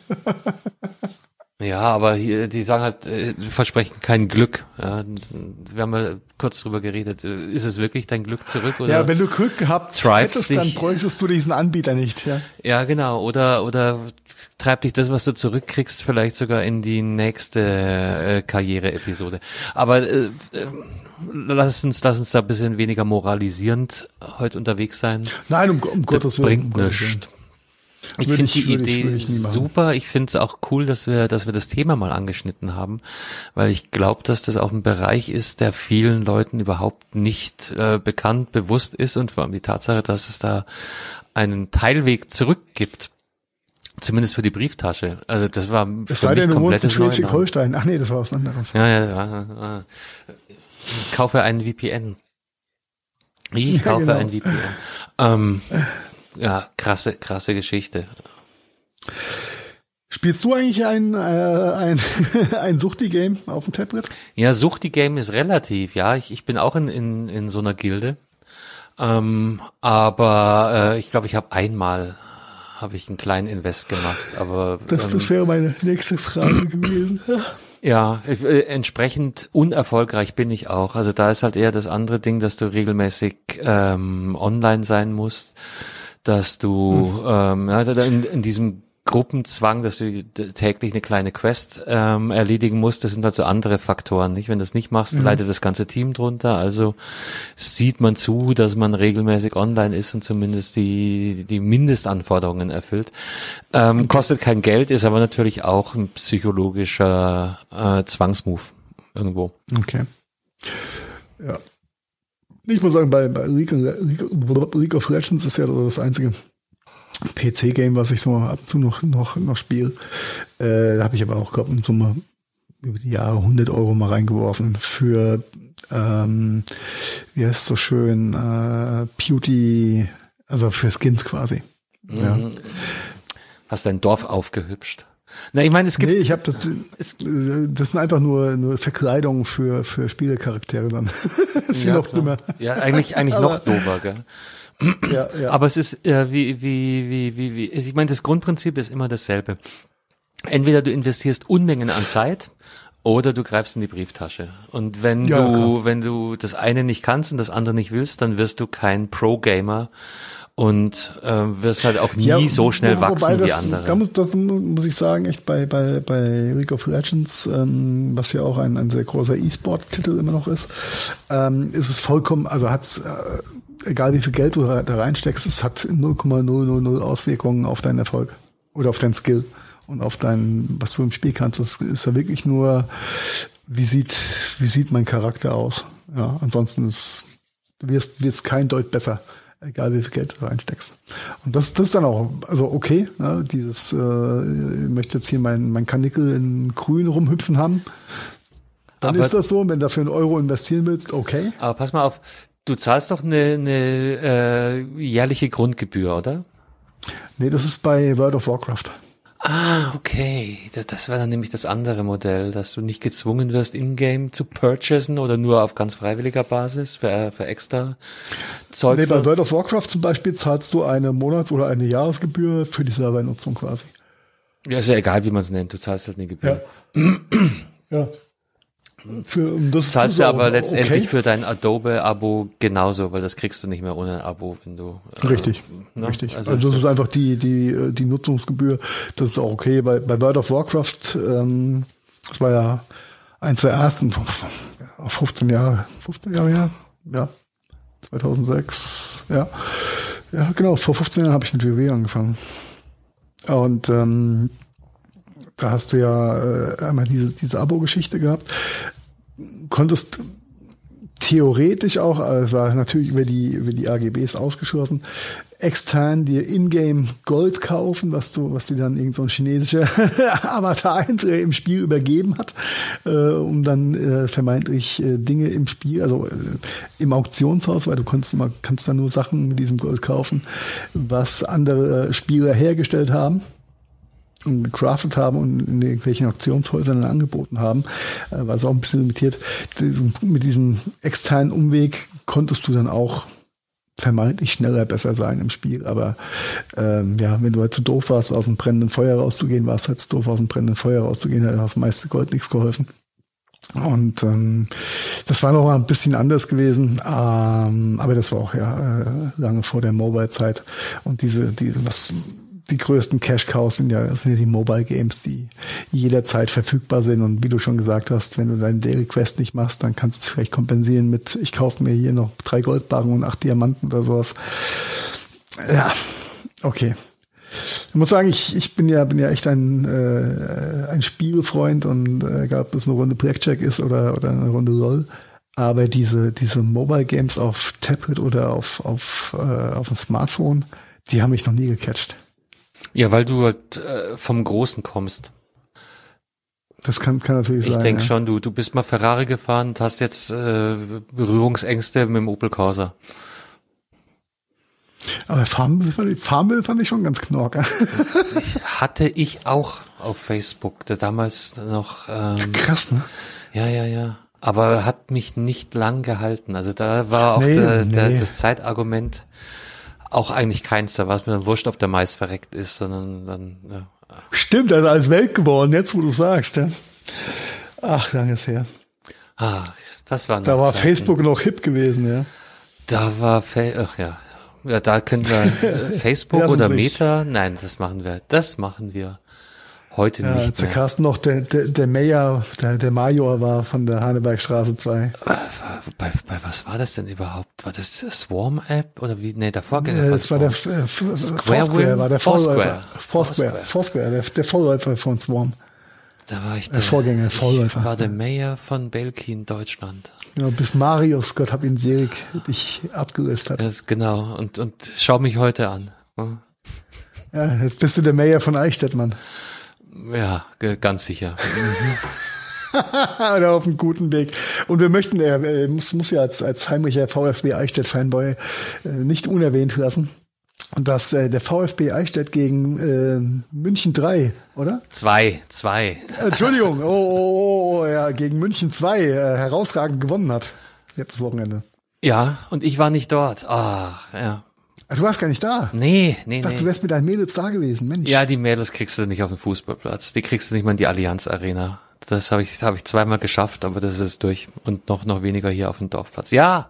Ja, aber hier, die sagen halt, äh, versprechen kein Glück. Ja, wir haben ja kurz drüber geredet. Ist es wirklich dein Glück zurück? Oder ja, wenn du Glück gehabt hättest, dich, dann bräuchtest du diesen Anbieter nicht. Ja, ja genau. Oder oder treibt dich das, was du zurückkriegst, vielleicht sogar in die nächste äh, Karriere-Episode. Aber äh, äh, lass uns, lass uns da ein bisschen weniger moralisierend heute unterwegs sein. Nein, um, um Gottes Willen. Bringt nichts. Ich Würde finde die ich- würde ich- Idee würde ich nie machen. super. Ich finde es auch cool, dass wir, dass wir das Thema mal angeschnitten haben, weil ich glaube, dass das auch ein Bereich ist, der vielen Leuten überhaupt nicht äh, bekannt, bewusst ist, und vor allem die Tatsache, dass es da einen Teilweg zurück gibt. Zumindest für die Brieftasche. Also das war für Es sei mich denn, du wohnst in komplettes Neuland. Schleswig-Holstein. Ach nee, das war was anderes. Ja, ja, ja, ja. Kaufe einen V P N. Ich Ja, kaufe genau. ein V P N. Ähm, ja, krasse, krasse Geschichte. Spielst du eigentlich ein, äh, ein, ein Suchti-Game auf dem Tablet? Ja, Suchti-Game ist relativ, ja. Ich, ich bin auch in, in, in so einer Gilde. Ähm, aber äh, ich glaube, ich habe einmal habe ich einen kleinen Invest gemacht. Aber Das, ähm, das wäre meine nächste Frage gewesen. ja, äh, entsprechend unerfolgreich bin ich auch. Also da ist halt eher das andere Ding, dass du regelmäßig ähm, online sein musst, dass du ähm, ja, da in, in diesem Gruppenzwang, dass du täglich eine kleine Quest ähm, erledigen musst, das sind halt so andere Faktoren, nicht? Wenn du es nicht machst, Mhm. leidet das ganze Team drunter. Also sieht man zu, dass man regelmäßig online ist und zumindest die die Mindestanforderungen erfüllt. Ähm, kostet kein Geld, ist aber natürlich auch ein psychologischer äh, Zwangsmove irgendwo. Okay. Ja. Ich muss sagen, bei, bei League, League, League of Legends ist ja das einzige P C-Game, was ich so ab und zu noch, noch, noch spiele. Äh, da habe ich aber auch, glaube ich, in Summe über die Jahre hundert Euro mal reingeworfen für, ähm, wie heißt es so schön, äh, Beauty, also für Skins quasi. Ja. Hast dein Dorf aufgehübscht. Na, ich meine, es gibt Nee, ich habe das, es, das sind einfach nur, nur Verkleidungen für, für Spielecharaktere dann. Das ist ja, noch klar. dümmer. Ja, eigentlich eigentlich Aber- noch doofer, gell? Ja, ja. Aber es ist äh, wie, wie, wie, wie, wie, ich meine, das Grundprinzip ist immer dasselbe. Entweder du investierst Unmengen an Zeit oder du greifst in die Brieftasche. Und wenn Ja, du, klar. wenn du das eine nicht kannst und das andere nicht willst, dann wirst du kein Pro-Gamer und äh, wirst halt auch nie Ja, so schnell wo- wachsen wobei wie das, andere. Da muss, das muss ich sagen, echt bei, bei, bei League of Legends, ähm, was ja auch ein, ein sehr großer E-Sport-Titel immer noch ist, ähm, ist es vollkommen, also hat's, äh, egal wie viel Geld du da da reinsteckst, es hat null Komma null null null Auswirkungen auf deinen Erfolg oder auf deinen Skill und auf dein, was du im Spiel kannst. Das ist ja wirklich nur, wie sieht, wie sieht mein Charakter aus? Ja, ansonsten ist, du wirst, wirst kein Deut besser, egal wie viel Geld du reinsteckst. Und das, das ist dann auch, also okay, ne, dieses, äh, ich möchte jetzt hier mein, mein Kanickel in grün rumhüpfen haben, dann Aber- ist das so, wenn du dafür einen Euro investieren willst, okay. Aber pass mal auf, du zahlst doch eine, eine äh, jährliche Grundgebühr, oder? Nee, das ist bei World of Warcraft. Ah, okay. Das, das war dann nämlich das andere Modell, dass du nicht gezwungen wirst, in-game zu purchasen oder nur auf ganz freiwilliger Basis für, für extra Zeug. Nee, bei World of Warcraft zum Beispiel zahlst du eine Monats- oder eine Jahresgebühr für die Servernutzung quasi. Ja, ist ja egal, wie man es nennt. Du zahlst halt eine Gebühr. Ja. Ja. Für, um das Zahlst ist du auch aber letztendlich okay. für dein Adobe-Abo genauso, weil das kriegst du nicht mehr ohne ein Abo, wenn du... Äh, Richtig, ne? richtig. Also, Also, das das ist einfach die, die, die Nutzungsgebühr. Das ist auch okay. Bei, bei World of Warcraft, ähm, das war ja eins der ersten, auf fünfzehn Jahre, fünfzehn Jahre her, ja, zweitausendsechs, ja. Ja, genau, vor fünfzehn Jahren habe ich mit WoW angefangen. Und, ähm, da hast du ja äh, einmal diese, diese Abo-Geschichte gehabt. Konntest theoretisch auch, aber es war natürlich über die, über die A G Bs ausgeschlossen, extern dir Ingame Gold kaufen, was du, was dir dann irgend so ein chinesischer Avatar im Spiel übergeben hat, äh, um dann äh, vermeintlich äh, Dinge im Spiel, also äh, im Auktionshaus, weil du kannst immer, kannst dann nur Sachen mit diesem Gold kaufen, was andere Spieler hergestellt haben und gecraftet haben und in irgendwelchen Auktionshäusern dann angeboten haben, äh, war es auch ein bisschen limitiert. Mit diesem externen Umweg konntest du dann auch vermeintlich schneller besser sein im Spiel. Aber ähm, ja, wenn du halt zu doof warst, aus dem brennenden Feuer rauszugehen, warst halt zu doof, aus dem brennenden Feuer rauszugehen, hat das meiste Gold nichts geholfen. Und ähm, das war noch mal ein bisschen anders gewesen, ähm, aber das war auch ja äh, lange vor der Mobile-Zeit. Und diese, die, was die größten Cash-Cows sind ja, sind ja die Mobile-Games, die jederzeit verfügbar sind. Und wie du schon gesagt hast, wenn du deinen Daily Quest nicht machst, dann kannst du es vielleicht kompensieren mit, ich kaufe mir hier noch drei Goldbarren und acht Diamanten oder sowas. Ja, okay. Ich muss sagen, ich, ich bin ja, bin ja echt ein, äh, ein Spielfreund und äh, egal, ob das eine Runde Blackjack ist oder, oder eine Runde LOL. Aber diese, diese Mobile Games auf Tablet oder auf, auf, äh, auf dem Smartphone, die haben mich noch nie gecatcht. Ja, weil du halt äh, vom Großen kommst. Das kann, kann natürlich ich sein. Ich denke ja. schon, du, du bist mal Ferrari gefahren und hast jetzt äh, Berührungsängste mit dem Opel Corsa. Aber Farmville, Farmville fand ich schon ganz knorke. Hatte ich auch auf Facebook, da damals noch. Ähm, Krass, ne? Ja, ja, ja. Aber hat mich nicht lang gehalten. Also da war auch nee, der, nee. der, das Zeitargument auch eigentlich keins. Da war es mir dann wurscht, ob der Mais verreckt ist, sondern dann. Ja. Stimmt, also als Welt geworden, jetzt wo du sagst, ja. Ach, lang ist her. Ah, das war. Da war Zeiten. Facebook noch hip gewesen, ja. Da war, Fe- ach ja. Ja, da können wir äh, Facebook oder Meta, nein, das machen wir, das machen wir heute ja, nicht als der mehr. Carsten noch der, der, der Mayor, der, der Major war von der Hanebergstraße zwei. Bei, bei, bei was war das denn überhaupt? War das Swarm-App oder wie? Nee, der Vorgänger äh, von Das war der Swarm. äh, Foursquare, Square war der Foursquare. Vorläufer. Foursquare, Foursquare, der, der Vorläufer von Swarm. Da war ich der, der Vorgänger, Vorläufer. Ich war der Mayor von Belgien, Deutschland. Ja, bis Marius, Gott hab ihn selig, dich abgelöst hat. Das, genau, und, und schau mich heute an. Ja, jetzt bist du der Mayor von Eichstätt, Mann. Ja, ganz sicher. Oder auf einem guten Weg. Und wir möchten, er äh, muss, muss ja als, als heimlicher VfB Eichstätt-Fanboy äh, nicht unerwähnt lassen, dass äh, der VfB Eichstätt gegen äh, München drei, oder? Zwei, zwei. Entschuldigung, oh, oh, oh, oh, ja, gegen München zwei äh, herausragend gewonnen hat. Letztes Wochenende. Ja, und ich war nicht dort. Ah, ja. Ach, du warst gar nicht da? Nee, nee, ich dachte, nee. du wärst mit deinen Mädels da gewesen, Mensch. Ja, die Mädels kriegst du nicht auf dem Fußballplatz. Die kriegst du nicht mal in die Allianz Arena. Das habe ich, habe ich zweimal geschafft, aber das ist durch. Und noch, noch weniger hier auf dem Dorfplatz. Ja!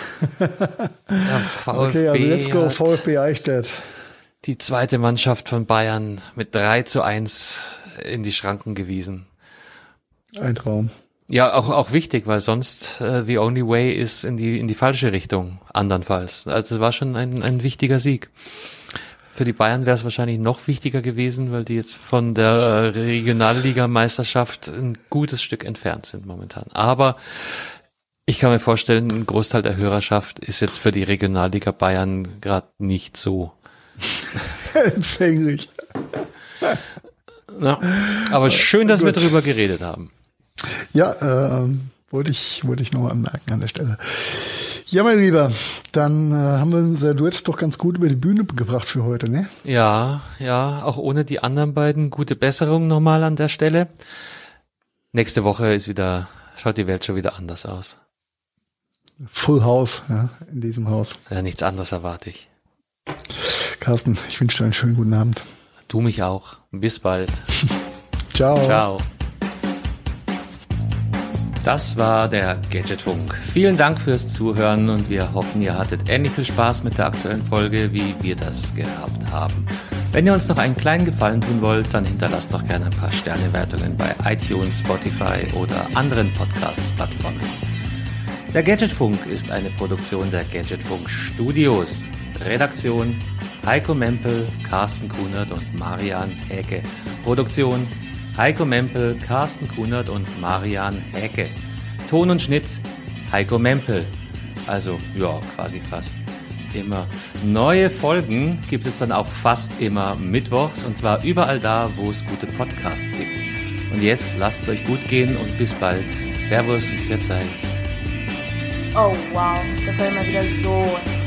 Der VfB okay, also let's go, VfB Eichstätt. Die zweite Mannschaft von Bayern mit drei zu eins in die Schranken gewiesen. Ein Traum. Ja, auch, auch wichtig, weil sonst uh, the only way ist in die, in die falsche Richtung, andernfalls. Also es war schon ein, ein wichtiger Sieg. Für die Bayern wäre es wahrscheinlich noch wichtiger gewesen, weil die jetzt von der Regionalligameisterschaft ein gutes Stück entfernt sind momentan. Aber ich kann mir vorstellen, ein Großteil der Hörerschaft ist jetzt für die Regionalliga Bayern gerade nicht so empfänglich. Ja, aber schön, dass Gut. wir darüber geredet haben. Ja, äh, wollte ich, wollte ich noch anmerken an der Stelle. Ja, mein Lieber, dann äh, haben wir unser Duett doch ganz gut über die Bühne gebracht für heute, ne? Ja, ja, auch ohne die anderen beiden. Gute Besserung nochmal an der Stelle. Nächste Woche ist wieder, schaut die Welt schon wieder anders aus. Full House, ja, in diesem Haus. Ja, nichts anderes erwarte ich. Carsten, ich wünsche dir einen schönen guten Abend. Du mich auch. Bis bald. Ciao. Ciao. Das war der Gadgetfunk. Vielen Dank fürs Zuhören und wir hoffen, ihr hattet ähnlich viel Spaß mit der aktuellen Folge, wie wir das gehabt haben. Wenn ihr uns noch einen kleinen Gefallen tun wollt, dann hinterlasst doch gerne ein paar Sternewertungen bei iTunes, Spotify oder anderen Podcast-Plattformen. Der Gadgetfunk ist eine Produktion der Gadgetfunk Studios. Redaktion Heiko Mempel, Carsten Kunert und Marian Häke. Produktion Heiko Mempel, Carsten Kunert und Marian Häke. Ton und Schnitt Heiko Mempel. Also, ja, quasi fast immer. Neue Folgen gibt es dann auch fast immer mittwochs und zwar überall da, wo es gute Podcasts gibt. Und jetzt lasst es euch gut gehen und bis bald. Servus und Pfiat euch. Oh wow, das war immer wieder so